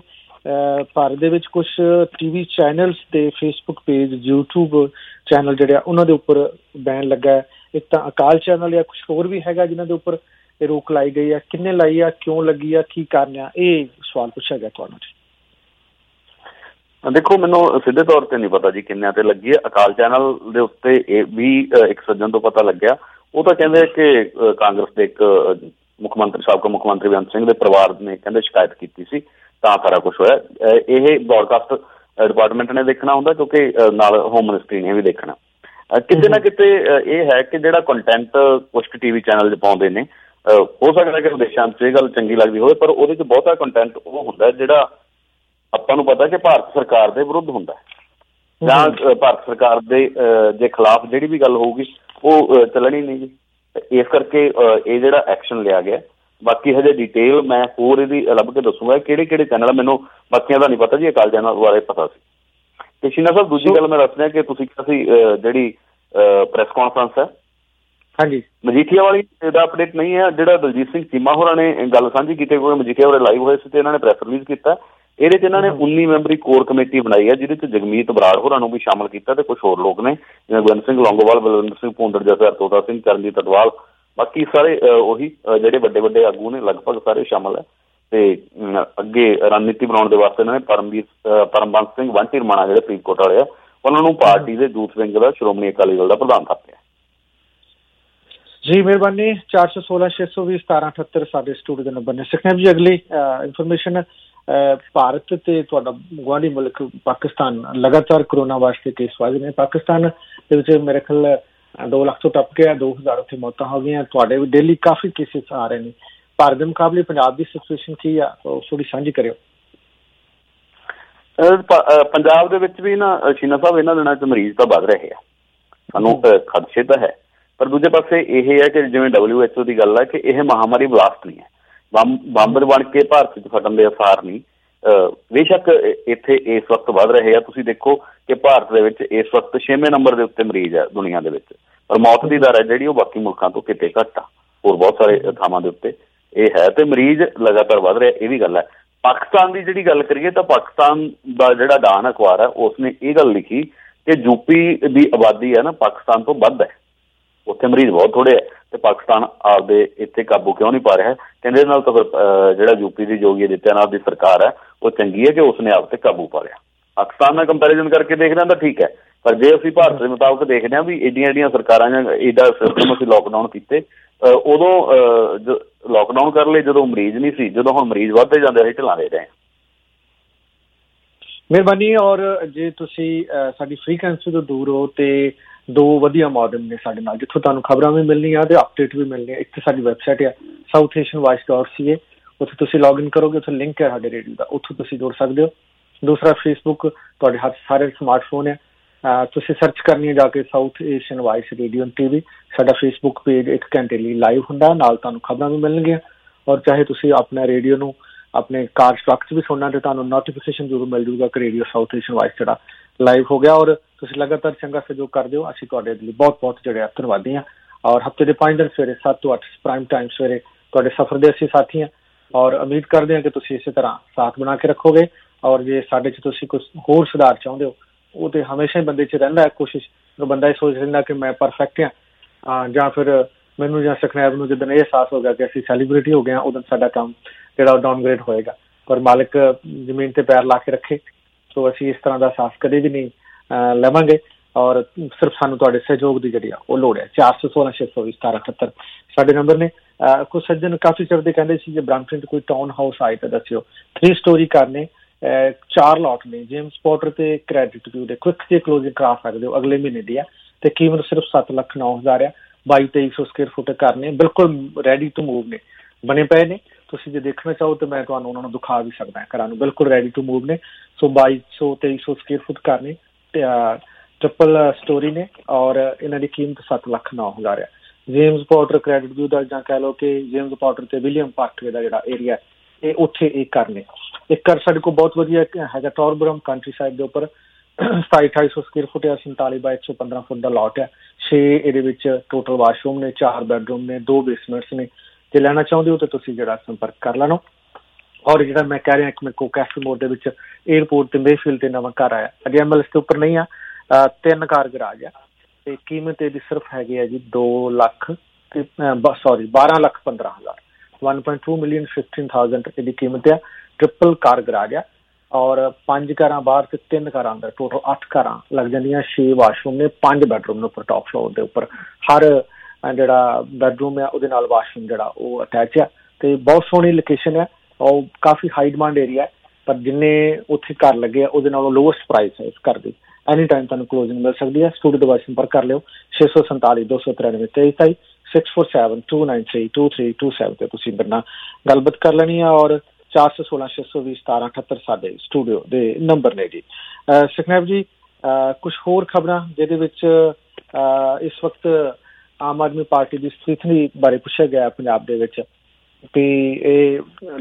ਭਾਰਤ ਦੇ ਵਿੱਚ ਕੁਛ ਟੀ ਵੀ ਚੈਨਲਸ ਤੇ ਫੇਸਬੁੱਕ ਪੇਜ ਯੂਟਿਊਬ ਚੈਨਲ ਜਿਹੜੇ ਆ ਉਹਨਾਂ ਦੇ ਉੱਪਰ ਬੈਨ ਲੱਗਾ ਹੈ। ਇੱਕ ਤਾਂ ਅਕਾਲ ਚੈਨਲ ਜਾਂ ਕੁਛ ਹੋਰ ਵੀ ਹੈਗਾ ਜਿਨ੍ਹਾਂ ਦੇ ਉੱਪਰ ਇਹ ਰੋਕ ਲਾਈ ਗਈ ਆ, ਕਿੰਨੇ ਲਾਈ ਆ, ਕਿਉਂ ਲੱਗੀ ਆ, ਕੀ ਕਾਰਨ ਆ, ਇਹ ਸਵਾਲ ਪੁੱਛਿਆ ਗਿਆ ਤੁਹਾਨੂੰ ਜੀ।
ਦੇਖੋ ਮੈਨੂੰ ਸਿੱਧੇ ਤੌਰ ਤੇ ਨਹੀਂ ਪਤਾ ਜੀ ਕਿੰਨਿਆਂ ਤੇ ਲੱਗੀ ਹੈ। ਅਕਾਲ ਚੈਨਲ ਦੇ ਉੱਤੇ ਇਹ ਵੀ ਇੱਕ ਸੱਜਣ ਤੋਂ ਪਤਾ ਲੱਗਿਆ, ਉਹ ਤਾਂ ਕਹਿੰਦੇ ਕਿ ਕਾਂਗਰਸ ਦੇ ਇੱਕ ਮੁੱਖ ਮੰਤਰੀ ਸਾਬਕਾ ਮੁੱਖ ਮੰਤਰੀ ਬੇਅੰਤ ਸਿੰਘ ਦੇ ਪਰਿਵਾਰ ਨੇ ਕਹਿੰਦੇ ਸ਼ਿਕਾਇਤ ਕੀਤੀ ਸੀ ਤਾਂ ਸਾਰਾ ਕੁਛ ਹੋਇਆ। ਇਹ ਬ੍ਰੌਡਕਾਸਟ ਡਿਪਾਰਟਮੈਂਟ ਨੇ ਦੇਖਣਾ ਹੁੰਦਾ ਕਿਉਂਕਿ ਨਾਲ ਹੋਮ ਮਿਨਿਸਟਰੀ ਨੇ ਵੀ ਦੇਖਣਾ। ਕਿਤੇ ਨਾ ਕਿਤੇ ਇਹ ਹੈ ਕਿ ਜਿਹੜਾ ਕੰਟੈਂਟ ਕੁਛ ਟੀ ਵੀ ਚੈਨਲ 'ਚ ਪਾਉਂਦੇ ਨੇ, ਹੋ ਸਕਦਾ ਕਿ ਵਿਦੇਸ਼ਾਂ 'ਚ ਇਹ ਗੱਲ ਚੰਗੀ ਲੱਗਦੀ ਹੋਵੇ, ਪਰ ਉਹਦੇ 'ਚ ਬਹੁਤਾ ਕੰਟੈਂਟ ਉਹ ਹੁੰਦਾ ਜਿਹੜਾ ਆਪਾਂ ਨੂੰ ਪਤਾ ਕਿ ਭਾਰਤ ਸਰਕਾਰ ਦੇ ਵਿਰੁੱਧ ਹੁੰਦਾ ਜਾਂ ਭਾਰਤ ਸਰਕਾਰ ਦੇ ਦੇ ਖਿਲਾਫ ਜਿਹੜੀ ਵੀ ਗੱਲ ਹੋਊਗੀ ਉਹ ਚੱਲਣੀ ਨਹੀਂ ਜੀ। ਇਸ ਕਰਕੇ ਇਹ ਜਿਹੜਾ ਐਕਸ਼ਨ ਲਿਆ ਗਿਆ। ਬਾਕੀ ਹਜੇ ਡਿਟੇਲ ਮੈਂ ਹੋਰ ਇਹਦੀ ਲੱਭ ਕੇ ਦੱਸੂਗਾ ਕਿਹੜੇ ਕਿਹੜੇ ਚੈਨਲ, ਮੈਨੂੰ ਬਾਕੀਆਂ ਦਾ ਨਹੀਂ ਪਤਾ ਜੀ, ਅਕਾਲ ਚੈਨਲ ਬਾਰੇ ਪਤਾ ਸੀ। ਤੇ ਸ਼ੀਨਾ ਸਾਹਿਬ ਦੂਜੀ ਗੱਲ ਮੈਂ ਦੱਸ ਰਿਹਾ ਕਿ ਤੁਸੀਂ ਕਿਹਾ ਸੀ ਜਿਹੜੀ ਪ੍ਰੈਸ ਕਾਨਫਰੰਸ ਹੈ ਹਾਂਜੀ ਮਜੀਠੀਆ ਵਾਲੀ, ਇਹਦਾ ਅਪਡੇਟ ਨਹੀਂ ਹੈ। ਜਿਹੜਾ ਦਲਜੀਤ ਸਿੰਘ ਚੀਮਾ ਹੋਰਾਂ ਨੇ ਗੱਲ ਸਾਂਝੀ ਕੀਤੀ ਕਿਉਂਕਿ ਮਜੀਠੀਆ ਵਾਲੇ ਲਾਈਵ ਹੋਏ ਸੀ ਤੇ ਇਹਨਾਂ ਨੇ ਪ੍ਰੈਸ ਰਿਲੀਜ਼ ਕੀਤਾ। ਇਹਦੇ 'ਚ ਇਹਨਾਂ ਨੇ ਉੱਨੀ ਮੈਂਬਰੀ ਕੋਰ ਕਮੇਟੀ ਬਣਾਈ ਹੈ ਜਿਹਦੇ 'ਚ ਜਗਮੀਤ ਬਰਾੜ ਹੋਰਾਂ ਨੂੰ ਵੀ ਸ਼ਾਮਲ ਕੀਤਾ ਤੇ ਕੁਛ ਹੋਰ ਲੋਕ ਨੇ ਜਿਵੇਂ ਗੋਬਿੰਦ ਸਿੰਘ ਲੌਂਗੋਵਾਲ, ਬਲਵਿੰਦਰ ਸਿੰਘ ਭੂੰਦੜ, ਜਸਰ ਤੋਤਾ ਸਿੰਘ, ਚਰਨਜੀਤ ਅਟਵਾਲ, ਬਾਕੀ ਸਾਰੇ ਉਹੀ ਜਿਹੜੇ ਵੱਡੇ ਵੱਡੇ ਆਗੂ ਨੇ ਲਗਭਗ ਸਾਰੇ ਸ਼ਾਮਲ ਹੈ। ਤੇ ਅੱਗੇ ਰਣਨੀਤੀ ਬਣਾਉਣ ਦੇ ਵਾਸਤੇ ਇਹਨਾਂ ਨੇ ਪਰਮਵੀਰ ਪਰਮਬੰਸ ਸਿੰਘ ਬੰਟੀ ਰਮਾਣਾ ਜਿਹੜੇ ਫਰੀਦਕੋਟ ਵਾਲੇ ਆ ਉਹਨਾਂ ਨੂੰ ਪਾਰਟੀ ਦੇ ਯੂਥ ਵਿੰਗ ਦਾ ਸ਼੍ਰੋਮਣੀ ਅਕਾਲੀ ਦਲ ਦਾ ਪ੍ਰਧਾਨ ਥਾਪਿਆ।
ਜੀ ਮਿਹਰਬਾਨੀ। ਚਾਰ ਸੌ ਸੋਲਾਂ ਛੇ ਸੌ ਵੀਹ ਸਤਾਰਾਂ ਅਠੱਤਰ ਸਾਡੇ ਸਟੂਡੀਓ ਦੇ ਨੰਬਰ ਨੇ। ਸੁਖਨੇਮ ਜੀ ਅਗਲੀ ਇਨਫੋਰਮੇਸ਼ਨ, ਭਾਰਤ ਤੇ ਤੁਹਾਡਾ ਗੁਆਂਢੀ ਮੁਲਕ ਪਾਕਿਸਤਾਨ ਲਗਾਤਾਰ ਕਰੋਨਾ ਵਾਸਤੇ ਕੇਸ ਵਧ ਨੇ। ਪਾਕਿਸਤਾਨ ਦੇ ਵਿੱਚ ਮੇਰੇ ਖਿਆਲ ਦੋ ਲੱਖ ਤੋਂ ਟੱਪ ਗਿਆ, ਦੋ ਹਜ਼ਾਰ ਉੱਥੇ ਮੌਤਾਂ ਹੋ ਗਈਆਂ। ਤੁਹਾਡੇ ਵੀ ਡੇਲੀ ਕਾਫੀ ਕੇਸਿਸ ਆ ਰਹੇ ਨੇ। ਭਾਰਤ ਦੇ ਮੁਕਾਬਲੇ ਪੰਜਾਬ ਦੀ ਸਿਚੁਏਸ਼ਨ ਕੀ ਆ, ਉਹ ਥੋੜੀ ਸਾਂਝੀ ਕਰਿਓ।
ਪੰਜਾਬ ਦੇ ਵਿੱਚ ਵੀ ਨਾ ਸ਼ੀਨਾ ਸਾਹਿਬ ਇਹਨਾਂ ਦਿਨਾਂ 'ਚ ਮਰੀਜ਼ ਤਾਂ ਵੱਧ ਰਹੇ ਆ, ਸਾਨੂੰ ਖਦਸ਼ੇ ਤਾਂ ਹੈ, ਪਰ ਦੂਜੇ ਪਾਸੇ ਇਹ ਹੈ ਕਿ ਜਿਵੇਂ ਡਬਲਿਊ ਐਚ ਓ ਦੀ ਗੱਲ ਹੈ ਕਿ ਇਹ ਮਹਾਮਾਰੀ ਬਲਾਸਟ ਨਹੀਂ ਹੈ, ਬੰਬ ਬੰਬ ਬਣ ਕੇ ਭਾਰਤ 'ਚ ਫਟਣ ਦੇ ਅਸਾਰ ਨਹੀਂ। ਬੇਸ਼ੱਕ ਇੱਥੇ ਇਸ ਵਕਤ ਵੱਧ ਰਹੇ ਆ। ਤੁਸੀਂ ਦੇਖੋ ਕਿ ਭਾਰਤ ਦੇ ਵਿੱਚ ਇਸ ਵਕਤ ਛੇਵੇਂ ਨੰਬਰ ਦੇ ਉੱਤੇ ਮਰੀਜ਼ ਹੈ ਦੁਨੀਆ ਦੇ ਵਿੱਚ, ਪਰ ਮੌਤ ਦੀ ਦਰ ਹੈ ਜਿਹੜੀ ਉਹ ਬਾਕੀ ਮੁਲਕਾਂ ਤੋਂ ਕਿਤੇ ਘੱਟ ਆ, ਹੋਰ ਬਹੁਤ ਸਾਰੇ ਥਾਵਾਂ ਦੇ ਉੱਤੇ ਇਹ ਹੈ, ਤੇ ਮਰੀਜ਼ ਲਗਾਤਾਰ ਵੱਧ ਰਿਹਾ, ਇਹ ਵੀ ਗੱਲ ਹੈ। ਪਾਕਿਸਤਾਨ ਦੀ ਜਿਹੜੀ ਗੱਲ ਕਰੀਏ ਤਾਂ ਪਾਕਿਸਤਾਨ ਦਾ ਜਿਹੜਾ ਡਾਨ ਅਖਬਾਰ ਹੈ ਉਸਨੇ ਇਹ ਗੱਲ ਲਿਖੀ ਕਿ ਯੂਪੀ ਦੀ ਆਬਾਦੀ ਹੈ ਨਾ ਪਾਕਿਸਤਾਨ ਤੋਂ ਵੱਧ ਹੈ, ਉੱਥੇ ਮਰੀਜ਼ ਬਹੁਤ ਥੋੜੇ ਹੈ, ਤੇ ਪਾਕਿਸਤਾਨ ਆਪਦੇ ਇੱਥੇ ਕਾਬੂ ਕਿਉਂ ਨਹੀਂ ਪਾ ਰਿਹਾ? ਕਹਿੰਦੇ ਨਾਲ ਤਾਂ ਫਿਰ ਜਿਹੜਾ ਯੂਪੀ ਦੀ ਯੋਗੀ ਆਦਿੱਤਿਆਨਾਥ ਦੀ ਸਰਕਾਰ ਹੈ ਉਹ ਚੰਗੀ ਹੈ ਕਿ ਉਸਨੇ ਆਪ ਤੇ ਕਾਬੂ ਪਾ ਲਿਆ। ਪਾਕਿਸਤਾਨ ਨਾਲ ਕੰਪੈਰੀਜ਼ਨ ਕਰਕੇ ਦੇਖਦੇ ਹਾਂ ਤਾਂ ਠੀਕ ਹੈ, ਪਰ ਜੇ ਅਸੀਂ ਭਾਰਤ ਦੇ ਮੁਤਾਬਕ ਦੇਖਦੇ ਹਾਂ ਵੀ ਏਡੀਆਂ ਏਡੀਆਂ ਸਰਕਾਰਾਂ ਜਾਂ ਏਡਾ ਸਿਸਟਮ ਅਸੀਂ ਲੋਕਡਾਊਨ ਕੀਤੇ, ਉਦੋਂ ਲੋਕਡਾਊਨ ਕਰ ਲਏ ਜਦੋਂ ਮਰੀਜ਼ ਨਹੀਂ ਸੀ, ਜਦੋਂ ਹੁਣ ਮਰੀਜ਼ ਵੱਧਦੇ ਜਾਂਦੇ ਅਸੀਂ ਢਿੱਲਾਂ ਦੇ ਰਹੇ ਹਾਂ।
ਮਿਹਰਬਾਨੀ। ਔਰ ਜੇ ਤੁਸੀਂ ਸਾਡੀ ਫ੍ਰੀਕੁਐਂਸੀ ਤੋਂ ਦੂਰ ਹੋ ਤੇ ਦੋ ਵਧੀਆ ਮਾਧਿਅਮ ਨੇ ਸਾਡੇ ਨਾਲ ਜਿੱਥੋਂ ਤੁਹਾਨੂੰ ਖਬਰਾਂ ਵੀ ਮਿਲਣੀਆਂ ਤੇ ਅਪਡੇਟ ਵੀ ਮਿਲਣੀ ਹੈ। ਇੱਕ ਤਾਂ ਸਾਡੀ ਵੈਬਸਾਈਟ ਹੈ South Asian voice dot C A, ਉੱਥੇ ਤੁਸੀਂ ਲੌਗਇਨ ਕਰੋਗੇ, ਉੱਥੇ ਲਿੰਕ ਹੈ ਸਾਡੇ ਰੇਡੀਓ ਦਾ, ਉੱਥੋਂ ਤੁਸੀਂ ਜੁੜ ਸਕਦੇ ਹੋ। ਦੂਸਰਾ ਫੇਸਬੁੱਕ ਤੁਹਾਡੇ ਹੱਥ ਸਾਰੇ ਸਮਾਰਟਫੋਨ ਹੈ, ਤੁਸੀਂ ਸਰਚ ਕਰਨੀ ਹੈ ਜਾ ਕੇ South Asian voice radio T V. ਸਾਡਾ ਫੇਸਬੁੱਕ ਪੇਜ ਇੱਕ ਘੰਟੇ ਲਈ ਲਾਈਵ ਹੁੰਦਾ, ਨਾਲ ਤੁਹਾਨੂੰ ਖਬਰਾਂ ਵੀ ਮਿਲਣਗੀਆਂ। ਔਰ ਚਾਹੇ ਤੁਸੀਂ ਆਪਣੇ ਰੇਡੀਓ ਨੂੰ ਆਪਣੇ ਕਾਰ ਟਰੱਕ 'ਚ ਵੀ ਸੁਣਨਾ ਤੇ ਤੁਹਾਨੂੰ ਨੋਟੀਫਿਕੇਸ਼ਨ ਜ਼ਰੂਰ ਮਿਲ ਜੂਗਾ ਕਿ ਰੇਡੀਓ ਸਾਊਥ ਏਸ਼ੀਅਨ ਵਾਇਸ ਜਿਹੜਾ ਲਾਈਵ ਹੋ ਗਿਆ। ਔਰ ਤੁਸੀਂ ਲਗਾਤਾਰ ਚੰਗਾ ਸਹਿਯੋਗ ਕਰਦੇ ਹੋ, ਅਸੀਂ ਤੁਹਾਡੇ ਲਈ ਬਹੁਤ ਬਹੁਤ ਜਿਹੜੇ ਆ ਧੰਨਵਾਦੀ ਹਾਂ। ਔਰ ਹਫ਼ਤੇ ਦੇ ਪੰਜ ਦਿਨ ਸਵੇਰੇ ਸੱਤ ਤੋਂ ਅੱਠ ਪ੍ਰਾਈਮ ਟਾਈਮ ਸਵੇਰੇ ਤੁਹਾਡੇ ਸਫ਼ਰ ਦੇ ਅਸੀਂ ਸਾਥੀ ਹਾਂ, ਔਰ ਉਮੀਦ ਕਰਦੇ ਹਾਂ ਕਿ ਤੁਸੀਂ ਇਸੇ ਤਰ੍ਹਾਂ ਸਾਥ ਬਣਾ ਕੇ ਰੱਖੋਗੇ। ਔਰ ਜੇ ਸਾਡੇ 'ਚ ਤੁਸੀਂ ਕੁਛ ਹੋਰ ਸੁਧਾਰ ਚਾਹੁੰਦੇ ਹੋ, ਉਹ ਤਾਂ ਹਮੇਸ਼ਾ ਹੀ ਬੰਦੇ 'ਚ ਰਹਿੰਦਾ ਹੈ ਕੋਸ਼ਿਸ਼, ਬੰਦਾ ਇਹ ਸੋਚ ਰਹਿੰਦਾ ਕਿ ਮੈਂ ਪਰਫੈਕਟ ਹਾਂ, ਜਾਂ ਫਿਰ ਮੈਨੂੰ ਜਾਂ ਸੁਖਨੈਬ ਨੂੰ ਜਿੱਦਣ ਇਹ ਅਹਿਸਾਸ ਹੋ ਗਿਆ ਕਿ ਅਸੀਂ ਸੈਲੀਬ੍ਰਿਟੀ ਹੋ ਗਏ ਹਾਂ, ਉਦੋਂ ਸਾਡਾ ਕੰਮ ਜਿਹੜਾ ਉਹ ਡਾਊਨਗ੍ਰੇਡ ਹੋਏਗਾ। ਪਰ ਮਾਲਕ ਜ਼ਮੀਨ 'ਤੇ ਪੈਰ ਲਾ ਕੇ ਰੱਖੇ, ਸੋ ਅਸੀਂ ਇਸ ਤਰ੍ਹਾਂ ਦਾ ਅਹਿਸਾਸ ਕਦੇ ਵੀ ਨਹੀਂ ਲਵਾਂਗੇ। ਔਰ ਸਿਰਫ ਸਾਨੂੰ ਤੁਹਾਡੇ ਸਹਿਯੋਗ ਦੀ ਜਿਹੜੀ ਆ ਉਹ ਲੋੜ ਹੈ। ਚਾਰ ਸੌ ਸੋਲਾਂ ਛੇ ਸੌ ਵੀਹ ਸਤਾਰਾਂ ਅਠੱਤਰ ਸਾਡੇ ਨੰਬਰ ਨੇ। ਕੁਝ ਸੱਜਣ ਕਾਫੀ ਚਿਰ ਦੇ ਕਹਿੰਦੇ ਸੀ ਜੇ ਬ੍ਰਾਂਪਟਨ 'ਚ ਕੋਈ ਟਾਊਨ ਹਾਊਸ ਆਏ ਤਾਂ ਦੱਸਿਓ। ਥ੍ਰੀ ਸਟੋਰੀ ਘਰ ਨੇ, ਚਾਰ ਲੋਟ ਨੇ, ਜੇਮਸ ਪੋਰਟਰ ਤੇ ਕ੍ਰੈਡਿਟ ਵਿਊ ਦੇ। ਕੁਇਕ ਜੇ ਕਲੋਜ਼ਿੰਗ ਕਰਾ ਸਕਦੇ ਹੋ ਅਗਲੇ ਮਹੀਨੇ ਦੀ ਆ, ਤੇ ਕੀਮਤ ਸਿਰਫ ਸੱਤ ਲੱਖ ਨੌ ਹਜ਼ਾਰ ਆ। ਬਾਈ ਤੇਈ ਸੌ ਸਕੁਅਰ ਫੁੱਟ ਘਰ ਨੇ, ਬਿਲਕੁਲ ਰੈਡੀ ਟੂ ਮੂਵ ਨੇ, ਬਣੇ ਪਏ ਨੇ। ਤੁਸੀਂ ਜੇ ਦੇਖਣਾ ਚਾਹੋ ਤਾਂ ਮੈਂ ਤੁਹਾਨੂੰ ਉਹਨਾਂ ਨੂੰ ਦਿਖਾ ਵੀ ਸਕਦਾ। ਘਰਾਂ ਨੂੰ ਬਿਲਕੁਲ ਰੈਡੀ ਟੂ ਮੂਵ ਨੇ। ਸੋ ਬਾਈ ਸੌ ਤੇਈ ਸੌ ਸਕੁਅਰ ਫੁੱਟ ਘਰ ਨੇ, ਟ੍ਰਿਪਲ ਸਟੋਰੀ ਨੇ, ਔਰ ਇਹਨਾਂ ਦੀ ਕੀਮਤ ਸੱਤ ਲੱਖ ਨੌ ਹਜ਼ਾਰ ਆ। ਜੇਮਸ ਪੋਰਟਰ ਕ੍ਰੈਡਿਟ ਵਿਊ ਦਾ, ਜਾਂ ਕਹਿ ਲਓ ਕਿ ਜੇਮਸ ਪੋਰਟਰ ਤੇ ਵਿਲੀਅਮ ਪਾਰਕਵੇ ਦਾ ਜਿਹੜਾ ਏਰੀਆ, ਇਹ ਉੱਥੇ ਇਹ ਘਰ ਨੇ। ਇੱਕ ਘਰ ਸਾਡੇ ਕੋਲ ਬਹੁਤ ਵਧੀਆ ਹੈਗਾ ਟੋਰਬਰਮ ਕੰਟਰੀ ਸਾਈਡ ਦੇ ਉੱਪਰ, ਸਤਾਈ ਅਠਾਈ ਸੌ ਸਕੁਅਰ ਫੁੱਟ ਆ, ਸੰਤਾਲੀ ਬਾਈ ਇੱਕ ਸੌ ਪੰਦਰਾਂ ਫੁੱਟ ਦਾ ਲੋਟ ਆ। ਛੇ ਇਹਦੇ ਵਿੱਚ ਟੋਟਲ ਵਾਸ਼ਰੂਮ ਨੇ, ਚਾਰ ਬੈਡਰੂਮ ਨੇ, ਦੋ ਬੇਸਮੈਂਟਸ ਨੇ। ਜੇ ਲੈਣਾ ਚਾਹੁੰਦੇ ਹੋ ਤਾਂ ਤੁਸੀਂ ਜਿਹੜਾ ਸੰਪਰਕ ਕਰ ਲੈਣਾ। ਔਰ ਜਿਹੜਾ ਮੈਂ ਕਹਿ ਰਿਹਾ ਇੱਕ ਮੇਰੇ ਕੋਲ ਕੈਫੇ ਮੋੜ ਦੇ ਵਿੱਚ ਏਅਰਪੋਰਟ ਤੇ ਮੇਫੀਲਡ ਤੇ ਨਵਾਂ ਘਰ ਆਇਆ, ਅਜੇ ਐਮ ਐਲ ਐਸ ਦੇ ਉੱਪਰ ਨਹੀਂ ਆ, ਤਿੰਨ ਕਾਰ ਗਰਾਜ ਆ, ਤੇ ਕੀਮਤ ਇਹਦੀ ਸਿਰਫ ਹੈਗੀ ਹੈ ਜੀ ਦੋ ਲੱਖ ਤੇ ਸੌਰੀ ਬਾਰਾਂ ਲੱਖ ਪੰਦਰਾਂ ਹਜ਼ਾਰ one point two million fifteen thousand ਇਹਦੀ ਕੀਮਤ ਆ। ਟ੍ਰਿਪਲ ਕਾਰ ਗਰਾਜ ਆ, ਔਰ ਪੰਜ ਕਾਰਾਂ ਬਾਹਰ ਤੇ ਤਿੰਨ ਕਾਰਾਂ ਅੰਦਰ, ਟੋਟਲ ਅੱਠ ਕਾਰਾਂ ਲੱਗ ਜਾਂਦੀਆਂ। ਛੇ ਵਾਸ਼ਰੂਮ ਨੇ, ਪੰਜ ਬੈਡਰੂਮ ਨੇ ਉੱਪਰ ਟੌਪ ਫਲੋਰ ਦੇ ਉੱਪਰ। ਹਰ ਜਿਹੜਾ ਬੈਡਰੂਮ ਆ ਉਹਦੇ ਨਾਲ ਵਾਸ਼ਰੂਮ ਜਿਹੜਾ ਉਹ ਅਟੈਚ ਆ, ਤੇ ਬਹੁਤ ਸੋਹਣੀ ਲੋਕੇਸ਼ਨ ਆ। ਉਹ ਕਾਫੀ ਹਾਈ ਡਿਮਾਂਡ ਏਰੀਆ, ਪਰ ਜਿੰਨੇ ਉੱਥੇ ਘਰ ਲੱਗੇ ਆ ਉਹਦੇ ਨਾਲੋਂ ਲੋਐਸਟ ਪ੍ਰਾਈਸ ਹੈ ਇਸ ਘਰ ਦੀ। ਐਨੀ ਟਾਈਮ ਤੁਹਾਨੂੰ ਕਲੋਜ਼ਿੰਗ ਮਿਲ ਸਕਦੀ ਹੈ। ਸਟੂਡੀਓ ਦੇ ਬਾਰੇ ਸੰਪਰਕ ਕਰ ਲਿਓ ਛੇ ਸੌ ਸੰਤਾਲੀ ਦੋ ਸੌ ਤਰਾਨਵੇਂ ਤੇਈ ਸਤਾਈ six four seven two nine three two three two seven ਤੇ ਤੁਸੀਂ ਮੇਰੇ ਨਾਲ ਗੱਲਬਾਤ ਕਰ ਲੈਣੀ ਆ। ਔਰ ਚਾਰ ਸੌ ਸੋਲਾਂ ਛੇ ਸੌ ਵੀਹ ਸਤਾਰਾਂ ਅਠੱਤਰ ਸਾਡੇ ਸਟੂਡੀਓ ਦੇ ਨੰਬਰ ਨੇ ਜੀ। ਸੁਖਨੈਬ ਜੀ, ਕੁਛ ਹੋਰ ਖਬਰਾਂ ਜਿਹਦੇ ਵਿੱਚ ਇਸ ਵਕਤ ਆਮ ਆਦਮੀ ਪਾਰਟੀ ਦੀ ਸਥਿਤੀ ਬਾਰੇ ਪੁੱਛਿਆ ਗਿਆ ਪੰਜਾਬ ਦੇ ਵਿੱਚ ਕਿ ਇਹ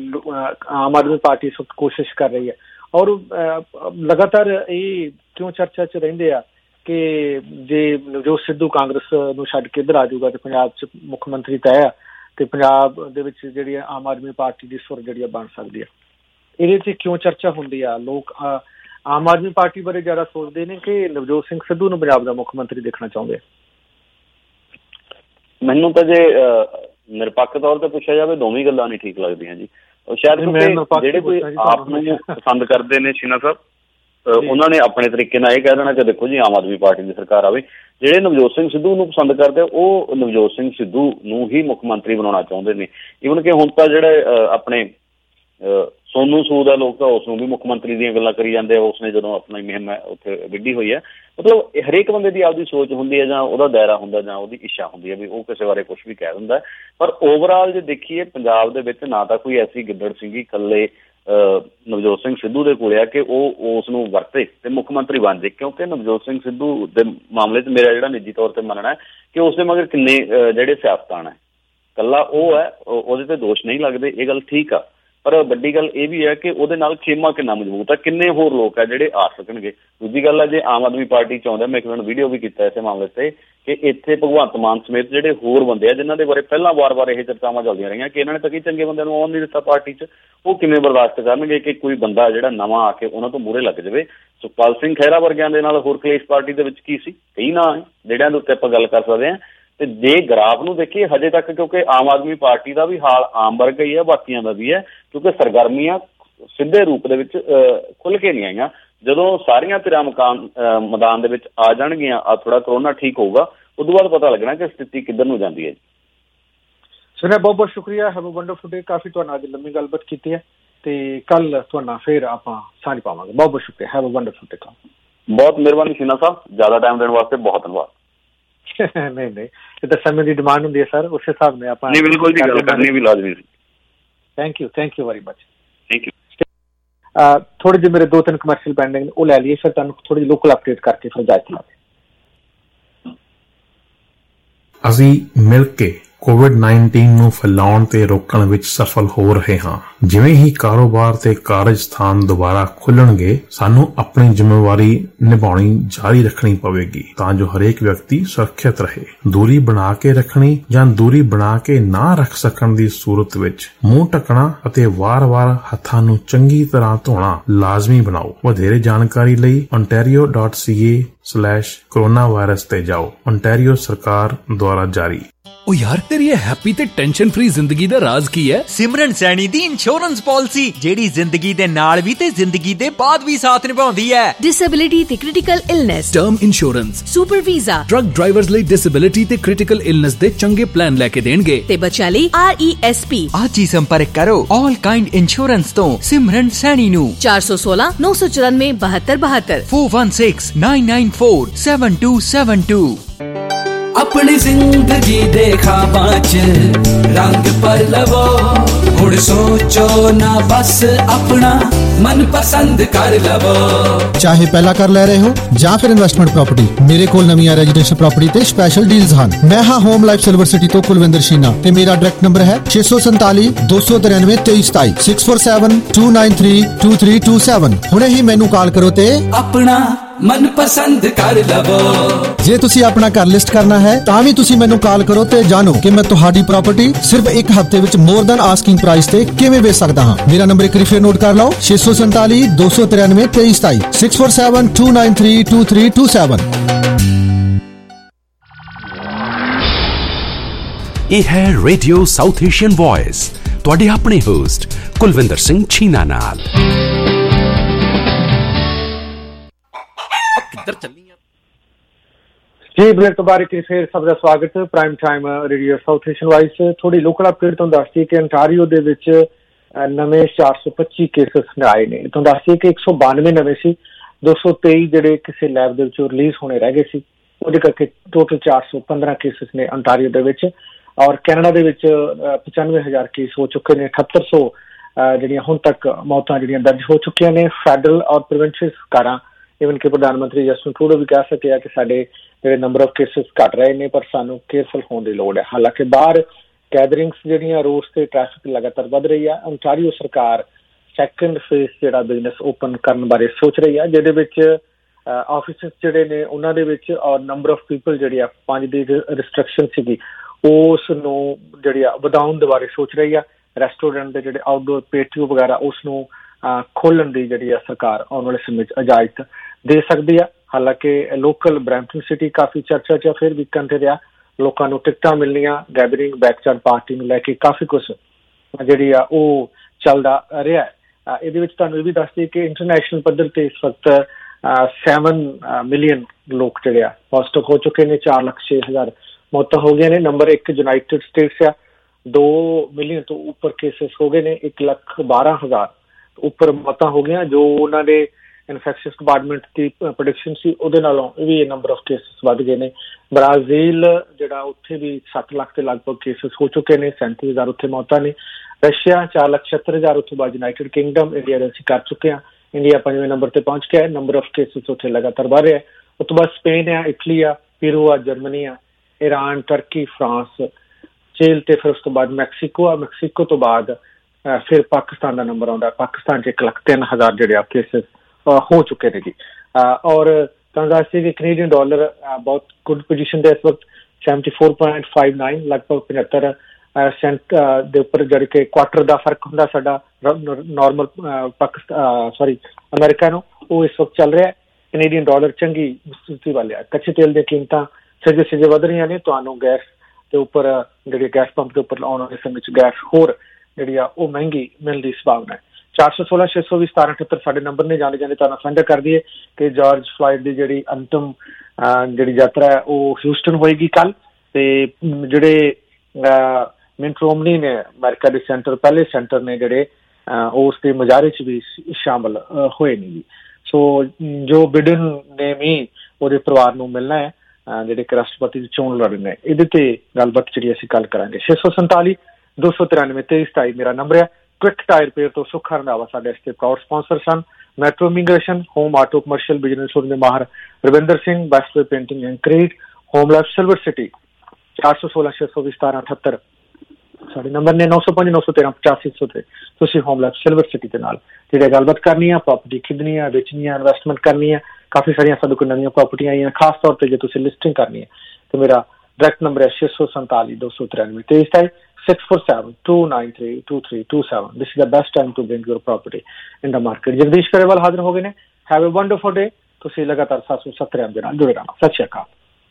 ਆਮ ਆਦਮੀ ਪਾਰਟੀ ਇਸ ਵਕਤ ਕੋਸ਼ਿਸ਼ ਕਰ ਰਹੀ ਹੈ, ਔਰ ਲਗਾਤਾਰ ਇਹ ਕਿਉਂ ਚਰਚਾ 'ਚ ਰਹਿੰਦੇ ਆ ਕਿ ਜੇ ਨਵਜੋਤ ਸਿੱਧੂ ਕਾਂਗਰਸ ਨੂੰ ਛੱਡ ਕੇ ਇੱਧਰ ਆ ਜਾਊਗਾ ਤੇ ਪੰਜਾਬ 'ਚ ਮੁੱਖ ਮੰਤਰੀ ਤੈਅ ਆ, ਤੇ ਪੰਜਾਬ ਦੇ ਵਿੱਚ ਜਿਹੜੀ ਆਮ ਆਦਮੀ ਪਾਰਟੀ ਦੀ ਸੁਰ ਜਿਹੜੀ ਬਣ ਸਕਦੀ ਆ। ਇਹਦੇ 'ਚ ਕਿਉਂ ਚਰਚਾ ਹੁੰਦੀ ਆ? ਲੋਕ ਆਮ ਆਦਮੀ ਪਾਰਟੀ ਬਾਰੇ ਜ਼ਿਆਦਾ ਸੋਚਦੇ ਨੇ ਕਿ ਨਵਜੋਤ ਸਿੰਘ ਸਿੱਧੂ ਨੂੰ ਪੰਜਾਬ ਦਾ ਮੁੱਖ ਮੰਤਰੀ ਦੇਖਣਾ ਚਾਹੁੰਦੇ ਆ?
ਮੈਨੂੰ ਤਾਂ ਜੇ ਨਿਰਪੱਖ ਤੌਰ ਤੇ ਪੁੱਛਿਆ ਜਾਵੇ ਦੋਵੇਂ ਗੱਲਾਂ ਨਹੀਂ ਠੀਕ ਲੱਗਦੀਆਂ ਜੀ। ਸ਼ਾਇਦ ਜਿਹੜੇ ਕੋਈ ਆਪ ਨੂੰ ਪਸੰਦ ਕਰਦੇ ਨੇ ਸ਼ੀਨਾ ਸਾਹਿਬ, ਉਹਨਾਂ ਨੇ ਆਪਣੇ ਤਰੀਕੇ ਨਾਲ ਇਹ ਕਹਿ ਦੇਣਾ ਕਿ ਦੇਖੋ ਜੀ ਆਮ ਆਦਮੀ ਪਾਰਟੀ ਦੀ ਸਰਕਾਰ ਆਵੇ। ਜਿਹੜੇ ਨਵਜੋਤ ਸਿੰਘ ਸਿੱਧੂ ਨੂੰ ਪਸੰਦ ਕਰਦੇ ਉਹ ਨਵਜੋਤ ਸਿੰਘ ਸਿੱਧੂ ਨੂੰ ਹੀ ਮੁੱਖ ਮੰਤਰੀ ਬਣਾਉਣਾ ਚਾਹੁੰਦੇ ਨੇ। ਈਵਨ ਕਿ ਹੁਣ ਤਾਂ ਜਿਹੜੇ ਆਪਣੇ ਸੋਨੂ ਸੂਦ ਆ ਲੋਕ ਤਾਂ ਉਸ ਨੂੰ ਵੀ ਮੁੱਖ ਮੰਤਰੀ ਦੀਆਂ ਗੱਲਾਂ ਕਰੀ ਜਾਂਦੇ ਆ, ਉਸਨੇ ਜਦੋਂ ਆਪਣੀ ਮੁਹਿੰਮ ਉੱਥੇ ਵਿੱਢੀ ਹੋਈ ਹੈ। ਮਤਲਬ ਹਰੇਕ ਬੰਦੇ ਦੀ ਆਪਦੀ ਸੋਚ ਹੁੰਦੀ ਹੈ, ਜਾਂ ਉਹਦਾ ਦਾਇਰਾ ਹੁੰਦਾ, ਜਾਂ ਉਹਦੀ ਇੱਛਾ ਹੁੰਦੀ ਹੈ ਵੀ ਉਹ ਕਿਸੇ ਬਾਰੇ ਕੁਛ ਵੀ ਕਹਿ ਦਿੰਦਾ। ਪਰ ਓਵਰਆਲ ਜੇ ਦੇਖੀਏ ਪੰਜਾਬ ਦੇ ਵਿੱਚ ਨਾ ਤਾਂ ਕੋਈ ਐਸੀ ਗਿੱਦੜ ਸਿੰਘੀ ਇਕੱਲੇ ਨਵਜੋਤ ਸਿੰਘ ਸਿੱਧੂ ਦੇ ਕੋਲ ਆ ਕਿ ਉਹ ਉਸ ਨੂੰ ਵਰਤੇ ਤੇ ਮੁੱਖ ਮੰਤਰੀ ਬਣ ਜਾਏ, ਕਿਉਂਕਿ ਨਵਜੋਤ ਸਿੰਘ ਸਿੱਧੂ ਦੇ ਮਾਮਲੇ 'ਚ ਮੇਰਾ ਜਿਹੜਾ ਨਿੱਜੀ ਤੌਰ ਤੇ ਮੰਨਣਾ ਹੈ ਕਿ ਉਸਦੇ ਮਗਰ ਕਿੰਨੇ ਜਿਹੜੇ ਸਿਆਸਤਦਾਨ ਹੈ, ਇਕੱਲਾ ਉਹ ਹੈ, ਉਹਦੇ ਤੇ ਦੋਸ਼ ਨਹੀਂ ਲੱਗਦੇ, ਇਹ ਗੱਲ ਠੀਕ ਆ। ਪਰ ਵੱਡੀ ਗੱਲ ਇਹ ਵੀ ਹੈ ਕਿ ਉਹਦੇ ਨਾਲ ਖੇਮਾ ਕਿੰਨਾ ਮਜ਼ਬੂਤ ਹੈ, ਕਿੰਨੇ ਹੋਰ ਲੋਕ ਹੈ ਜਿਹੜੇ ਆ ਸਕਣਗੇ। ਦੂਜੀ ਗੱਲ ਹੈ ਜੇ ਆਮ ਆਦਮੀ ਪਾਰਟੀ ਚਾਹੁੰਦਾ, ਮੈਂ ਇੱਕ ਦਿਨ ਵੀਡੀਓ ਵੀ ਕੀਤਾ ਇਸੇ ਮਾਮਲੇ ਤੇ ਕਿ ਇੱਥੇ ਭਗਵੰਤ ਮਾਨ ਸਮੇਤ ਜਿਹੜੇ ਹੋਰ ਬੰਦੇ ਆ ਜਿਨ੍ਹਾਂ ਦੇ ਬਾਰੇ ਪਹਿਲਾਂ ਵਾਰ-ਵਾਰ ਇਹ ਚਰਚਾਵਾਂ ਚੱਲਦੀਆਂ ਰਹੀਆਂ ਕਿ ਇਹਨਾਂ ਨੇ ਤਾਂ ਕੀ ਚੰਗੇ ਬੰਦਿਆਂ ਨੂੰ ਆਉਣ ਨਹੀਂ ਦਿੱਤਾ ਪਾਰਟੀ 'ਚ, ਉਹ ਕਿਵੇਂ ਬਰਦਾਸ਼ਤ ਕਰਨਗੇ ਕਿ ਕੋਈ ਬੰਦਾ ਜਿਹੜਾ ਨਵਾਂ ਆ ਕੇ ਉਹਨਾਂ ਤੋਂ ਮੂਹਰੇ ਲੱਗ ਜਾਵੇ। ਸੁਖਪਾਲ ਸਿੰਘ ਖਹਿਰਾ ਵਰਗਿਆਂ ਦੇ ਨਾਲ ਹੋਰ ਕਲੇਸ਼ ਪਾਰਟੀ ਦੇ ਵਿੱਚ ਕੀ ਸੀ, ਕਈ ਨਾਂ ਹੈ ਜਿਹੜਿਆਂ ਦੇ ਉੱਤੇ ਆਪਾਂ ਗੱਲ ਕਰ ਸਕਦੇ ਹਾਂ। ਤੇ ਜੇ ਗ੍ਰਾਫ ਨੂੰ ਦੇਖੀਏ ਹਜੇ ਤੱਕ, ਕਿਉਂਕਿ ਆਮ ਆਦਮੀ ਪਾਰਟੀ ਦਾ ਵੀ ਹਾਲ ਆਮ ਵਰਗਾ ਹੀ ਹੈ, ਬਾਕੀਆਂ ਦਾ ਵੀ ਹੈ, ਕਿਉਂਕਿ ਸਰਗਰਮੀਆਂ ਸਿੱਧੇ ਰੂਪ ਦੇ ਵਿੱਚ ਖੁੱਲ੍ਹ ਕੇ ਨਹੀਂ ਆਈਆਂ। ਜਦੋਂ ਸਾਰੀਆਂ ਧਿਰਾਂ ਮਕਾਨ ਮੈਦਾਨ ਦੇ ਵਿੱਚ ਆ ਜਾਣਗੀਆਂ, ਆ ਥੋੜਾ ਕਰੋਨਾ ਠੀਕ ਹੋਊਗਾ, ਉਦੋਂ ਬਾਅਦ ਪਤਾ ਲੱਗਣਾ ਕਿ ਸਥਿਤੀ ਕਿੱਧਰ ਨੂੰ ਜਾਂਦੀ ਹੈ।
ਸੁਣਿਆ, ਬਹੁਤ ਬਹੁਤ ਸ਼ੁਕਰੀਆ। ਹੈਵ ਅ ਵੰਡਰਫੁਲ ਡੇ। ਕਾਫੀ ਤੁਹਾਡੇ ਅੱਜ ਲੰਮੀ ਗੱਲਬਾਤ ਕੀਤੀ ਹੈ ਤੇ ਕੱਲ ਤੁਹਾਡਾ ਫਿਰ ਆਪਾਂ ਸਾਂਝ ਪਾਵਾਂਗੇ। ਬਹੁਤ ਬਹੁਤ ਸ਼ੁਕਰੀਆ। Have a wonderful day.
ਬਹੁਤ ਮਿਹਰਬਾਨੀ ਸ਼ੀਨਾ ਸਾਹਿਬ, ਜ਼ਿਆਦਾ ਟਾਈਮ ਦੇਣ ਵਾਸਤੇ ਬਹੁਤ ਧੰਨਵਾਦ।
ਨਹੀਂ ਨਹੀਂ, ਇਹ ਤਾਂ ਸਮੇਂ ਦੀ ਡਿਮਾਂਡ ਹੁੰਦੀ ਹੈ ਸਰ, ਉਸ ਹਿਸਾਬ ਨਾਲ ਆਪਾਂ
ਬਿਲਕੁਲ ਜੀ ਗੱਲ ਕਰਨੀ ਵੀ ਲਾਜ਼ਮੀ ਸੀ।
Thank you, thank you very much.
Thank you.
ਥੋੜੇ ਜਿਹੇ ਮੇਰੇ ਦੋ ਤਿੰਨ ਕਮਰਸ਼ੀਅਲ ਪੈਂਡਿੰਗ ਉਹ ਲੈ ਲਈਏ, ਫਿਰ ਤੁਹਾਨੂੰ ਥੋੜੀ ਜਿਹੀ ਲੋਕਲ ਅਪਡੇਟ ਕਰਕੇ ਫਿਰ ਜਾ ਕੇ
ਅਸੀਂ ਮਿਲ ਕੇ ਕੋਵਿਡ ਨਾਈਨਟੀਨ ਨੂੰ ਫੈਲਾਉਣ ਤੇ ਰੋਕਣ ਵਿੱਚ ਸਫਲ ਹੋ ਰਹੇ ਹਾਂ। ਜਿਵੇਂ ਹੀ ਕਾਰੋਬਾਰ ਤੇ ਕਾਰਜ ਸਥਾਨ ਦੁਬਾਰਾ ਖੁੱਲਣਗੇ, ਸਾਨੂੰ ਆਪਣੀ ਜ਼ਿੰਮੇਵਾਰੀ ਨਿਭਾਉਣੀ ਜਾਰੀ ਰੱਖਣੀ ਪਵੇਗੀ ਤਾਂ ਜੋ ਹਰੇਕ ਵਿਅਕਤੀ ਸੁਰੱਖਿਅਤ ਰਹੇ। ਦੂਰੀ ਬਣਾ ਕੇ ਰੱਖਣੀ ਜਾਂ ਦੂਰੀ ਬਣਾ ਕੇ ਨਾ ਰੱਖ ਸਕਣ ਦੀ ਸੂਰਤ ਵਿੱਚ ਮੂੰਹ ਢੱਕਣਾ ਅਤੇ ਵਾਰ-ਵਾਰ ਹੱਥਾਂ ਨੂੰ ਚੰਗੀ ਤਰ੍ਹਾਂ ਧੋਣਾ ਲਾਜ਼ਮੀ ਬਣਾਓ। ਵਧੇਰੇ ਜਾਣਕਾਰੀ ਲਈ ontario dot c a slash coronavirus ਤੇ ਜਾਓ। ontario ਸਰਕਾਰ ਦੁਆਰਾ ਜਾਰੀ।
ओ यार, तेरी ये हैप्पी ते टेंशन फ्री जिंदगी दा राज की है?
सिमरन सैनी दी इंश्योरेंस पॉलिसी, जेड़ी जिंदगी दे नाल भी ते जिंदगी दे बाद भी साथ निभाउंदी है।
डिसेबिलिटी ते critical illness,
term insurance,
super visa,
truck drivers ਲਈ डिसेबिलिटी ते क्रिटिकल इलनेस दे चंगे प्लान लेके देणगे
ते बच्चा ਲਈ आर ई एस पी।
आज ही संपर्क करो ऑल काइंड इंश्योरेंस तो सिमरन सैनी नु
चार सौ सोलह नौ सौ चौरानवे बहत्तर बहत्तर
four one six nine nine four seven two seven two.
अपनी जिंदगी दे ख्वाबां च रंग पर लवो, हुण सोचो ना बस अपना मन पसंद कर लवो।
चाहे पहला कर ले रहे हो ਜਾਂ ਫਿਰ ਇਨਵੈਸਟਮੈਂਟ ਪ੍ਰਾਪਰਟੀ, ਮੇਰੇ ਕੋਲ ਨਵੀਆਂ ਰੈਜ਼ੀਡੈਂਸ਼ੀਅਲ ਪ੍ਰਾਪਰਟੀ ਤੇ ਸਪੈਸ਼ਲ ਡੀਲਸ ਹਨ। ਮੈਂ ਹਾਂ ਹੋਮ ਲਾਈਫ ਸਿਲਵਰ ਸਿਟੀ ਤੋਂ ਕੁਲਵਿੰਦਰ ਸ਼ੀਨਾ ਤੇ ਮੇਰਾ ਡਾਇਰੈਕਟ ਨੰਬਰ ਹੈ ਛੇ ਸੌ ਸੰਤਾਲੀ ਦੋ ਸੌ ਤਰਾਨਵੇਂ ਤੇਈ ਸਤਾਈ six four seven two nine three two three two seven. ਹੁਣੇ ਹੀ ਮੈਨੂੰ ਕਾਲ ਕਰੋ ਤੇ
ਆਪਣਾ ਮਨ ਪਸੰਦ ਕਰ ਲਵੋ।
ਜੇ ਤੁਸੀਂ ਆਪਣਾ ਘਰ ਲਿਸਟ ਕਰਨਾ ਹੈ ਤਾਂ ਵੀ ਤੁਸੀਂ ਮੈਨੂੰ ਕਾਲ ਕਰੋ ਤੇ ਜਾਣੋ ਕਿ ਮੈਂ ਤੁਹਾਡੀ ਪ੍ਰਾਪਰਟੀ ਸਿਰਫ ਇੱਕ ਹਫ਼ਤੇ ਵਿੱਚ ਮੋਰ ਦੈਨ ਆਸਕਿੰਗ ਪ੍ਰਾਈਸ ਤੇ ਕਿਵੇਂ ਵੇਚ ਸਕਦਾ ਹਾਂ। ਮੇਰਾ ਨੰਬਰ ਇੱਕ ਵਾਰੀ ਫਿਰ ਨੋਟ ਕਰ ਲਓ, ਛੇ ਸੌ ਸੰਤਾਲੀ ਦੋ ਸੌ ਤਰਾਨਵੇਂ ਤੇਈ ਸਤਾਈ six four seven two nine three two three two seven.
ਇਹ ਹੈ ਰੇਡੀਓ ਸਾਊਥ ਏਸ਼ੀਅਨ ਵੌਇਸ, ਤੁਹਾਡੇ ਆਪਣੇ ਹੋਸਟ ਕੁਲਵਿੰਦਰ ਸਿੰਘ ਛੀਨਾ ਨਾਲ।
ਜੀ ਬ੍ਰੇਕ ਤੋਂ ਬਾਅਦ ਇੱਕ ਫਿਰ ਸਭ ਦਾ ਸਵਾਗਤ। Prime time radio South Asian voice. ਥੋੜੀ ਲੋਕਲ ਅਪਡੇਟ ਤੁਹਾਨੂੰ ਦੱਸਦੀ ਕਿ ਅੰਟਾਰੀਓ ਦੇ ਵਿੱਚ ਨਵੇਂ ਚਾਰ ਸੌ ਪੱਚੀ ਕੇਸਿਸ ਆਏ ਨੇ। ਤੁਹਾਨੂੰ ਦੱਸਦੀ ਕਿ ਇੱਕ ਸੌ ਬਾਨਵੇਂ ਨਵੇਂ ਸੀ, ਦੋ ਸੌ ਤੇਈ ਜਿਹੜੇ ਕਿਸੇ ਲੈਬ ਦੇ ਵਿੱਚੋਂ ਰਿਲੀਜ਼ ਹੋਣੇ ਰਹਿ ਗਏ ਸੀ, ਉਹਦੇ ਕਰਕੇ ਟੋਟਲ ਚਾਰ ਸੌ ਪੰਦਰਾਂ ਕੇਸਿਸ ਨੇ ਅੰਟਾਰੀਓ ਦੇ ਵਿੱਚ। ਔਰ ਕੈਨੇਡਾ ਦੇ ਵਿੱਚ ਪਚਾਨਵੇਂ ਹਜ਼ਾਰ ਕੇਸ ਹੋ ਚੁੱਕੇ ਨੇ। ਅਠੱਤਰ ਸੌ ਜਿਹੜੀਆਂ ਹੁਣ ਤੱਕ ਮੌਤਾਂ ਜਿਹੜੀਆਂ ਦਰਜ ਹੋ ਚੁੱਕੀਆਂ ਨੇ। ਫੈਡਰਲ ਔਰ ਪ੍ਰੋਵਿੰਸ਼ੀਅਲ ਸਰਕਾਰਾਂ, ਈਵਨ ਕਿ ਪ੍ਰਧਾਨ ਮੰਤਰੀ ਜਸਟਿਨ ਟਰੂਡੋ ਵੀ ਕਹਿ ਸਕਿਆ ਕਿ ਸਾਡੇ ਜਿਹੜੇ ਨੰਬਰ ਆਫ ਕੇਸਿਸ ਘਟ ਰਹੇ ਨੇ, ਪਰ ਸਾਨੂੰ ਕੇਅਰਫੁਲ ਹੋਣ ਦੀ ਲੋੜ ਹੈ। ਹਾਲਾਂਕਿ ਬਾਹਰ ਗੈਦਰਿੰਗਸ ਜਿਹੜੀਆਂ ਰੋਜ਼ ਤੇ ਟ੍ਰੈਫਿਕ ਲਗਾਤਾਰ ਵੱਧ ਰਹੀ ਹੈ। ਅੰਟਾਰੀਓ ਸਰਕਾਰ ਸੈਕੰਡ ਫੇਜ਼ ਜਿਹੜਾ ਬਿਜ਼ਨਸ ਓਪਨ ਕਰਨ ਬਾਰੇ ਸੋਚ ਰਹੀ ਹੈ, ਜਿਹਦੇ ਵਿੱਚ ਆਫਿਸਿਸ ਜਿਹੜੇ ਨੇ ਉਹਨਾਂ ਦੇ ਵਿੱਚ ਔਰ ਨੰਬਰ ਆਫ ਪੀਪਲ ਜਿਹੜੀ ਆ ਪੰਜ ਦੀ ਰਿਸਟ੍ਰਿਕਸ਼ਨ ਸੀਗੀ ਉਸ ਨੂੰ ਜਿਹੜੀ ਆ ਵਧਾਉਣ ਦੇ ਬਾਰੇ ਸੋਚ ਰਹੀ ਆ। ਰੈਸਟੋਰੈਂਟ ਦੇ ਜਿਹੜੇ ਆਊਟਡੋਰ ਪੇਟੀਓ ਵਗੈਰਾ ਉਸ ਨੂੰ ਖੋਲਣ ਦੀ ਜਿਹੜੀ ਆ ਸਰਕਾਰ ਆਉਣ ਵਾਲੇ ਸਮੇਂ 'ਚ ਇਜਾਜ਼ਤ ਦੇ ਸਕਦੀ ਆ। ਹਾਲਾਂਕਿ ਲੋਕਲ ਬਰੈਂਪਟਨ ਸਿਟੀ ਕਾਫੀ ਚਰਚਾ 'ਚ ਫਿਰ ਵੀਕਐਂਡ ਤੇ ਰਿਹਾ, ਲੋਕਾਂ ਨੂੰ ਟਿਕਟਾਂ ਮਿਲਣੀਆਂ, ਗੈਦਰਿੰਗ ਬੈਕਯਾਰਡ ਪਾਰਟੀ ਨੂੰ ਲੈ ਕੇ ਕਾਫੀ ਕੁਛ ਜਿਹੜੀ ਆ ਉਹ ਚੱਲਦਾ ਰਿਹਾ। ਇਹਦੇ ਵਿੱਚ ਤੁਹਾਨੂੰ ਇਹ ਵੀ ਦੱਸ ਦਈਏ ਕਿ ਇੰਟਰਨੈਸ਼ਨਲ ਪੱਧਰ ਤੇ ਇਸ ਵਕਤ ਸੈਵਨ ਮਿਲੀਅਨ ਲੋਕ ਜਿਹੜੇ ਆ ਪੋਜ਼ਿਟਿਵ ਹੋ ਚੁੱਕੇ ਨੇ, ਚਾਰ ਲੱਖ ਛੇ ਹਜ਼ਾਰ ਮੌਤਾਂ ਹੋ ਗਈਆਂ ਨੇ। ਨੰਬਰ ਇੱਕ ਯੂਨਾਈਟਿਡ ਸਟੇਟਸ ਆ, ਦੋ ਮਿਲੀਅਨ ਤੋਂ ਉੱਪਰ ਕੇਸਿਸ ਹੋ ਗਏ ਨੇ, ਇੱਕ ਲੱਖ ਬਾਰਾਂ ਹਜ਼ਾਰ ਉੱਪਰ ਮੌਤਾਂ ਹੋ ਗਈਆਂ। ਜੋ ਉਹਨਾਂ ਦੇ ਇਨਫੈਕਸ਼ੀਅਸ ਡਿਪਾਰਟਮੈਂਟ ਦੀ ਪ੍ਰੈਡਿਕਸ਼ਨ ਸੀ ਉਹਦੇ ਨਾਲੋਂ ਵੀ ਇਹ ਨੰਬਰ ਆਫ ਕੇਸਿਸ ਵੱਧ ਗਏ ਨੇ। ਬ੍ਰਾਜ਼ੀਲ ਜਿਹੜਾ ਉੱਥੇ ਵੀ ਸੱਤ ਲੱਖ ਦੇ ਲਗਭਗ ਕੇਸਿਸ ਹੋ ਚੁੱਕੇ ਨੇ, ਸੈਂਤੀ ਹਜ਼ਾਰ ਉੱਥੇ ਮੌਤਾਂ ਨੇ। ਰਸ਼ੀਆ ਚਾਰ ਲੱਖ ਛੱਤਰ ਹਜ਼ਾਰ, ਉੱਥੇ ਬਾਅਦ ਯੂਨਾਈਟਿਡ ਕਿੰਗਡਮ, ਇੰਡੀਆ ਦੇ ਅਸੀਂ ਕਰ ਚੁੱਕੇ ਹਾਂ। ਇੰਡੀਆ ਪੰਜਵੇਂ ਨੰਬਰ ਤੇ ਪਹੁੰਚ ਗਿਆ ਹੈ, ਨੰਬਰ ਆਫ ਕੇਸਿਸ ਉੱਥੇ ਲਗਾਤਾਰ ਵੱਧ ਰਿਹਾ। ਉਸ ਤੋਂ ਬਾਅਦ ਸਪੇਨ ਆ, ਇਟਲੀ ਆ, ਪੀਰੂ ਆ, ਜਰਮਨੀ ਆ, ਈਰਾਨ, ਟਰਕੀ, ਫਰਾਂਸ, ਚੀਨ ਤੇ ਫਿਰ ਉਸ ਤੋਂ ਬਾਅਦ ਮੈਕਸੀਕੋ ਆ। ਮੈਕਸੀਕੋ ਤੋਂ ਬਾਅਦ ਫਿਰ ਪਾਕਿਸਤਾਨ ਦਾ ਨੰਬਰ ਆਉਂਦਾ। ਪਾਕਿਸਤਾਨ 'ਚ ਇੱਕ ਲੱਖ ਤਿੰਨ ਹਜ਼ਾਰ ਜਿਹੜੇ ਆ ਕੇਸਿਸ ਹੋ ਚੁੱਕੇ ਨੇ ਜੀ। ਔਰ ਤੁਹਾਨੂੰ ਦੱਸ ਦਈਏ ਕਿ ਕੈਨੇਡੀਅਨ ਡਾਲਰ ਬਹੁਤ ਗੁੱਡ ਪੋਜੀਸ਼ਨ ਦੇ ਇਸ ਵਕਤ seventy four point five nine, ਲਗਭਗ ਪਝੱਤਰ ਸੈਂਟ ਦੇ ਉੱਪਰ, ਜਿਹੜੀ ਕਿ ਕੁਆਟਰ ਦਾ ਫਰਕ ਹੁੰਦਾ ਸਾਡਾ ਨੋਰਮਲ ਪਾਕਿਸਤਾਨ ਸੋਰੀ ਅਮਰੀਕਾ ਨੂੰ, ਉਹ ਇਸ ਵਕਤ ਚੱਲ ਰਿਹਾ। ਕੈਨੇਡੀਅਨ ਡਾਲਰ ਚੰਗੀ ਸਥਿਤੀ ਵੱਲ ਆ। ਕੱਚੇ ਤੇਲ ਦੀਆਂ ਕੀਮਤਾਂ ਸਿੱਧੇ ਸਿੱਧੇ ਵਧ ਰਹੀਆਂ ਨੇ। ਤੁਹਾਨੂੰ ਗੈਸ ਦੇ ਉੱਪਰ, ਜਿਹੜੀ ਗੈਸ ਪੰਪ ਦੇ ਉੱਪਰ ਆਉਣ ਵਾਲੇ ਸਮੇਂ 'ਚ ਗੈਸ ਹੋਰ ਜਿਹੜੀ ਆ ਉਹ ਮਹਿੰਗੀ ਮਿਲਣ ਦੀ ਸੰਭਾਵਨਾ ਹੈ। ਚਾਰ ਸੌ ਸੋਲਾਂ ਛੇ ਸੌ ਵੀ ਸਤਾਰਾਂ ਅਠੱਤਰ ਸਾਡੇ ਨੰਬਰ ਨੇ। ਜਾਂਦੇ ਜਾਂਦੇ ਤੁਹਾਨੂੰ ਸਾਂਝਾ ਕਰ ਦਈਏ ਕਿ ਜਾਰਜ ਫਲਾਇਡ ਦੀ ਜਿਹੜੀ ਅੰਤਮ ਜਿਹੜੀ ਯਾਤਰਾ ਹੈ ਉਹ ਹਿਊਸਟਨ ਹੋਏਗੀ ਕੱਲ, ਤੇ ਜਿਹੜੇ ਮਿੰਟ ਰੋਮਨੀ ਨੇ ਅਮਰੀਕਾ ਦੇ ਸੈਂਟਰ, ਪਹਿਲੇ ਸੈਂਟਰ ਨੇ ਜਿਹੜੇ ਉਸ ਦੇ ਮੁਜ਼ਾਹਰੇ 'ਚ ਵੀ ਸ਼ਾਮਲ ਹੋਏ ਨੇ ਜੀ। ਸੋ ਜੋ ਬਿਡਨ ਨੇ ਵੀ ਉਹਦੇ ਪਰਿਵਾਰ ਨੂੰ ਮਿਲਣਾ ਹੈ, ਜਿਹੜੇ ਕਿ ਰਾਸ਼ਟਰਪਤੀ ਦੀ ਚੋਣ ਲੜ ਰਹੇ ਨੇ। ਇਹਦੇ ਤੇ ਗੱਲਬਾਤ ਜਿਹੜੀ ਅਸੀਂ ਕੱਲ ਕਰਾਂਗੇ। ਛੇ ਸੌ ਸੰਤਾਲੀ ਦੋ ਸੌ ਤਿਰਾਨਵੇਂ ਤੇਈ ਸਤਾਈ ਮੇਰਾ ਨੰਬਰ ਹੈ। ਕੁਇਕ ਟਾਇਰ ਰਿਪੇਅਰ ਤੋਂ ਸੁੱਖਾ ਰੰਧਾਵਾ ਸਾਡੇ ਇਸ ਤੇ ਪ੍ਰਾਊਡ ਸਪਾਂਸਰ ਸਨ। Metro immigration, home auto commercial business showroom ਦੇ ਮਾਹਰ Ravinder Singh, Bestway painting and create, home life silver city. ਚਾਰ ਸੌ ਸੋਲਾਂ ਛੇ ਸੌ ਵੀ ਸਤਾਰਾਂ ਅਠੱਤਰ ਸਾਡੇ ਨੰਬਰ ਨੇ। ਨੌ ਸੌ ਪੰਜ ਨੌ ਸੌ ਤੇਰਾਂ ਪਚਾਸੀ ਸੌ ਤੇ ਤੁਸੀਂ ਹੋਮ ਲਾਈਫ ਸਿਲਵਰ ਸਿਟੀ ਦੇ ਨਾਲ ਜਿਹੜੇ ਗੱਲਬਾਤ ਕਰਨੀ ਆ, ਪ੍ਰਾਪਰਟੀ ਖਰੀਦਣੀ ਆ, ਵੇਚਣੀ ਆ, ਇਨਵੈਸਟਮੈਂਟ ਕਰਨੀ ਆ। ਕਾਫੀ ਸਾਰੀਆਂ ਸਾਡੇ ਕੋਲ ਨਵੀਆਂ ਪ੍ਰਾਪਰਟੀਆਂ ਆਈਆਂ, ਖਾਸ ਤੌਰ ਤੇ ਜੇ ਤੁਸੀਂ ਲਿਸਟਿੰਗ ਕਰਨੀ ਹੈ ਤੇ ਮੇਰਾ ਡਾਇਰੈਕਟ ਨੰਬਰ ਹੈ ਛੇ ਸੌ ਸੰਤਾਲੀ ਦੋ ਸੌ ਤਿਰਾਨਵੇਂ ਤੇਈ ਸਤਾਈ, six four seven two nine three two three two seven. This is the best time to bring your property in the market. Jagdish Karewal ਹਾਜ਼ਰ ਹੋ ਗਏ ਨੇ। Have a wonderful day. ਤੁਸੀਂ ਲਗਾਤਾਰ ਸੱਤ ਸੌ ਸੱਤਰ ਦੇ ਨਾਲ ਜੁੜੇ ਰਹਿਣਾ। ਸਤਿ ਸ਼੍ਰੀ ਅਕਾਲ।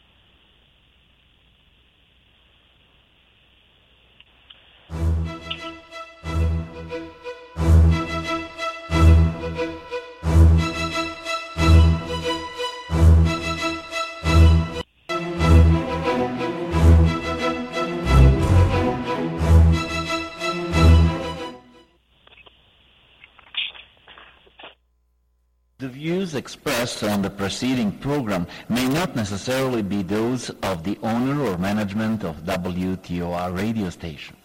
The views expressed on the preceding program may not necessarily be those of the owner or management of W T O R radio station.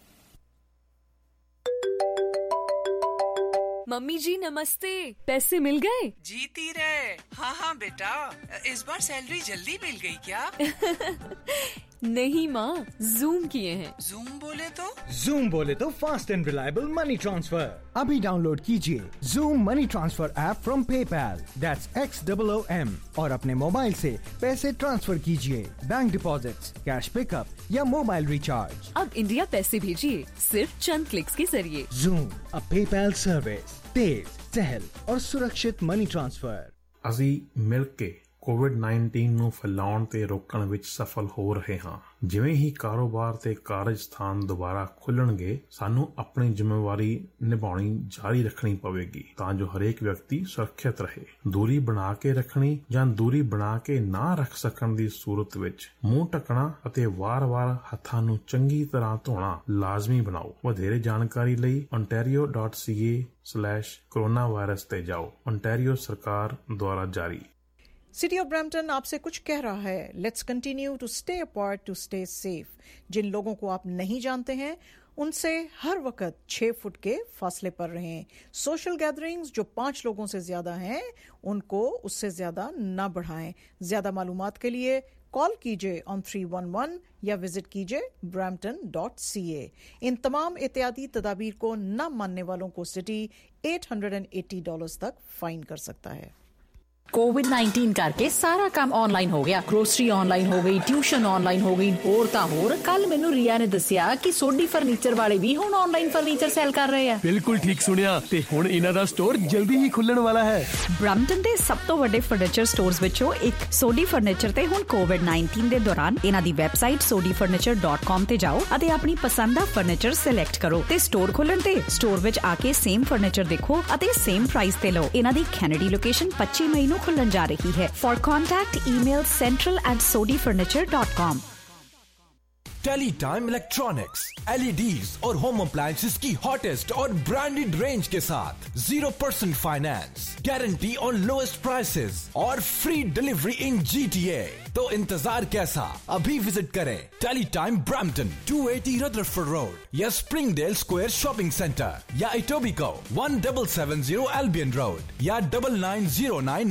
Mummy जी नमस्ते, पैसे मिल गए?
जीती रहे। हाँ हाँ बेटा, इस बार सैलरी जल्दी मिल गई क्या?
नहीं माँ, जूम किए हैं।
जूम बोले तो?
जूम बोले तो fast and reliable money transfer. अभी डाउनलोड कीजिए Xoom money transfer app from PayPal, that's X double O M, और अपने मोबाइल से पैसे ट्रांसफर कीजिए। बैंक डिपॉजिट्स, कैश पिकअप या मोबाइल रिचार्ज।
अब इंडिया पैसे भेजिए सिर्फ चंद क्लिक्स के जरिए।
जूम, अ पेपैल सर्विस, तेज, सहल और सुरक्षित मनी ट्रांसफर।
ਅਸੀਂ ਮਿਲ ਕੇ ਕੋਵਿਡ ਨਾਈਨਟੀਨ ਨੂੰ ਫੈਲਾਉਣ ਤੇ ਰੋਕਣ ਵਿੱਚ ਸਫਲ ਹੋ ਰਹੇ ਹਾਂ। ਜਿਵੇਂ ਹੀ ਕਾਰੋਬਾਰ ਤੇ ਕਾਰਜ ਸਥਾਨ ਦੁਬਾਰਾ ਖੁੱਲਣਗੇ, ਸਾਨੂੰ ਆਪਣੀ ਜ਼ਿੰਮੇਵਾਰੀ ਨਿਭਾਉਣੀ ਜਾਰੀ ਰੱਖਣੀ ਪਵੇਗੀ ਤਾਂ ਜੋ ਹਰੇਕ ਵਿਅਕਤੀ ਸੁਰੱਖਿਅਤ ਰਹੇ। ਦੂਰੀ ਬਣਾ ਕੇ ਰੱਖਣੀ ਜਾਂ ਦੂਰੀ ਬਣਾ ਕੇ ਨਾ ਰੱਖ ਸਕਣ ਦੀ ਸੂਰਤ ਵਿੱਚ ਮੂੰਹ ਢੱਕਣਾ ਅਤੇ ਵਾਰ-ਵਾਰ ਹੱਥਾਂ ਨੂੰ ਚੰਗੀ ਤਰ੍ਹਾਂ ਧੋਣਾ ਲਾਜ਼ਮੀ ਬਣਾਓ। ਵਧੇਰੇ ਜਾਣਕਾਰੀ ਲਈ ontario dot c a slash coronavirus ਤੇ ਜਾਓ। ontario ਸਰਕਾਰ ਦੁਆਰਾ ਜਾਰੀ।
सिटी ऑफ ब्रैम्पटन आपसे कुछ कह रहा है, let's continue to stay apart to stay safe. जिन लोगों को आप नहीं जानते हैं उनसे हर वक्त छह फुट के फासले पर रहें। सोशल गैदरिंग्स जो पांच लोगों से ज्यादा हैं उनको उससे ज्यादा ना बढ़ाएं। ज्यादा मालूमात के लिए कॉल कीजिए ऑन थ्री वन वन या विजिट कीजिए ब्रैम्पटन डॉट सी ए। इन तमाम एहतियाती तदाबीर को न मानने वालों को city eight hundred and eighty dollars तक फाइन कर सकता है।
कोविड नाइनटीन करके सारा काम ऑनलाइन हो गया। ग्रोसरी ऑनलाइन हो गई, ट्यूशन ऑनलाइन हो गई, होर तां होर। कल मैनू रिया ने दसिया कि सोडी फर्नीचर वाले भी हुण ऑनलाइन फर्नीचर सेल कर रहे हैं।
बिल्कुल ठीक सुनिया, ते हुण इन्हां दा स्टोर जल्दी ही खुलण वाला है।
ब्रैम्पटन दे सब तो वड्डे फर्नीचर स्टोर्स विचों एक सोडी फर्नीचर ते हुण कोविड नाइनटीन दे दौरान इन्हां दी website Sodhi furniture dot com ते जाओ अते अपनी पसंद दा फर्नीचर सिलेक्ट करो ते स्टोर खुलण ते स्टोर विच आके सेम फर्नीचर देखो अते सेम प्राइस ते लो। इन्हां दी कैनेडी लोकेशन पच्चीस मई नूं खुलण जा रही है। For contact email central at Sodhi furniture dot com.
Teletime electronics, LEDs और होम अप्लायंसेस की हॉटेस्ट और ब्रांडेड रेंज के साथ zero percent finance, guarantee on lowest prices और फ्री डिलीवरी इन जीटीए। तो इंतजार कैसा, अभी विजिट करें Teletime Brampton two eighty Rutherford road या स्प्रिंगडेल स्क्वायर शॉपिंग सेंटर या Etobicoke one seven seven zero Albion road या डबल नाइन जीरो नाइन